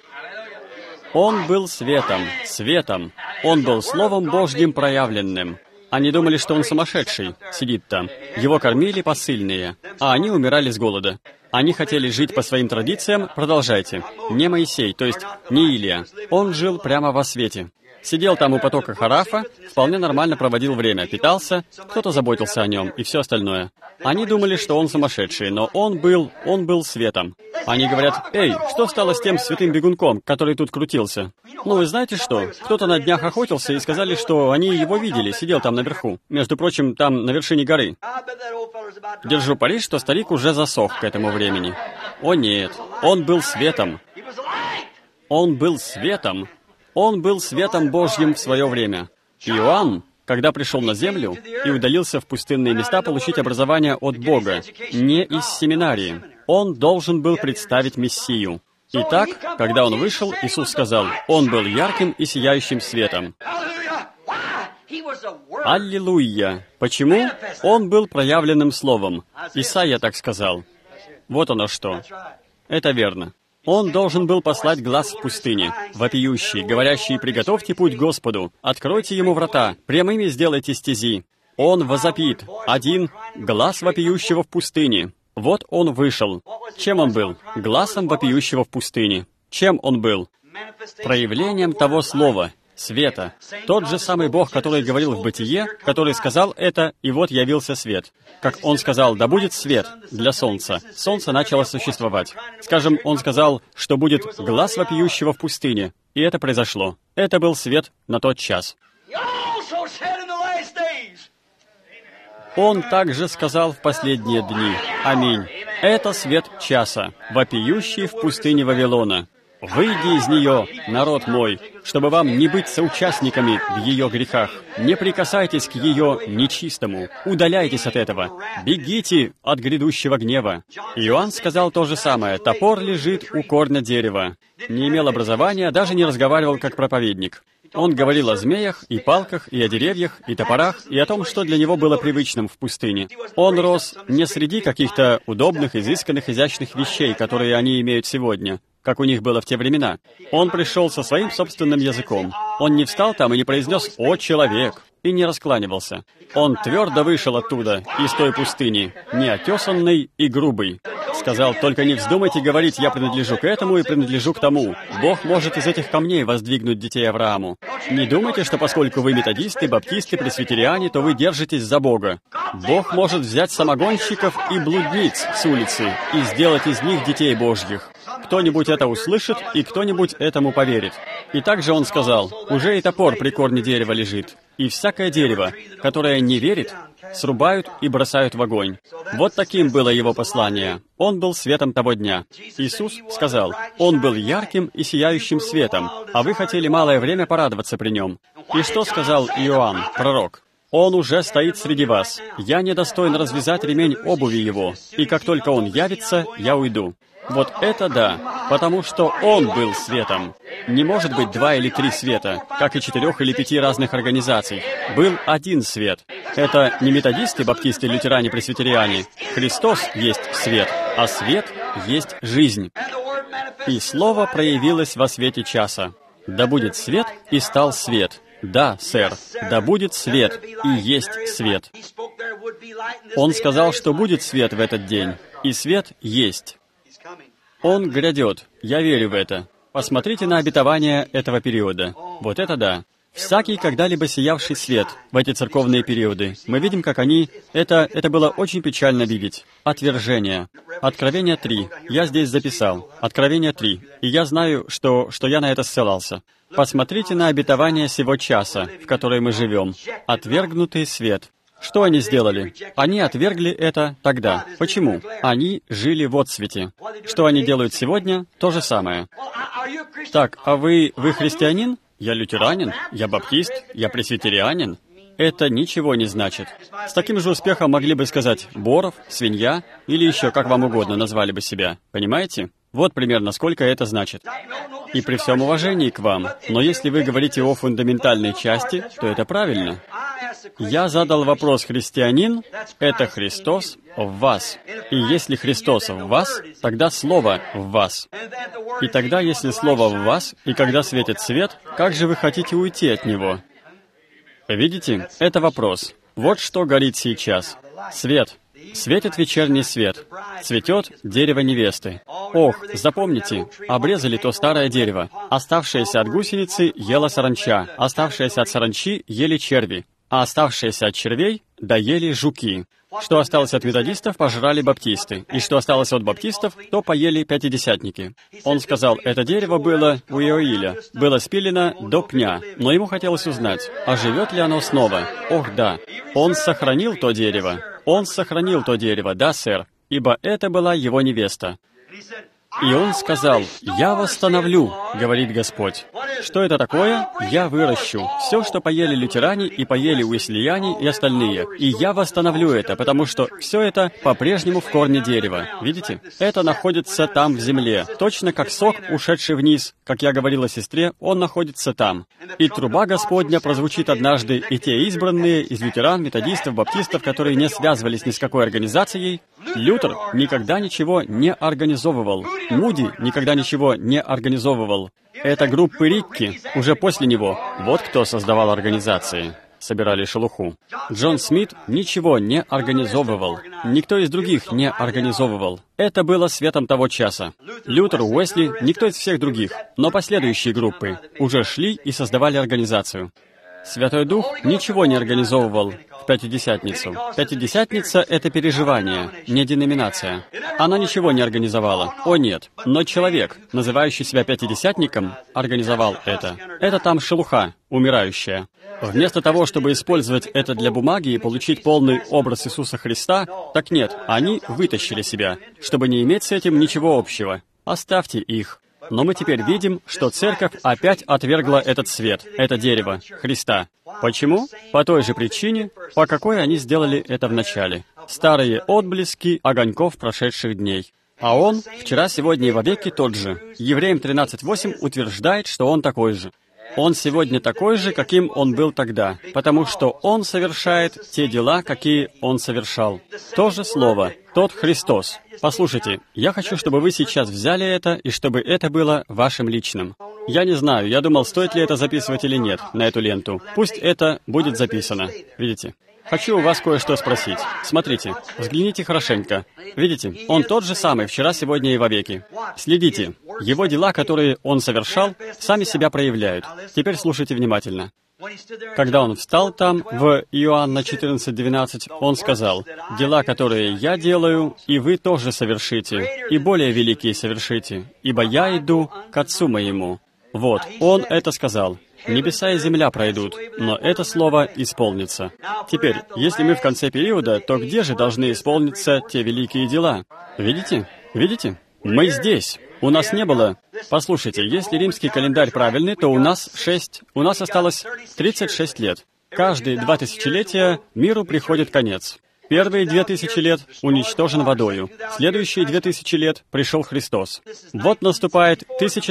Он был светом, светом. Он был Словом Божьим проявленным. Они думали, что он сумасшедший, сидит там. Его кормили посыльные, а они умирали с голода. Они хотели жить по своим традициям, продолжайте. Не Моисей, то есть не Илия. Он жил прямо во свете. Сидел там у потока Харафа, вполне нормально проводил время, питался, кто-то заботился о нем и все остальное. Они думали, что он сумасшедший, но он был светом. Они говорят: «Эй, что стало с тем святым бегунком, который тут крутился?» Вы знаете что? Кто-то на днях охотился и сказали, что они его видели, сидел там наверху. Между прочим, там на вершине горы. Держу пари, что старик уже засох к этому времени. О нет, он был светом. Он был светом. Он был светом Божьим в свое время. Иоанн, когда пришел на землю и удалился в пустынные места получить образование от Бога, не из семинарии, он должен был представить Мессию. Итак, когда он вышел, Иисус сказал: «Он был ярким и сияющим светом». Аллилуйя! Почему? Он был проявленным словом. Исайя так сказал. Вот оно что. Это верно. Он должен был послать глас в пустыне, вопиющий, говорящий: «Приготовьте путь Господу, откройте Ему врата, прямыми сделайте стези». Он возопит: «Один глас вопиющего в пустыне». Вот он вышел. Чем он был? Гласом вопиющего в пустыне. Чем он был? Проявлением того слова, света. Тот же самый Бог, который говорил в Бытие, который сказал это, и вот явился свет. Как Он сказал: «Да будет свет» для солнца. Солнце начало существовать. Скажем, Он сказал, что будет глас вопиющего в пустыне. И это произошло. Это был свет на тот час. Он также сказал в последние дни. Аминь. Это свет часа, вопиющий в пустыне Вавилона. Выйди из нее, народ мой, чтобы вам не быть соучастниками в ее грехах. Не прикасайтесь к ее нечистому. Удаляйтесь от этого. Бегите от грядущего гнева. Иоанн сказал то же самое. Топор лежит у корня дерева. Не имел образования, даже не разговаривал как проповедник. Он говорил о змеях, и палках, и о деревьях, и топорах, и о том, что для него было привычным в пустыне. Он рос не среди каких-то удобных, изысканных, изящных вещей, которые они имеют сегодня, как у них было в те времена. Он пришел со своим собственным языком. Он не встал там и не произнес «О, человек!» и не раскланивался. Он твердо вышел оттуда, из той пустыни, неотесанный и грубый. Сказал: «Только не вздумайте говорить, я принадлежу к этому и принадлежу к тому. Бог может из этих камней воздвигнуть детей Аврааму. Не думайте, что поскольку вы методисты, баптисты, пресвитериане, то вы держитесь за Бога. Бог может взять самогонщиков и блудниц с улицы и сделать из них детей Божьих. Кто-нибудь это услышит, и кто-нибудь этому поверит». И также он сказал: «Уже и топор при корне дерева лежит, и всякое дерево, которое не верит, срубают и бросают в огонь». Вот таким было его послание. Он был светом того дня. Иисус сказал: «Он был ярким и сияющим светом, а вы хотели малое время порадоваться при нем». И что сказал Иоанн, пророк? «Он уже стоит среди вас. Я недостоин развязать ремень обуви его, и как только он явится, я уйду». Вот это да, потому что он был светом. Не может быть 2 или 3 света, как и 4 или 5 разных организаций. Был один свет. Это не методисты, баптисты, лютеране, пресвитериане. Христос есть свет, а свет есть жизнь. И Слово проявилось во свете часа. Да будет свет, и стал свет. Да, сэр, да будет свет, и есть свет. Он сказал, что будет свет в этот день, и свет есть. Он грядет. Я верю в это. Посмотрите на обетование этого периода. Вот это да. Всякий когда-либо сиявший свет в эти церковные периоды, мы видим, как они... Это было очень печально видеть. Отвержение. Откровение 3. Я здесь записал. Откровение 3. И я знаю, что я на это ссылался. Посмотрите на обетование сего часа, в которой мы живем. Отвергнутый свет. Что они сделали? Они отвергли это тогда. Почему? Они жили в отсвете. Что они делают сегодня? То же самое. Так, а вы христианин? Я лютеранин? Я баптист? Я пресвитерианин? Это ничего не значит. С таким же успехом могли бы сказать «Боров», «Свинья» или еще как вам угодно назвали бы себя. Понимаете? Вот примерно сколько это значит. И при всем уважении к вам, но если вы говорите о фундаментальной части, то это правильно. Я задал вопрос: христианин — это Христос в вас. И если Христос в вас, тогда Слово в вас. И тогда, если Слово в вас, и когда светит свет, как же вы хотите уйти от Него? Видите, это вопрос. Вот что горит сейчас. Свет. Светит вечерний свет. Цветет дерево невесты. Ох, запомните, обрезали то старое дерево. Оставшееся от гусеницы ела саранча, оставшееся от саранчи ели черви, а оставшееся от червей доели жуки. Что осталось от методистов, пожрали баптисты, и что осталось от баптистов, то поели пятидесятники. Он сказал, это дерево было у Иоиля, было спилено до пня, но ему хотелось узнать, а живет ли оно снова? Ох, да. Он сохранил то дерево. Он сохранил то дерево, да, сэр, ибо это была его невеста. И он сказал, «Я восстановлю, — говорит Господь». Что это такое? Я выращу. Все, что поели лютеране и поели уэслияне и остальные. И я восстановлю это, потому что все это по-прежнему в корне дерева. Видите? Это находится там, в земле. Точно как сок, ушедший вниз. Как я говорила сестре, он находится там. И труба Господня прозвучит однажды, и те избранные из лютеран, методистов, баптистов, которые не связывались ни с какой организацией. Лютер никогда ничего не организовывал. Муди никогда ничего не организовывал. Это группы Рикки, уже после него. Вот кто создавал организации. Собирали шелуху. Джон Смит ничего не организовывал. Никто из других не организовывал. Это было светом того часа. Лютер, Уэсли, никто из всех других. Но последующие группы уже шли и создавали организацию. Святой Дух ничего не организовывал в Пятидесятницу. Пятидесятница — это переживание, не деноминация. Она ничего не организовала. О нет. Но человек, называющий себя пятидесятником, организовал это. Это там шелуха, умирающая. Вместо того, чтобы использовать это для бумаги и получить полный образ Иисуса Христа, так нет, они вытащили себя, чтобы не иметь с этим ничего общего. Оставьте их. Но мы теперь видим, что церковь опять отвергла этот свет, это дерево, Христа. Почему? По той же причине, по какой они сделали это в начале. Старые отблески огоньков прошедших дней. А Он вчера, сегодня и вовеки тот же. Евреям 13:8 утверждает, что Он такой же. Он сегодня такой же, каким Он был тогда, потому что Он совершает те дела, какие Он совершал. То же слово, тот Христос. Послушайте, я хочу, чтобы вы сейчас взяли это, и чтобы это было вашим личным. Я не знаю, я думал, стоит ли это записывать или нет на эту ленту. Пусть это будет записано. Видите? Хочу у вас кое-что спросить. Смотрите, взгляните хорошенько. Видите, Он тот же самый вчера, сегодня и вовеки. Следите. Его дела, которые Он совершал, сами себя проявляют. Теперь слушайте внимательно. Когда Он встал там, в Иоанна 14:12, Он сказал: «Дела, которые Я делаю, и вы тоже совершите, и более великие совершите, ибо Я иду к Отцу Моему». Вот, Он это сказал. Небеса и земля пройдут, но это слово исполнится. Теперь, если мы в конце периода, то где же должны исполниться те великие дела? Видите? Видите? Мы здесь. У нас не было... Послушайте, если римский календарь правильный, то у нас осталось 36 лет. Каждые 2 тысячелетия миру приходит конец. Первые 2000 лет уничтожен водою. Следующие 2000 лет пришел Христос. Вот наступает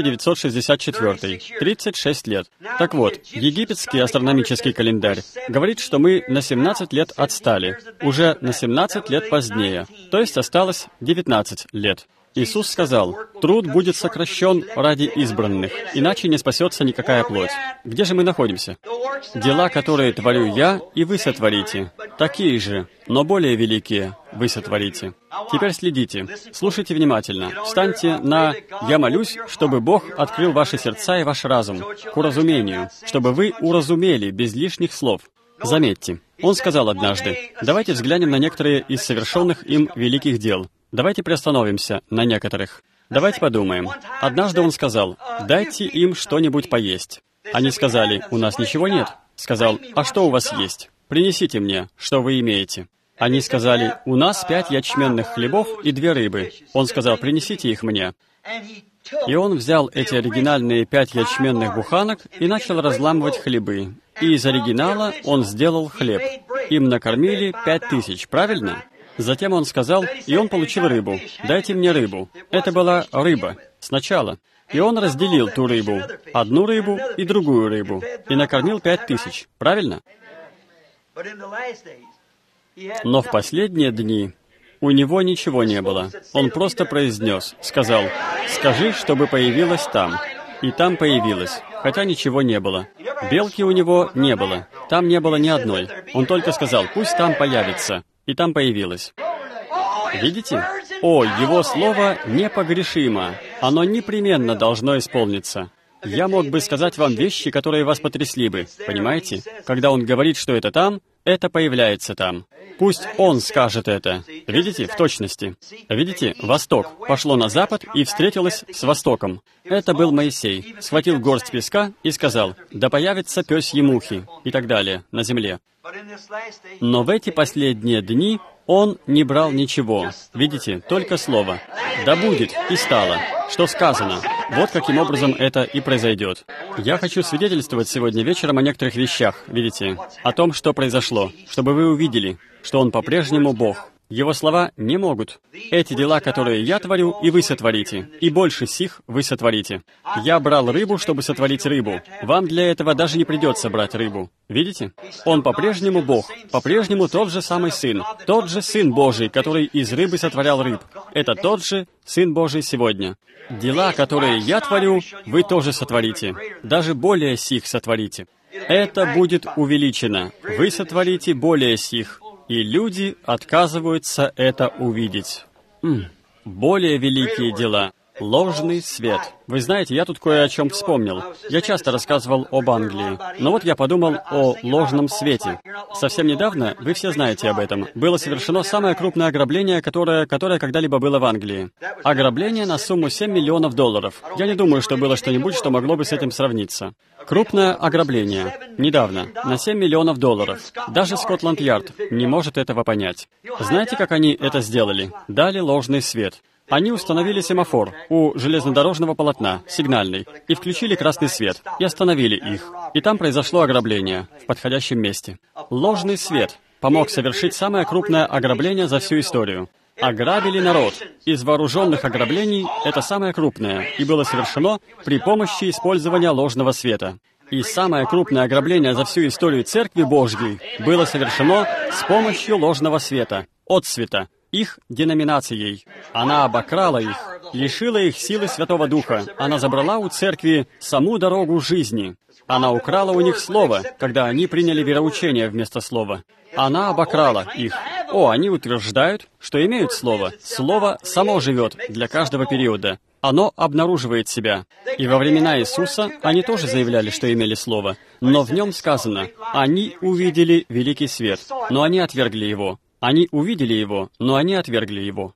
1964, 36 лет. Так вот, египетский астрономический календарь говорит, что мы на 17 лет отстали, уже на 17 лет позднее, то есть осталось 19 лет. Иисус сказал: «Труд будет сокращен ради избранных, иначе не спасется никакая плоть». Где же мы находимся? «Дела, которые творю я, и вы сотворите. Такие же, но более великие, вы сотворите». Теперь следите, слушайте внимательно. Встаньте на «Я молюсь, чтобы Бог открыл ваши сердца и ваш разум к уразумению, чтобы вы уразумели без лишних слов». Заметьте, Он сказал однажды: «Давайте взглянем на некоторые из совершенных им великих дел». Давайте приостановимся на некоторых. Давайте подумаем. Однажды Он сказал: «Дайте им что-нибудь поесть». Они сказали: «У нас ничего нет». Сказал: «А что у вас есть? Принесите мне, что вы имеете». Они сказали: «У нас 5 ячменных хлебов и 2 рыбы». Он сказал: «Принесите их мне». И Он взял эти оригинальные 5 ячменных буханок и начал разламывать хлебы. И из оригинала Он сделал хлеб. Им накормили 5000, правильно? Затем Он сказал, и Он получил рыбу. «Дайте мне рыбу». Это была рыба сначала. И Он разделил ту рыбу, одну рыбу и другую рыбу, и накормил 5000, правильно? Но в последние дни у Него ничего не было. Он просто произнес, сказал: «Скажи, чтобы появилось там». И там появилось, хотя ничего не было. Белки у Него не было. Там не было ни одной. Он только сказал: «Пусть там появится». И там появилось. Видите? О, Его Слово непогрешимо. Оно непременно должно исполниться. Я мог бы сказать вам вещи, которые вас потрясли бы. Понимаете? Когда Он говорит, что это там, это появляется там. Пусть Он скажет это. Видите? В точности. Видите? Восток пошло на запад и встретилось с Востоком. Это был Моисей. Схватил горсть песка и сказал: «Да появятся пёсьи мухи» и так далее на земле. Но в эти последние дни Он не брал ничего. Видите? Только слово. «Да будет» и стало. Что сказано? Вот каким образом это и произойдет. Я хочу свидетельствовать сегодня вечером о некоторых вещах, видите, о том, что произошло, чтобы вы увидели, что Он по-прежнему Бог. Его слова не могут. «Эти дела, которые я творю, и вы сотворите, и больше сих вы сотворите». Я брал рыбу, чтобы сотворить рыбу. Вам для этого даже не придется брать рыбу. Видите? Он по-прежнему Бог, по-прежнему тот же самый Сын, тот же Сын Божий, который из рыбы сотворял рыб. Это тот же Сын Божий сегодня. Дела, которые я творю, вы тоже сотворите, даже более сих сотворите. Это будет увеличено. Вы сотворите более сих. И люди отказываются это увидеть. Более великие дела. Ложный свет. Вы знаете, я тут кое о чем вспомнил. Я часто рассказывал об Англии, но вот я подумал о ложном свете. Совсем недавно, вы все знаете об этом, было совершено самое крупное ограбление, которое когда-либо было в Англии. Ограбление на сумму $7 миллионов. Я не думаю, что было что-нибудь, что могло бы с этим сравниться. Крупное ограбление. Недавно. На $7 миллионов. Даже Скотланд-Ярд не может этого понять. Знаете, как они это сделали? Дали ложный свет. Они установили семафор у железнодорожного полотна, сигнальный, и включили красный свет, и остановили их. И там произошло ограбление в подходящем месте. Ложный свет помог совершить самое крупное ограбление за всю историю. Ограбили народ. Из вооруженных ограблений это самое крупное, и было совершено при помощи использования ложного света. И самое крупное ограбление за всю историю Церкви Божьей было совершено с помощью ложного света, отсвета, их деноминацией. Она обокрала их, лишила их силы Святого Духа. Она забрала у Церкви саму дорогу жизни. Она украла у них Слово, когда они приняли вероучение вместо Слова. Она обокрала их. Они утверждают, что имеют Слово. Слово само живет для каждого периода. Оно обнаруживает себя. И во времена Иисуса они тоже заявляли, что имели Слово. Но в нем сказано, они увидели великий свет, но они отвергли его. Они увидели его, но они отвергли его.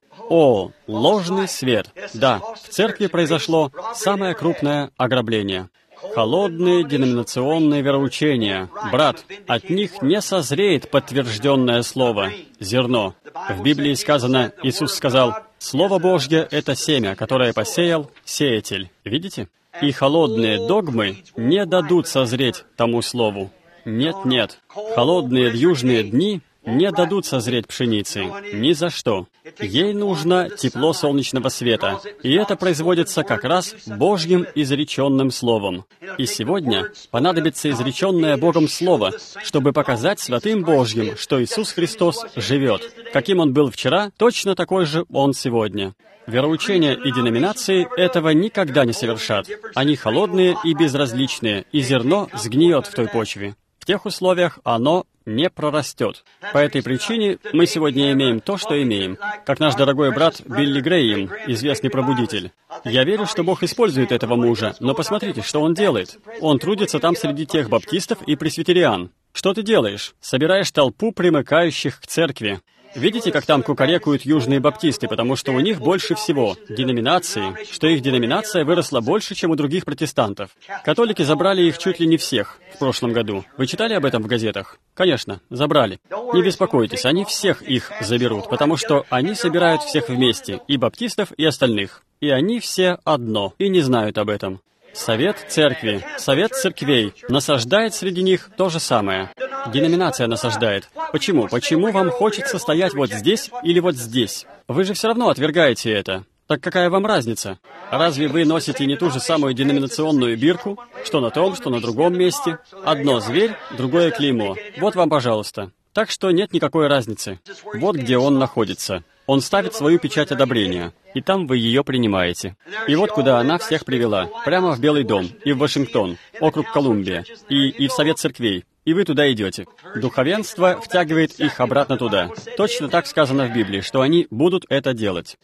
Ложный свет. Да, в церкви произошло самое крупное ограбление. Холодные деноминационные вероучения. Брат, от них не созреет подтвержденное слово, зерно. В Библии сказано, Иисус сказал, «Слово Божье — это семя, которое посеял сеятель». Видите? И холодные догмы не дадут созреть тому слову. Нет. Холодные вьюжные дни не дадут созреть пшеницы. Ни за что. Ей нужно тепло солнечного света. И это производится как раз Божьим изреченным Словом. И сегодня понадобится изреченное Богом Слово, чтобы показать святым Божьим, что Иисус Христос живет. Каким Он был вчера, точно такой же Он сегодня. Вероучения и деноминации этого никогда не совершат. Они холодные и безразличные, и зерно сгниет в той почве. В тех условиях оно не прорастет. По этой причине мы сегодня имеем то, что имеем. Как наш дорогой брат Билли Грэйм, известный пробудитель. Я верю, что Бог использует этого мужа, но посмотрите, что он делает. Он трудится там среди тех баптистов и пресвитериан. Что ты делаешь? Собираешь толпу примыкающих к церкви. Видите, как там кукарекают южные баптисты, потому что у них больше всего деноминации, что их деноминация выросла больше, чем у других протестантов. Католики забрали их чуть ли не всех в прошлом году. Вы читали об этом в газетах? Конечно, забрали. Не беспокойтесь, они всех их заберут, потому что они собирают всех вместе, и баптистов, и остальных. И они все одно, и не знают об этом. Совет церкви, совет церквей насаждает среди них то же самое. Деноминация насаждает. Почему? Почему вам хочется стоять вот здесь или вот здесь? Вы же все равно отвергаете это. Так какая вам разница? Разве вы носите не ту же самую деноминационную бирку, что на том, что на другом месте? Одно зверь, другое клеймо. Вот вам, пожалуйста. Так что нет никакой разницы. Вот где он находится. Он ставит свою печать одобрения, и там вы ее принимаете. И вот куда она всех привела. Прямо в Белый дом, и в Вашингтон, округ Колумбия, и в Совет церквей. И вы туда идете. Духовенство втягивает их обратно туда. Точно так сказано в Библии, что они будут это делать.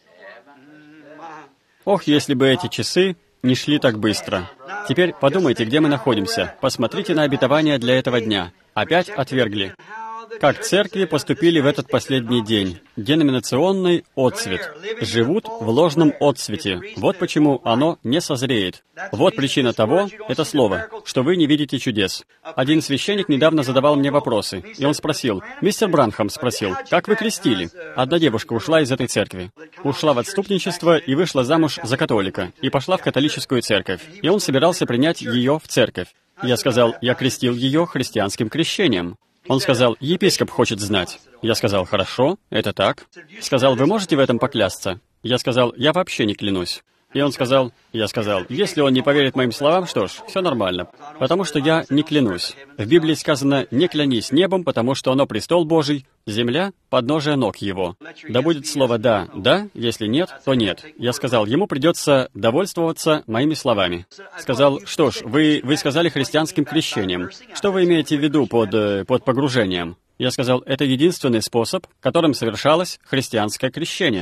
Ох, если бы эти часы не шли так быстро. Теперь подумайте, где мы находимся. Посмотрите на обетование для этого дня. Опять отвергли. Как церкви поступили в этот последний день. Деноминационный отцвет. Живут в ложном отцвете. Вот почему оно не созреет. Вот причина того, это слово, что вы не видите чудес. Один священник недавно задавал мне вопросы, и он спросил, мистер Бранхам спросил, как вы крестили? Одна девушка ушла из этой церкви. Ушла в отступничество и вышла замуж за католика, и пошла в католическую церковь. И он собирался принять ее в церковь. Я сказал, я крестил ее христианским крещением. Он сказал, епископ хочет знать. Я сказал, хорошо, это так. Сказал, вы можете в этом поклясться? Я сказал, я вообще не клянусь. И он сказал, я сказал, если он не поверит моим словам, что ж, все нормально. Потому что я не клянусь. В Библии сказано, не клянись небом, потому что оно престол Божий, земля — подножие ног его. Да будет слово «да», «да», если нет, то нет. Я сказал, ему придется довольствоваться моими словами. Сказал, что ж, вы сказали христианским крещением. Что вы имеете в виду под погружением? Я сказал, это единственный способ, которым совершалось христианское крещение.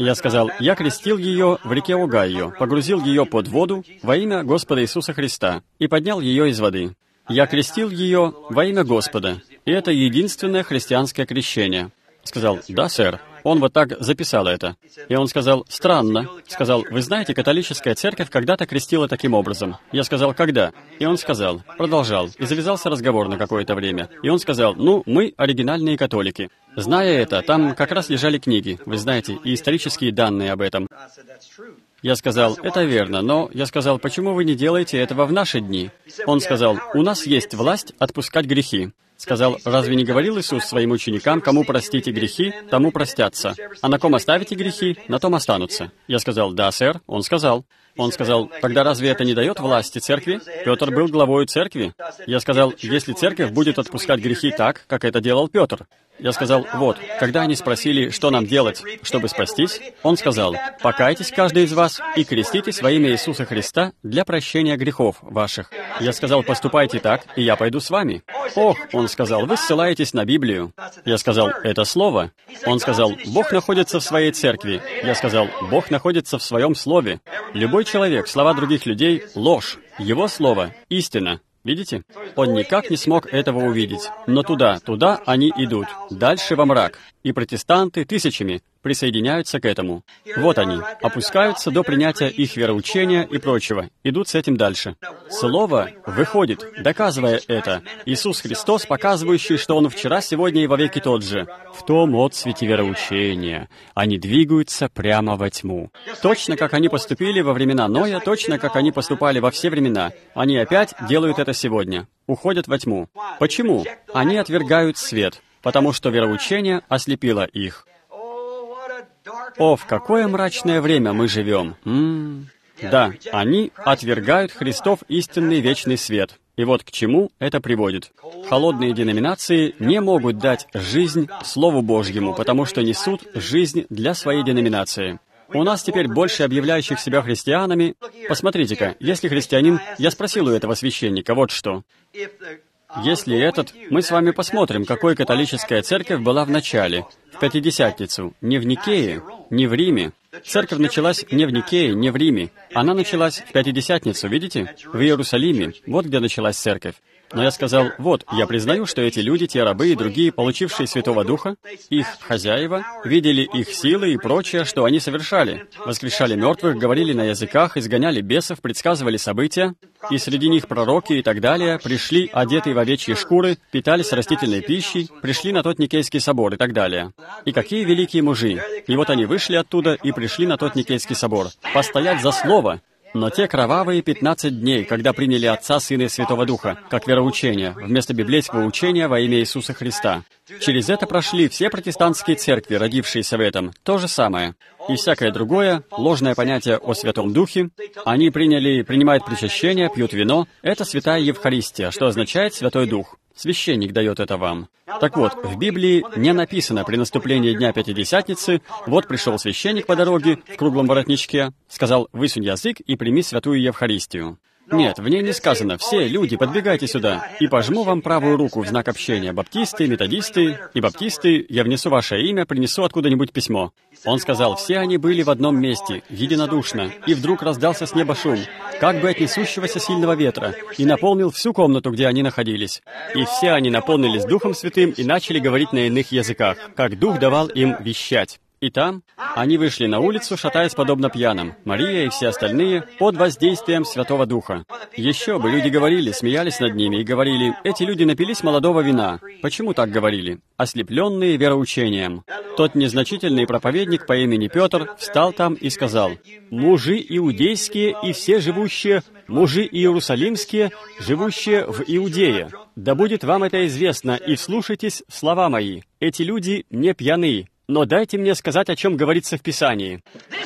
Я сказал, я крестил ее в реке Огайо, погрузил ее под воду во имя Господа Иисуса Христа и поднял ее из воды. Я крестил ее во имя Господа, и это единственное христианское крещение. Сказал, да, сэр. Он вот так записал это. И он сказал, странно. Сказал, вы знаете, католическая церковь когда-то крестила таким образом. Я сказал, когда? И он сказал, продолжал. И завязался разговор на какое-то время. И он сказал, ну, мы оригинальные католики. Зная это, там как раз лежали книги, вы знаете, и исторические данные об этом. Я сказал, это верно, но я сказал, почему вы не делаете этого в наши дни? Он сказал, у нас есть власть отпускать грехи. Сказал, разве не говорил Иисус своим ученикам, кому простите грехи, тому простятся, а на ком оставите грехи, на том останутся? Я сказал, да, сэр. Он сказал, тогда разве это не дает власти церкви? Петр был главой церкви. Я сказал, если церковь будет отпускать грехи так, как это делал Петр. Я сказал, вот, когда они спросили, что нам делать, чтобы спастись, он сказал, покайтесь каждый из вас и креститесь во имя Иисуса Христа для прощения грехов ваших. Я сказал, поступайте так, и я пойду с вами. Ох, он сказал, вы ссылаетесь на Библию. Я сказал, это слово. Он сказал, Бог находится в своей церкви. Я сказал, Бог находится в своем слове. Любой человек, слова других людей — ложь. Его слово — истина. Видите? Он никак не смог этого увидеть. Но туда они идут. Дальше во мрак. И протестанты тысячами присоединяются к этому. Вот они, опускаются до принятия их вероучения и прочего, идут с этим дальше. Слово выходит, доказывая это. Иисус Христос, показывающий, что Он вчера, сегодня и вовеки тот же. В том отсвете вероучения. Они двигаются прямо во тьму. Точно как они поступили во времена Ноя, точно как они поступали во все времена. Они опять делают это сегодня. Уходят во тьму. Почему? Они отвергают свет. Потому что вероучение ослепило их. О, в какое мрачное время мы живем! Да, они отвергают Христов истинный вечный свет. И вот к чему это приводит. Холодные деноминации не могут дать жизнь Слову Божьему, потому что несут жизнь для своей деноминации. У нас теперь больше объявляющих себя христианами. Посмотрите-ка, если христианин... Я спросил у этого священника вот что. Если мы с вами посмотрим, какой католическая церковь была в начале, в Пятидесятницу, не в Никее, не в Риме. Церковь началась не в Никее, не в Риме. Она началась в Пятидесятницу, видите? В Иерусалиме. Вот где началась церковь. Но я сказал, вот, я признаю, что эти люди, те рабы и другие, получившие Святого Духа, их хозяева, видели их силы и прочее, что они совершали. Воскрешали мертвых, говорили на языках, изгоняли бесов, предсказывали события, и среди них пророки и так далее, пришли, одетые в овечьи шкуры, питались растительной пищей, пришли на тот Никейский собор и так далее. И какие великие мужи! И вот они вышли оттуда и пришли на тот Никейский собор. Постоять за слово! Но те кровавые 15 дней, когда приняли Отца, Сына и Святого Духа, как вероучение, вместо библейского учения во имя Иисуса Христа. Через это прошли все протестантские церкви, родившиеся в этом, то же самое. И всякое другое, ложное понятие о Святом Духе, они принимают причащение, пьют вино, это Святая Евхаристия, что означает Святой Дух. Священник дает это вам. Так вот, в Библии не написано при наступлении Дня Пятидесятницы, вот пришел священник по дороге в круглом воротничке, сказал, высунь язык и прими Святую Евхаристию. Нет, в ней не сказано, все люди, подбегайте сюда, и пожму вам правую руку в знак общения. Баптисты, методисты и баптисты, я внесу ваше имя, принесу откуда-нибудь письмо. Он сказал, все они были в одном месте, единодушно, и вдруг раздался с неба шум, как бы от несущегося сильного ветра, и наполнил всю комнату, где они находились. И все они наполнились Духом Святым и начали говорить на иных языках, как Дух давал им вещать. И там они вышли на улицу, шатаясь подобно пьяным, Мария и все остальные, под воздействием Святого Духа. Еще бы люди говорили, смеялись над ними и говорили, эти люди напились молодого вина. Почему так говорили? Ослепленные вероучением. Тот незначительный проповедник по имени Петр встал там и сказал, «Мужи иудейские и все живущие, мужи иерусалимские, живущие в Иудее, да будет вам это известно, и вслушайтесь в слова мои. Эти люди не пьяны. Но дайте мне сказать, о чем говорится в Писании.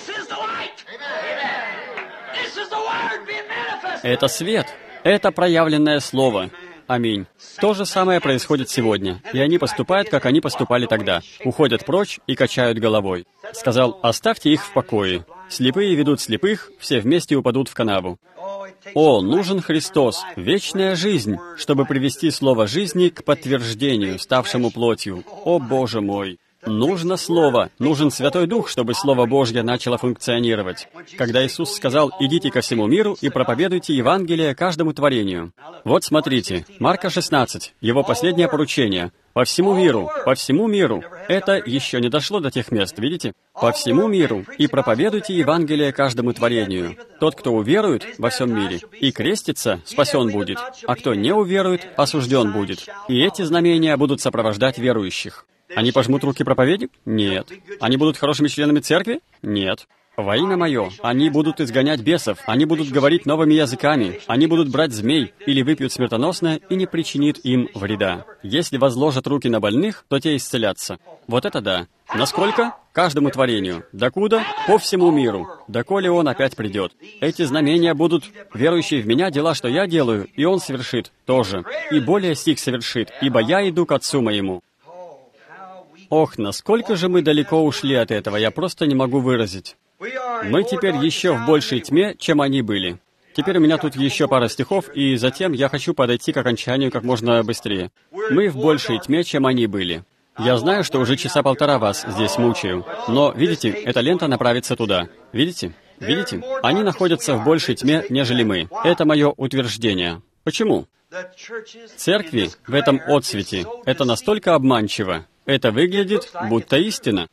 Это свет. Это проявленное Слово. Аминь. То же самое происходит сегодня. И они поступают, как они поступали тогда. Уходят прочь и качают головой. Сказал, оставьте их в покое. Слепые ведут слепых, все вместе упадут в канаву. О, нужен Христос, вечная жизнь, чтобы привести Слово жизни к подтверждению, ставшему плотью. О, Боже мой! Нужно Слово, нужен Святой Дух, чтобы Слово Божье начало функционировать. Когда Иисус сказал: «Идите ко всему миру и проповедуйте Евангелие каждому творению». Вот смотрите, Марка 16, его последнее поручение. По всему миру, по всему миру. Это еще не дошло до тех мест, видите? По всему миру и проповедуйте Евангелие каждому творению. Тот, кто уверует во всем мире и крестится, спасен будет, а кто не уверует, осужден будет. И эти знамения будут сопровождать верующих. Они пожмут руки проповеди? Нет. Они будут хорошими членами церкви? Нет. Во имя Мое они будут изгонять бесов, они будут говорить новыми языками, они будут брать змей или выпьют смертоносное и не причинит им вреда. Если возложат руки на больных, то те исцелятся. Вот это да. Насколько? Каждому творению. Докуда? По всему миру. Доколе Он опять придет. Эти знамения будут: верующие в Меня, дела, что Я делаю, и Он совершит тоже. И более сих совершит, ибо Я иду к Отцу Моему. Ох, насколько же мы далеко ушли от этого, я просто не могу выразить. Мы теперь еще в большей тьме, чем они были. Теперь у меня тут еще пара стихов, и затем я хочу подойти к окончанию как можно быстрее. Мы в большей тьме, чем они были. Я знаю, что уже часа полтора вас здесь мучаю, но, видите, эта лента направится туда. Видите? Видите? Они находятся в большей тьме, нежели мы. Это мое утверждение. Почему? Церкви в этом отсвете — это настолько обманчиво. Это выглядит, будто истина.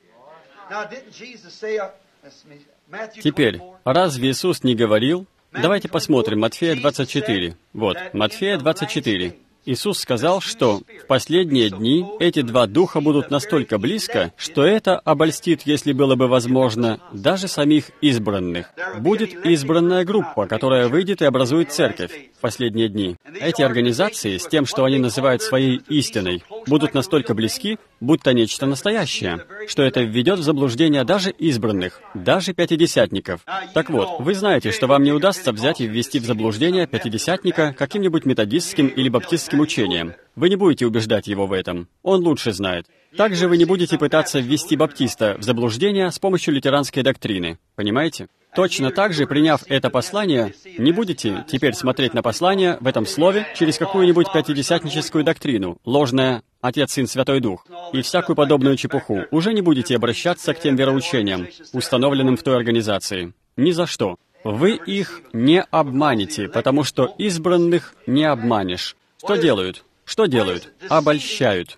Теперь, разве Иисус не говорил? Давайте посмотрим Матфея 24. Вот, Матфея 24. Иисус сказал, что в последние дни эти два духа будут настолько близко, что это обольстит, если было бы возможно, даже самих избранных. Будет избранная группа, которая выйдет и образует церковь в последние дни. Эти организации, с тем, что они называют своей истиной, будут настолько близки, будто нечто настоящее, что это введет в заблуждение даже избранных, даже пятидесятников. Так вот, вы знаете, что вам не удастся взять и ввести в заблуждение пятидесятника каким-нибудь методистским или баптистским учением. Вы не будете убеждать его в этом. Он лучше знает. Также вы не будете пытаться ввести баптиста в заблуждение с помощью лютеранской доктрины. Понимаете? Точно так же, приняв это послание, не будете теперь смотреть на послание в этом слове через какую-нибудь пятидесятническую доктрину, ложное Отец, Сын, Святой Дух, и всякую подобную чепуху. Уже не будете обращаться к тем вероучениям, установленным в той организации. Ни за что. Вы их не обманете, потому что избранных не обманешь. Что делают? Что делают? Обольщают.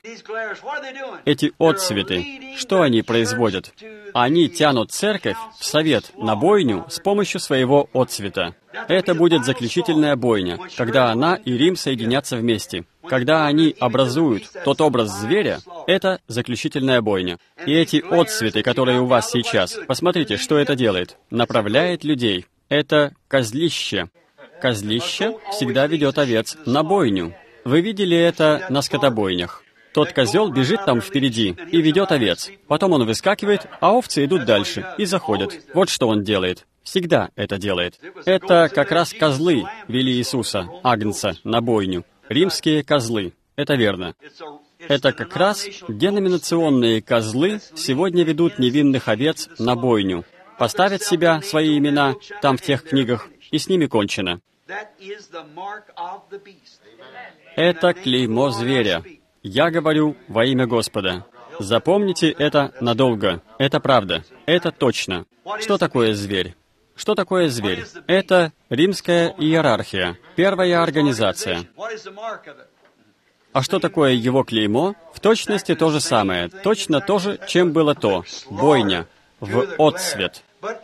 Эти отцветы, что они производят? Они тянут церковь в совет, на бойню с помощью своего отцвета. Это будет заключительная бойня, когда она и Рим соединятся вместе. Когда они образуют тот образ зверя, это заключительная бойня. И эти отцветы, которые у вас сейчас, посмотрите, что это делает. Направляет людей. Это козлище. Козлище всегда ведет овец на бойню. Вы видели это на скотобойнях. Тот козел бежит там впереди и ведет овец. Потом он выскакивает, а овцы идут дальше и заходят. Вот что он делает. Всегда это делает. Это как раз козлы вели Иисуса, агнца, на бойню. Римские козлы. Это верно. Это как раз деноминационные козлы сегодня ведут невинных овец на бойню. Поставят себя, свои имена, там в тех книгах, и с ними кончено. Это клеймо зверя. Я говорю во имя Господа. Запомните это надолго. Это правда. Это точно. Что такое зверь? Что такое зверь? Это римская иерархия, первая организация. А что такое его клеймо? В точности то же самое. Точно то же, чем было то. Бойня. В отсвет.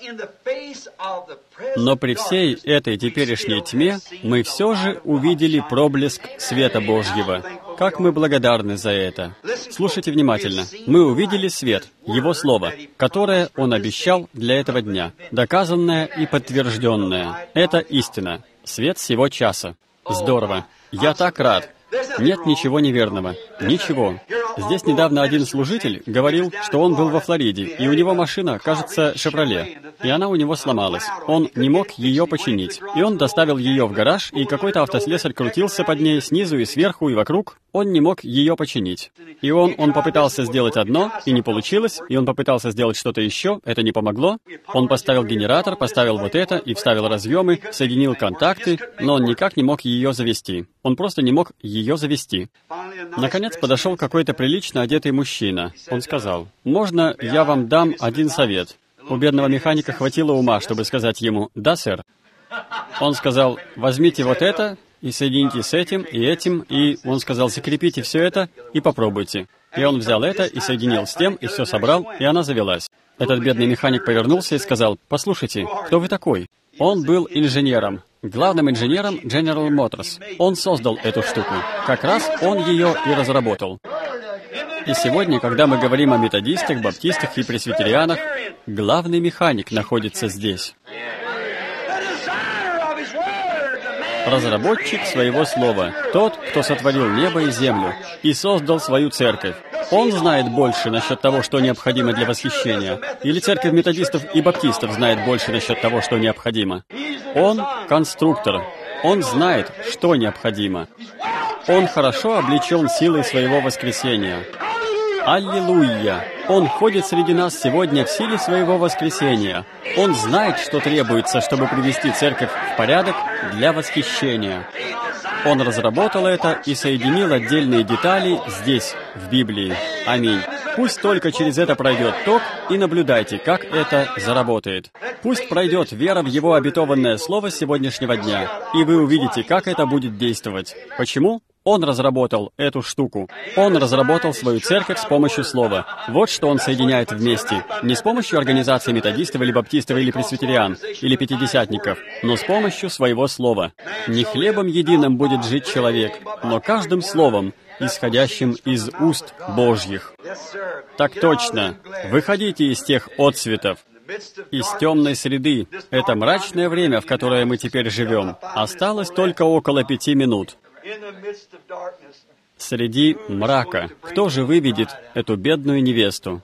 Но при всей этой теперешней тьме мы все же увидели проблеск света Божьего. Как мы благодарны за это. Слушайте внимательно. Мы увидели свет, Его Слово, которое Он обещал для этого дня, доказанное и подтвержденное. Это истина. Свет сего часа. Здорово. Я так рад. Нет ничего неверного. Ничего. Здесь недавно один служитель говорил, что он был во Флориде, и у него машина, кажется, «Шевроле», и она у него сломалась. Он не мог ее починить. И он доставил ее в гараж, и какой-то автослесарь крутился под ней снизу и сверху и вокруг. Он не мог ее починить. И он попытался сделать одно, и не получилось, и он попытался сделать что-то еще, это не помогло. Он поставил генератор, поставил вот это, и вставил разъемы, соединил контакты, но он никак не мог ее завести. Он просто не мог ее завести. Наконец подошел какой-то прилично одетый мужчина. Он сказал: «Можно я вам дам один совет?» У бедного механика хватило ума, чтобы сказать ему: «Да, сэр». Он сказал: «Возьмите вот это и соедините с этим и этим», и он сказал: «Закрепите все это и попробуйте». И он взял это и соединил с тем, и все собрал, и она завелась. Этот бедный механик повернулся и сказал: «Послушайте, кто вы такой?» Он был инженером, главным инженером General Motors. Он создал эту штуку. Как раз он ее и разработал. И сегодня, когда мы говорим о методистах, баптистах и пресвитерианах, главный механик находится здесь. Разработчик своего слова, тот, кто сотворил небо и землю и создал свою церковь. Он знает больше насчет того, что необходимо для восхищения. Или церковь методистов и баптистов знает больше насчет того, что необходимо. Он конструктор. Он знает, что необходимо. Он хорошо облечен силой своего воскресения. Аллилуйя! Он ходит среди нас сегодня в силе своего воскресения. Он знает, что требуется, чтобы привести церковь в порядок для восхищения. Он разработал это и соединил отдельные детали здесь, в Библии. Аминь. Пусть только через это пройдет ток, и наблюдайте, как это заработает. Пусть пройдет вера в Его обетованное Слово сегодняшнего дня, и вы увидите, как это будет действовать. Почему? Он разработал эту штуку. Он разработал свою церковь с помощью слова. Вот что он соединяет вместе. Не с помощью организации методистов или баптистов или пресвитериан, или пятидесятников, но с помощью своего слова. Не хлебом единым будет жить человек, но каждым словом, исходящим из уст Божьих. Так точно. Выходите из тех отцветов, из темной среды. Это мрачное время, в которое мы теперь живем. Осталось только около 5 минут. Среди мрака. Кто же выведет эту бедную невесту?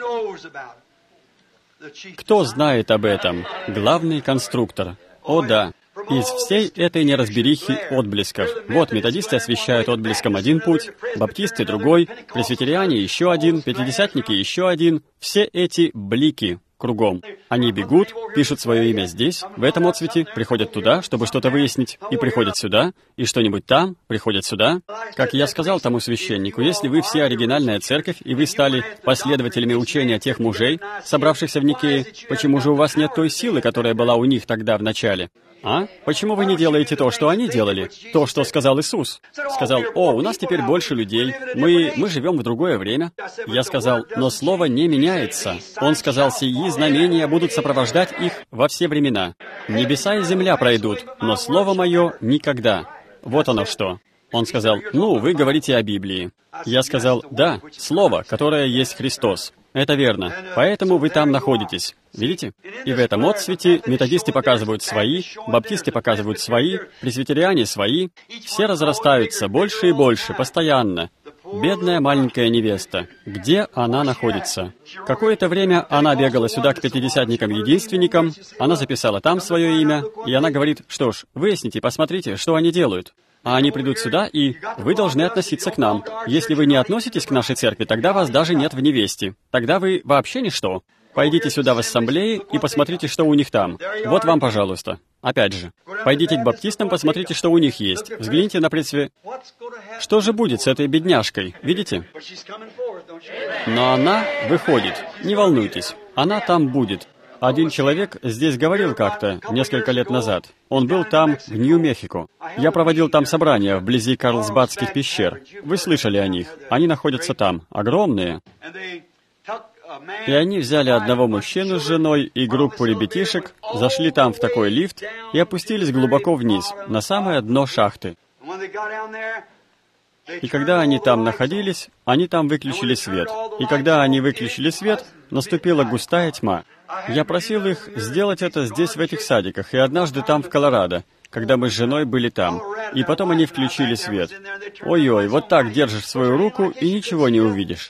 Кто знает об этом? Главный конструктор. О да. Из всей этой неразберихи отблесков. Вот методисты освещают отблеском один путь, баптисты другой, пресвитериане еще один, пятидесятники еще один. Все эти блики кругом. Они бегут, пишут свое имя здесь, в этом отцвете, приходят туда, чтобы что-то выяснить, и приходят сюда, и что-нибудь там, приходят сюда. Как я сказал тому священнику, если вы все оригинальная церковь, и вы стали последователями учения тех мужей, собравшихся в Никее, почему же у вас нет той силы, которая была у них тогда в начале? А? Почему вы не делаете то, что они делали? То, что сказал Иисус. Сказал: «О, у нас теперь больше людей, мы живем в другое время». Я сказал: «Но слово не меняется». Он сказал: «Сии знамения будут сопровождать их во все времена. Небеса и земля пройдут, но слово мое никогда». Вот оно что. Он сказал: «Ну, вы говорите о Библии». Я сказал: «Да, слово, которое есть Христос». Это верно. Поэтому вы там находитесь. Видите? И в этом отцвете методисты показывают свои, баптисты показывают свои, пресвитериане свои. Все разрастаются больше и больше, постоянно. Бедная маленькая невеста. Где она находится? Какое-то время она бегала сюда к пятидесятникам-единственникам, она записала там свое имя, и она говорит: «Что ж, выясните, посмотрите, что они делают». А они придут сюда, и вы должны относиться к нам. Если вы не относитесь к нашей церкви, тогда вас даже нет в невесте. Тогда вы вообще ничто. Пойдите сюда в ассамблеи и посмотрите, что у них там. Вот вам, пожалуйста. Опять же. Пойдите к баптистам, посмотрите, что у них есть. Взгляните на Что же будет с этой бедняжкой? Видите? Но она выходит. Не волнуйтесь. Она там будет. Один человек здесь говорил как-то, несколько лет назад. Он был там, в Нью-Мехико. Я проводил там собрания, вблизи Карлсбадских пещер. Вы слышали о них. Они находятся там, огромные. И они взяли одного мужчину с женой и группу ребятишек, зашли там в такой лифт и опустились глубоко вниз, на самое дно шахты. И когда они там находились, они там выключили свет. И когда они выключили свет, наступила густая тьма. Я просил их сделать это здесь, в этих садиках, и однажды там, в Колорадо, когда мы с женой были там. И потом они включили свет. Ой-ой, вот так держишь свою руку, и ничего не увидишь.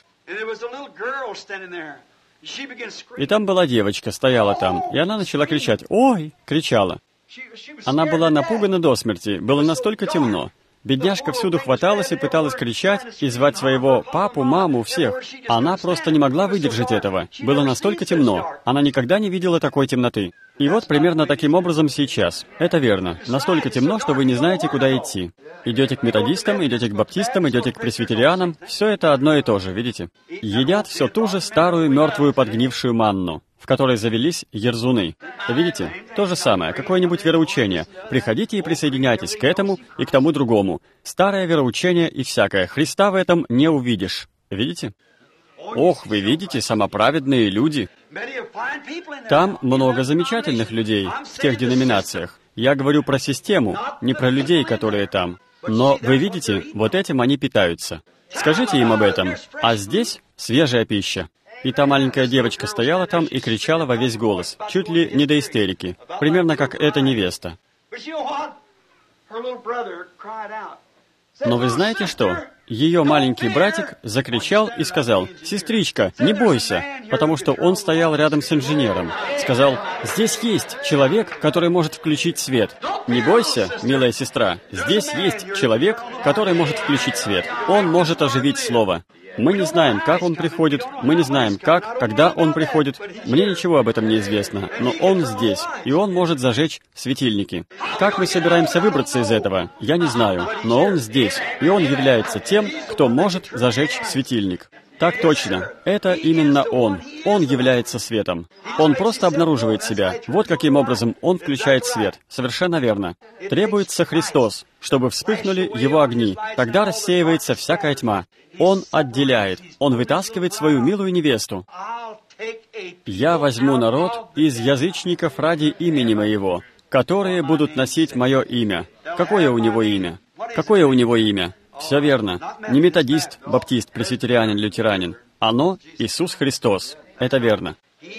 И там была девочка, стояла там, и она начала кричать. «Ой!» — кричала. Она была напугана до смерти, было настолько темно. Бедняжка всюду хваталась и пыталась кричать и звать своего папу, маму, всех. Она просто не могла выдержать этого. Было настолько темно. Она никогда не видела такой темноты. И вот примерно таким образом сейчас. Это верно. Настолько темно, что вы не знаете, куда идти. Идете к методистам, идете к баптистам, идете к пресвитерианам. Все это одно и то же, видите? Едят все ту же старую мертвую подгнившую манну, в которой завелись ерзуны. Видите? То же самое, какое-нибудь вероучение. Приходите и присоединяйтесь к этому и к тому другому. Старое вероучение и всякое. Христа в этом не увидишь. Видите? Ох, вы видите, самоправедные люди. Там много замечательных людей в тех деноминациях. Я говорю про систему, не про людей, которые там. Но вы видите, вот этим они питаются. Скажите им об этом. А здесь свежая пища. И та маленькая девочка стояла там и кричала во весь голос, чуть ли не до истерики, примерно как эта невеста. Но вы знаете что? Ее маленький братик закричал и сказал: «Сестричка, не бойся», потому что он стоял рядом с инженером. Сказал: «Здесь есть человек, который может включить свет». Не бойся, милая сестра, здесь есть человек, который может включить свет. Он может оживить слово. Мы не знаем, как он приходит, мы не знаем, как, когда он приходит. Мне ничего об этом не известно, но он здесь, и он может зажечь светильники. Как мы собираемся выбраться из этого, я не знаю, но он здесь, и он является тем, кто может зажечь светильник. Так точно, это именно он. Он является светом. Он просто обнаруживает себя. Вот каким образом он включает свет. Совершенно верно. Требуется Христос, чтобы вспыхнули его огни. Тогда рассеивается всякая тьма. Он отделяет. Он вытаскивает свою милую невесту. «Я возьму народ из язычников ради имени моего, которые будут носить мое имя». Какое у него имя? Какое у него имя? Все верно. Не методист, баптист, пресвитерианин, лютеранин. Оно Иисус Христос. Это верно.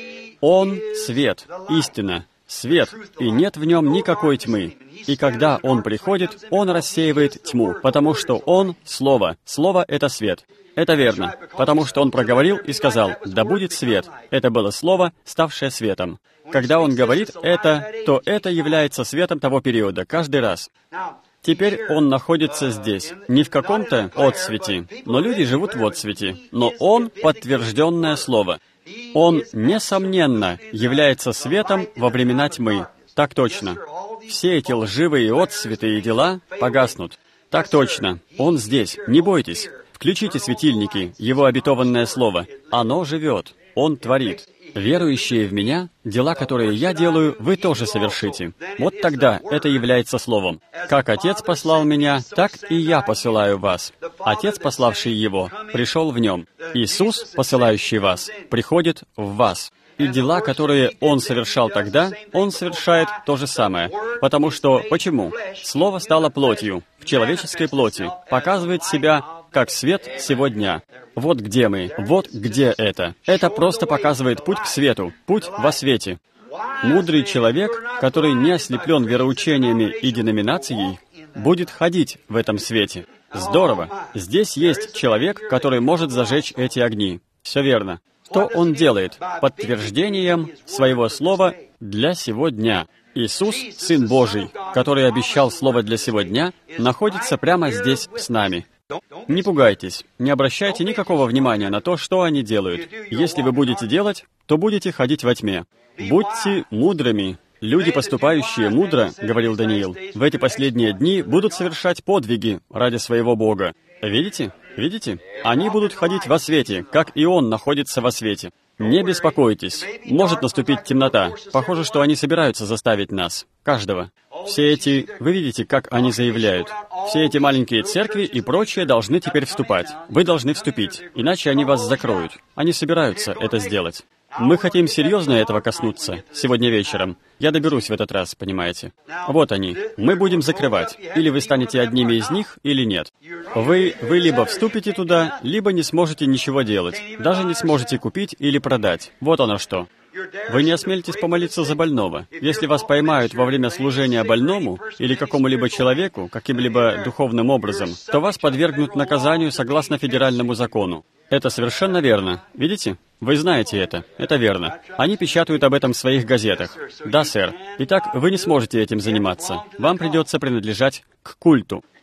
Он — свет, истина, свет, и нет в нем никакой тьмы. И когда Он приходит, Он рассеивает тьму, потому что Он — Слово. Слово — это свет. Это верно, потому что Он проговорил и сказал: «Да будет свет». Это было Слово, ставшее светом. Когда Он говорит это, то это является светом того периода, каждый раз. Теперь он находится здесь, не в каком-то отсвете, но люди живут в отсвете. Но он — подтвержденное слово. Он, несомненно, является светом во времена тьмы. Так точно. Все эти лживые отсветы и дела погаснут. Так точно. Он здесь. Не бойтесь. Включите светильники, его обетованное слово. Оно живет. Он творит. Верующие в Меня, дела, которые Я делаю, вы тоже совершите. Вот тогда это является Словом. Как Отец послал Меня, так и Я посылаю вас. Отец, пославший Его, пришел в Нем. Иисус, посылающий вас, приходит в вас. И дела, которые Он совершал тогда, Он совершает то же самое. Потому что, почему? Слово стало плотью, в человеческой плоти, показывает себя как свет сего дня. Вот где мы, вот где это. Это просто показывает путь к свету, путь во свете. Мудрый человек, который не ослеплен вероучениями и деноминацией, будет ходить в этом свете. Здорово. Здесь есть человек, который может зажечь эти огни. Все верно. Что он делает? Подтверждением своего слова для сего дня. Иисус, Сын Божий, который обещал слово для сего дня, находится прямо здесь с нами. Не пугайтесь, не обращайте никакого внимания на то, что они делают. Если вы будете делать, то будете ходить во тьме. Будьте мудрыми. Люди, поступающие мудро, говорил Даниил, в эти последние дни будут совершать подвиги ради своего Бога. Видите? Видите? Они будут ходить во свете, как и Он находится во свете. Не беспокойтесь. Может наступить темнота. Похоже, что они собираются заставить нас, каждого. Все эти... Вы видите, как они заявляют. Все эти маленькие церкви и прочие должны теперь вступать. Вы должны вступить, иначе они вас закроют. Они собираются это сделать. Мы хотим серьезно этого коснуться сегодня вечером. Я доберусь в этот раз, понимаете? Вот они. Мы будем закрывать. Или вы станете одними из них, или нет. Вы либо вступите туда, либо не сможете ничего делать. Даже не сможете купить или продать. Вот оно что. Вы не осмелитесь помолиться за больного. Если вас поймают во время служения больному или какому-либо человеку, каким-либо духовным образом, то вас подвергнут наказанию согласно федеральному закону. Это совершенно верно. Видите? Вы знаете это. Это верно. Они печатают об этом в своих газетах. Да, сэр. Итак, вы не сможете этим заниматься. Вам придется принадлежать к культу.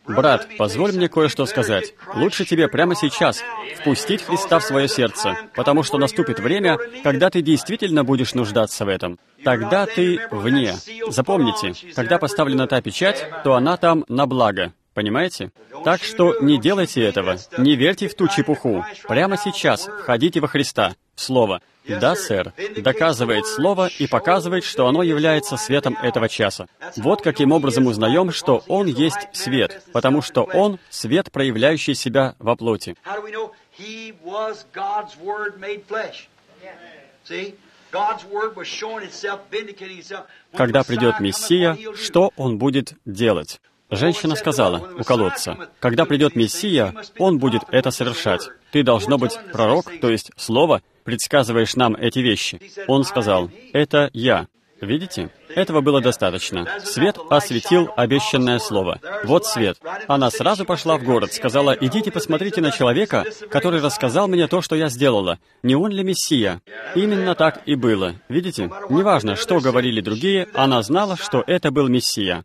Брат, позволь мне кое-что сказать. Лучше тебе прямо сейчас впустить Христа в свое сердце, потому что наступит время, когда ты действительно будешь нуждаться в этом. Тогда ты вне. Запомните, когда поставлена та печать, то она там на благо. Понимаете? Так что не делайте этого. Не верьте в ту чепуху. Прямо сейчас входите во Христа, в Слово. Да, сэр. Доказывает Слово и показывает, что оно является светом этого часа. Вот каким образом узнаем, что Он есть свет, потому что Он — свет, проявляющий себя во плоти. Когда придет Мессия, что Он будет делать? Женщина сказала у колодца, когда придет Мессия, Он будет это совершать. Ты, должно быть, пророк, то есть Слово, предсказываешь нам эти вещи. Он сказал, это я. Видите? Этого было достаточно. Свет осветил обещанное Слово. Вот свет. Она сразу пошла в город, сказала, идите посмотрите на человека, который рассказал мне то, что я сделала. Не он ли Мессия? Именно так и было. Видите? Неважно, что говорили другие, она знала, что это был Мессия.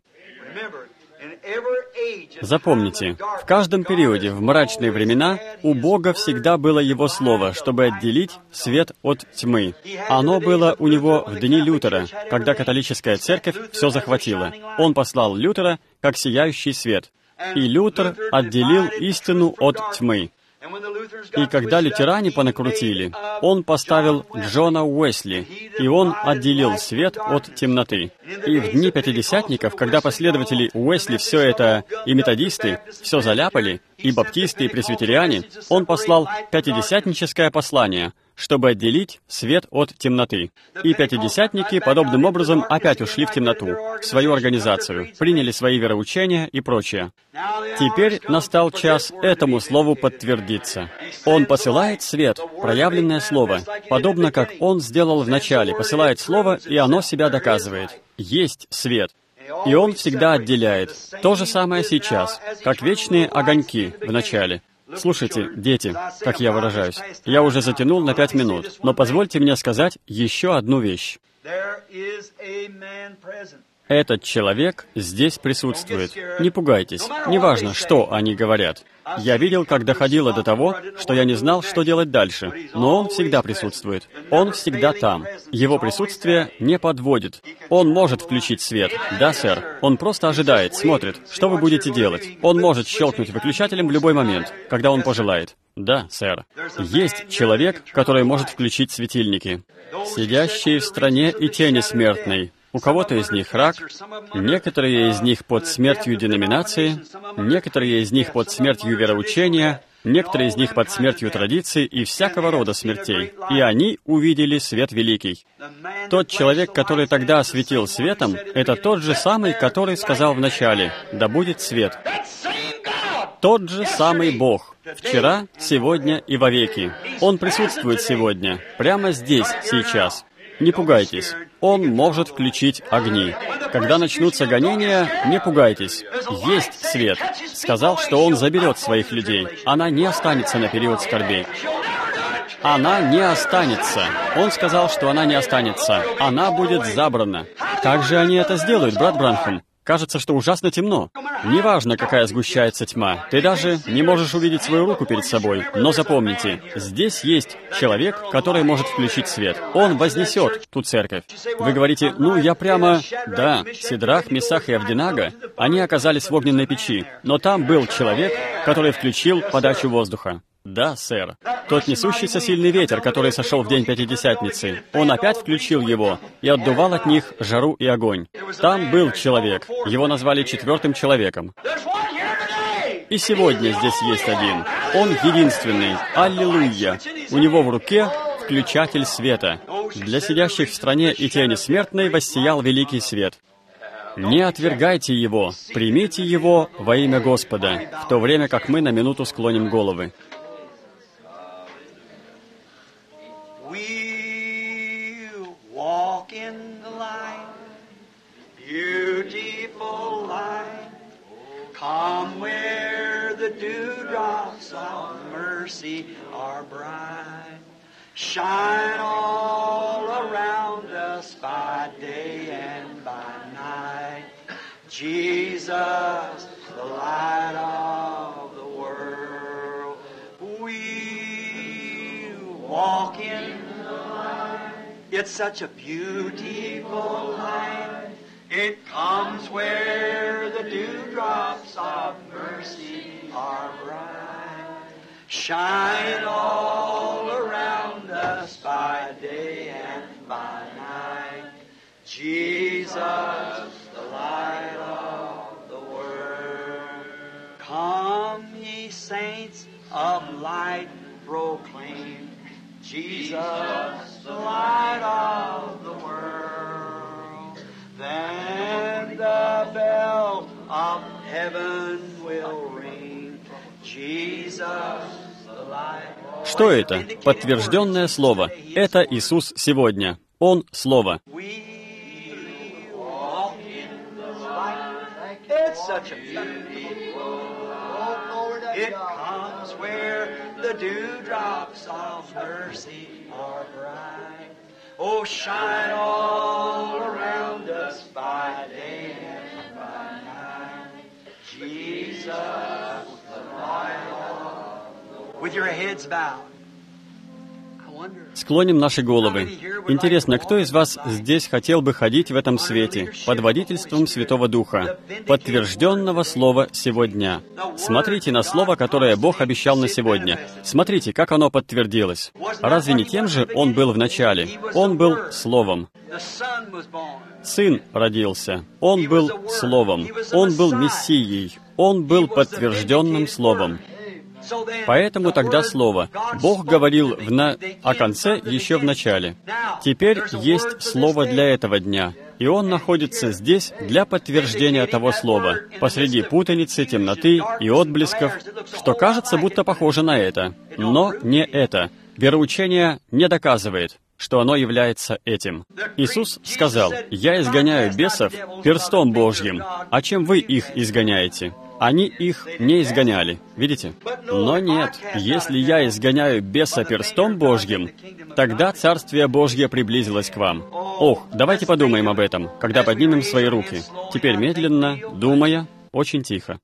Запомните, в каждом периоде, в мрачные времена, у Бога всегда было Его Слово, чтобы отделить свет от тьмы. Оно было у Него в дни Лютера, когда католическая церковь все захватила. Он послал Лютера как сияющий свет. И Лютер отделил истину от тьмы. И когда лютеране понакрутили, он поставил Джона Уэсли, и он отделил свет от темноты. И в дни пятидесятников, когда последователи Уэсли все это, и методисты, все заляпали, и баптисты, и пресвитериане, он послал пятидесятническое послание, чтобы отделить свет от темноты. И пятидесятники подобным образом опять ушли в темноту, в свою организацию, приняли свои вероучения и прочее. Теперь настал час этому слову подтвердиться. Он посылает свет, проявленное слово, подобно как он сделал в начале, посылает слово, и оно себя доказывает. Есть свет. И он всегда отделяет. То же самое сейчас, как вечные огоньки в начале. Слушайте, дети, как я выражаюсь, я уже затянул на 5 минут, но позвольте мне сказать еще одну вещь. Этот человек здесь присутствует. Не пугайтесь, неважно, что они говорят. Я видел, как доходило до того, что я не знал, что делать дальше, но он всегда присутствует. Он всегда там. Его присутствие не подводит. Он может включить свет. Да, сэр. Он просто ожидает, смотрит, что вы будете делать. Он может щелкнуть выключателем в любой момент, когда он пожелает. Да, сэр. Есть человек, который может включить светильники. Сидящие в стране и тени смертной. У кого-то из них рак, некоторые из них под смертью деноминации, некоторые из них под смертью вероучения, некоторые из них под смертью традиций и всякого рода смертей. И они увидели свет великий. Тот человек, который тогда осветил светом, это тот же самый, который сказал вначале: «Да будет свет». Тот же самый Бог. Вчера, сегодня и вовеки. Он присутствует сегодня, прямо здесь, сейчас. Не пугайтесь. Он может включить огни. Когда начнутся гонения, не пугайтесь. Есть свет. Сказал, что Он заберет своих людей. Она не останется на период скорбей. Она не останется. Он сказал, что она не останется. Она будет забрана. Как же они это сделают, брат Бранхам? Кажется, что ужасно темно. Неважно, какая сгущается тьма. Ты даже не можешь увидеть свою руку перед собой. Но запомните, здесь есть человек, который может включить свет. Он вознесет ту церковь. Вы говорите, я прямо... Да, Сидрах, Месах и Авденаго, они оказались в огненной печи. Но там был человек, который включил подачу воздуха. Да, сэр. Тот несущийся сильный ветер, который сошел в день Пятидесятницы, он опять включил его и отдувал от них жару и огонь. Там был человек. Его назвали четвертым человеком. И сегодня здесь есть один. Он единственный. Аллилуйя. У него в руке включатель света. Для сидящих в стране и тени смертной воссиял великий свет. Не отвергайте его. Примите его во имя Господа, в то время как мы на минуту склоним головы. Beautiful light, come where the dewdrops of mercy are bright. Shine all around us by day and by night. Jesus, the light walk in the light. It's such a beautiful light. It comes where the dewdrops of mercy are bright. Shine all around us by day and by night. Jesus, the light of the world. Come, ye saints of light, proclaim Jesus, the light of the world. Then the bell of heaven will ring. Jesus, the light. Что это? Подтвержденное Слово. Это Иисус сегодня. Он — Слово. It's such a beautiful light. It comes where the dewdrops of mercy are bright. Oh, shine all around us by day and by night. Jesus, the light of the world. With your heads bowed. Склоним наши головы. Интересно, кто из вас здесь хотел бы ходить в этом свете, под водительством Святого Духа, подтвержденного Слова сегодня? Смотрите на Слово, которое Бог обещал на сегодня. Смотрите, как оно подтвердилось. Разве не тем же Он был в начале? Он был Словом. Сын родился. Он был Словом. Он был Мессией. Он был подтвержденным Словом. Поэтому тогда Слово. Бог говорил о конце еще в начале. Теперь есть Слово для этого дня, и Он находится здесь для подтверждения того Слова, посреди путаницы, темноты и отблесков, что кажется, будто похоже на это. Но не это. Вероучение не доказывает, что оно является этим. Иисус сказал: «Я изгоняю бесов перстом Божьим, а чем вы их изгоняете?» Они их не изгоняли, видите? Но нет, если я изгоняю беса перстом Божьим, тогда Царствие Божье приблизилось к вам. Ох, давайте подумаем об этом, когда поднимем свои руки. Теперь медленно, думая, очень тихо.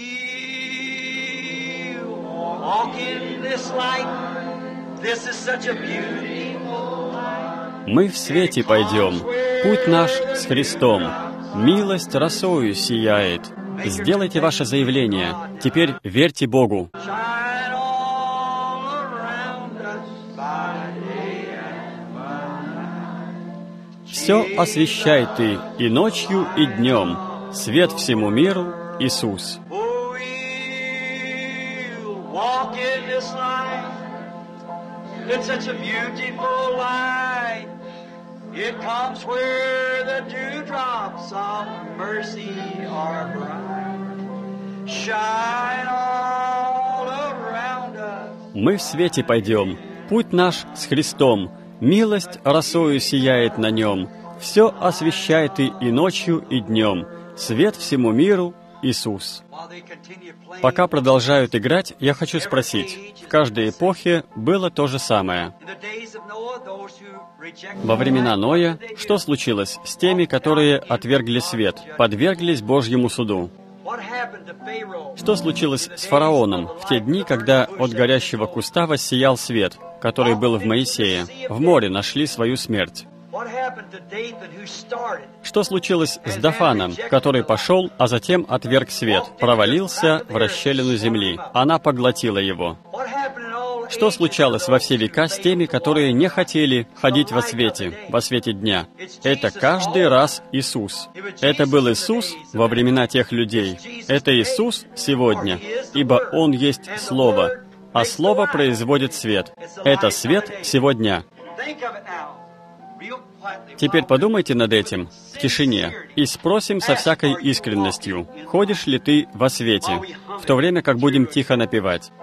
Мы в свете пойдем, путь наш с Христом, милость росою сияет. Сделайте ваше заявление. Теперь верьте Богу. Все освещай Ты и ночью, и днем. Свет всему миру, Иисус. It comes where the dewdrops of mercy are bright. Shine all around us. Мы в свете пойдем, путь наш с Христом, милость росою сияет на нем. Все освещай Ты и ночью, и днем. Свет всему миру, Иисус. Пока продолжают играть, я хочу спросить, в каждой эпохе было то же самое. Во времена Ноя что случилось с теми, которые отвергли свет, подверглись Божьему суду? Что случилось с фараоном в те дни, когда от горящего куста воссиял свет, который был в Моисее? В море нашли свою смерть. Что случилось с Дафаном, который пошел, а затем отверг свет, провалился в расщелину земли? Она поглотила его. Что случалось во все века с теми, которые не хотели ходить во свете дня? Это каждый раз Иисус. Это был Иисус во времена тех людей. Это Иисус сегодня, ибо Он есть Слово, а Слово производит свет. Это свет сегодня. Теперь подумайте над этим в тишине и спросим со всякой искренностью, ходишь ли ты во свете, в то время как будем тихо напевать.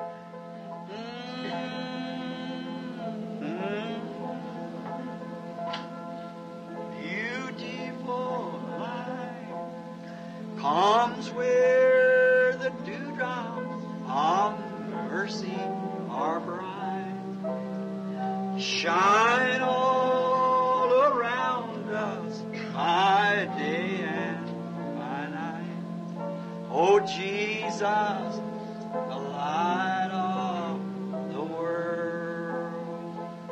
Shine all around us by day and by night. Oh, Jesus, the light of the world.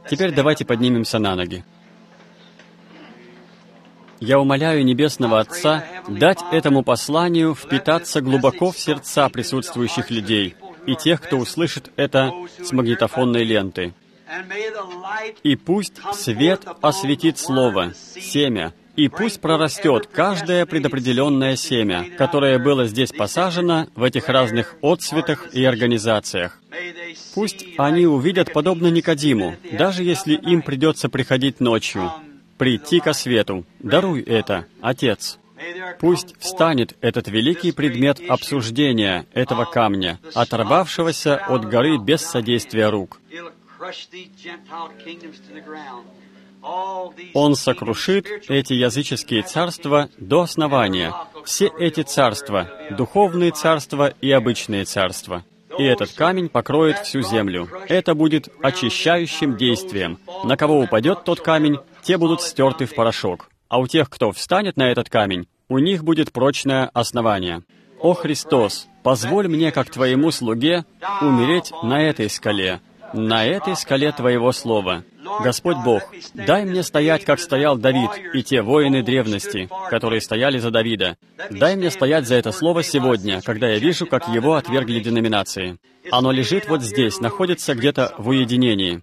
Теперь давайте поднимемся на ноги. Я умоляю Небесного Отца дать этому посланию впитаться глубоко в сердца присутствующих людей и тех, кто услышит это с магнитофонной ленты. И пусть свет осветит Слово, семя, и пусть прорастет каждое предопределенное семя, которое было здесь посажено в этих разных отцветах и организациях. Пусть они увидят, подобно Никодиму, даже если им придется приходить ночью, прийти ко свету. Даруй это, Отец. Пусть встанет этот великий предмет обсуждения этого камня, оторвавшегося от горы без содействия рук. Он сокрушит эти языческие царства до основания. Все эти царства, духовные царства и обычные царства. И этот камень покроет всю землю. Это будет очищающим действием. На кого упадет тот камень, те будут стерты в порошок. А у тех, кто встанет на этот камень, у них будет прочное основание. О Христос, позволь мне, как Твоему слуге, умереть на этой скале Твоего Слова. Господь Бог, дай мне стоять, как стоял Давид и те воины древности, которые стояли за Давида. Дай мне стоять за это Слово сегодня, когда я вижу, как его отвергли деноминации. Оно лежит вот здесь, находится где-то в уединении.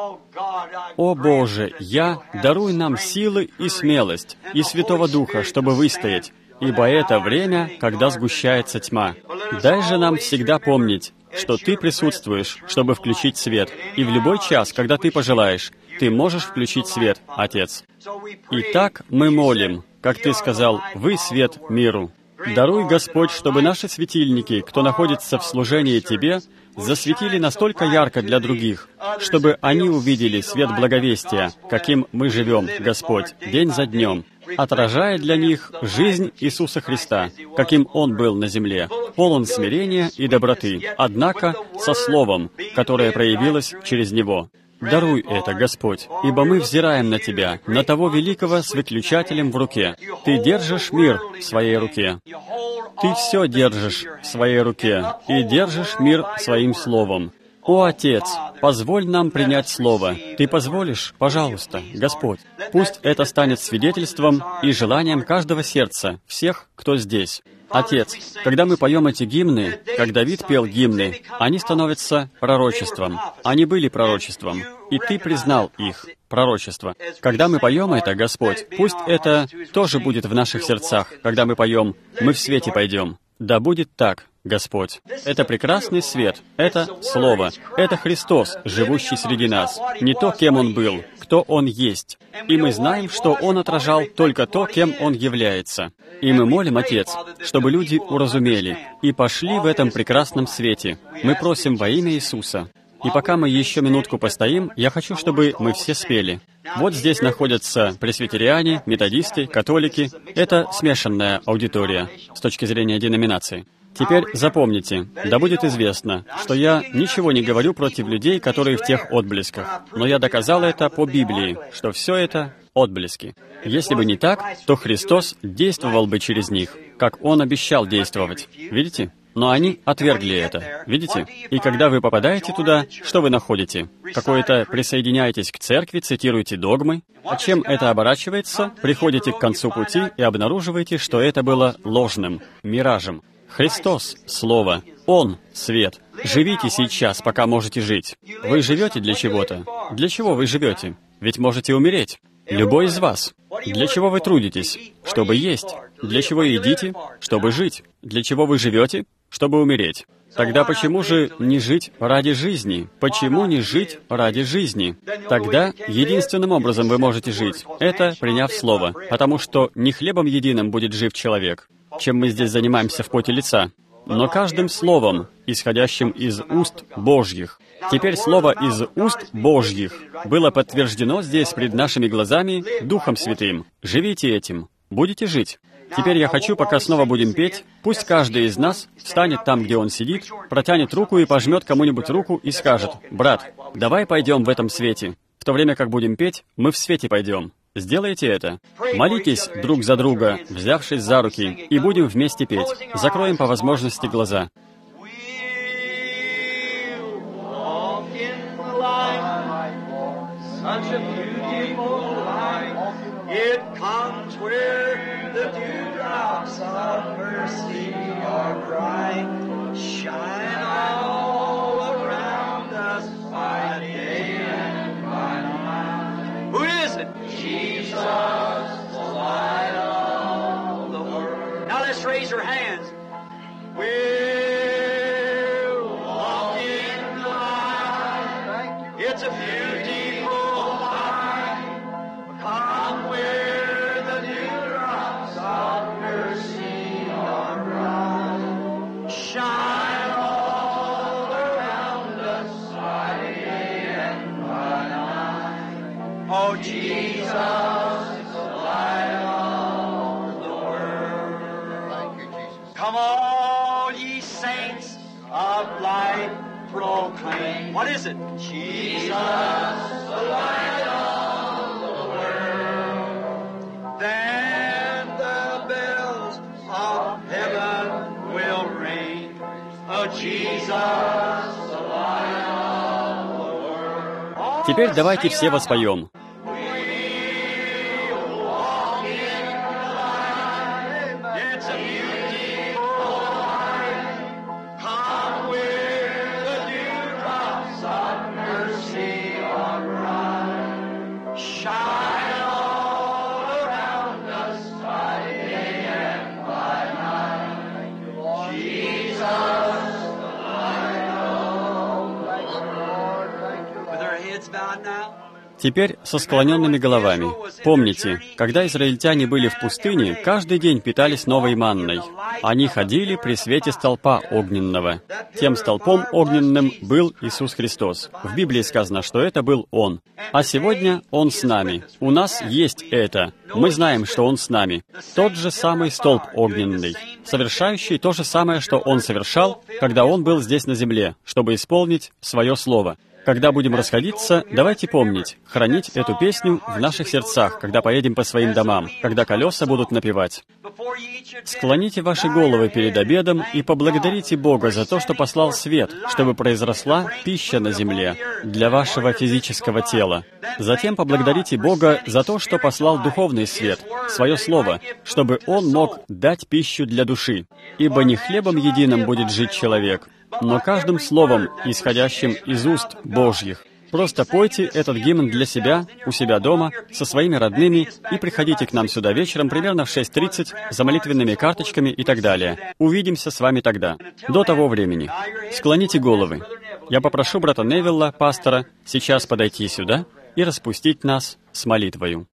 О Боже, даруй нам силы и смелость, и Святого Духа, чтобы выстоять, ибо это время, когда сгущается тьма. Дай же нам всегда помнить, что Ты присутствуешь, чтобы включить свет, и в любой час, когда Ты пожелаешь, Ты можешь включить свет, Отец. Итак, мы молим, как Ты сказал, «Вы свет миру». Даруй, Господь, чтобы наши светильники, кто находится в служении Тебе, засветили настолько ярко для других, чтобы они увидели свет благовестия, каким мы живем, Господь, день за днем, отражая для них жизнь Иисуса Христа, каким Он был на земле, полон смирения и доброты, однако со Словом, которое проявилось через Него. Даруй это, Господь, ибо мы взираем на Тебя, на того великого с выключателем в руке. Ты держишь мир в своей руке. Ты все держишь в своей руке и держишь мир своим словом. О, Отец, позволь нам принять Слово. Ты позволишь? Пожалуйста, Господь. Пусть это станет свидетельством и желанием каждого сердца, всех, кто здесь. Отец, когда мы поем эти гимны, как Давид пел гимны, они становятся пророчеством. Они были пророчеством, и Ты признал их, пророчество. Когда мы поем это, Господь, пусть это тоже будет в наших сердцах, когда мы поем «Мы в свете пойдем». Да будет так, Господь. Это прекрасный свет, это Слово, это Христос, живущий среди нас. Не то, кем Он был, кто Он есть. И мы знаем, что Он отражал только то, кем Он является. И мы молим, Отец, чтобы люди уразумели и пошли в этом прекрасном свете. Мы просим во имя Иисуса. И пока мы еще минутку постоим, я хочу, чтобы мы все спели. Вот здесь находятся пресвитериане, методисты, католики. Это смешанная аудитория с точки зрения деноминации. Теперь запомните, да будет известно, что я ничего не говорю против людей, которые в тех отблесках, но я доказал это по Библии, что все это отблески. Если бы не так, то Христос действовал бы через них, как Он обещал действовать. Видите? Но они отвергли это. Видите? И когда вы попадаете туда, что вы находите? Какое-то присоединяетесь к церкви, цитируете догмы. А чем это оборачивается? Приходите к концу пути и обнаруживаете, что это было ложным, миражем. Христос — Слово. Он — свет. Живите сейчас, пока можете жить. Вы живете для чего-то. Для чего вы живете? Ведь можете умереть. Любой из вас. Для чего вы трудитесь? Чтобы есть. Для чего едите? Чтобы жить. Для чего вы живете? Чтобы умереть. Тогда почему же не жить ради жизни? Почему не жить ради жизни? Тогда единственным образом вы можете жить — это приняв Слово, потому что не хлебом единым будет жив человек, чем мы здесь занимаемся в поте лица, но каждым словом, исходящим из уст Божьих. Теперь слово из уст Божьих было подтверждено здесь пред нашими глазами Духом Святым. Живите этим, будете жить. Теперь я хочу, пока снова будем петь, пусть каждый из нас встанет там, где он сидит, протянет руку и пожмет кому-нибудь руку и скажет: «Брат, давай пойдем в этом свете». В то время как будем петь, мы в свете пойдем. Сделайте это. Молитесь друг за друга, взявшись за руки, и будем вместе петь. Закроем по возможности глаза. your hands. We'll walk in the light. It's a beautiful light. Come where the dewdrops of mercy are bright. Shine all around us by day and by night. Oh, Jesus, the light of the world. Thank you, Jesus. Come all ye saints of light proclaim. What is it? Jesus, the light of the world. Then the bells of heaven will ring. Oh, Jesus, the light of the world. Теперь давайте все воспоем. It's a beautiful light. Come where the dewdrops of mercy are bright. Shine all around us by day and by night. Jesus, the light of the world. With our heads bowed now. Теперь со склоненными головами. Помните, когда израильтяне были в пустыне, каждый день питались новой манной. Они ходили при свете столпа огненного. Тем столпом огненным был Иисус Христос. В Библии сказано, что это был Он. А сегодня Он с нами. У нас есть это. Мы знаем, что Он с нами. Тот же самый столб огненный, совершающий то же самое, что Он совершал, когда Он был здесь на земле, чтобы исполнить Свое Слово. Когда будем расходиться, давайте помнить, хранить эту песню в наших сердцах, когда поедем по своим домам, когда колеса будут напевать. Склоните ваши головы перед обедом и поблагодарите Бога за то, что послал свет, чтобы произросла пища на земле для вашего физического тела. Затем поблагодарите Бога за то, что послал духовный свет, Свое Слово, чтобы Он мог дать пищу для души. Ибо не хлебом единым будет жить человек, но каждым словом, исходящим из уст Божьих. Просто пойте этот гимн для себя, у себя дома, со своими родными, и приходите к нам сюда вечером примерно в 6:30 за молитвенными карточками и так далее. Увидимся с вами тогда. До того времени. Склоните головы. Я попрошу брата Невилла, пастора, сейчас подойти сюда и распустить нас с молитвою.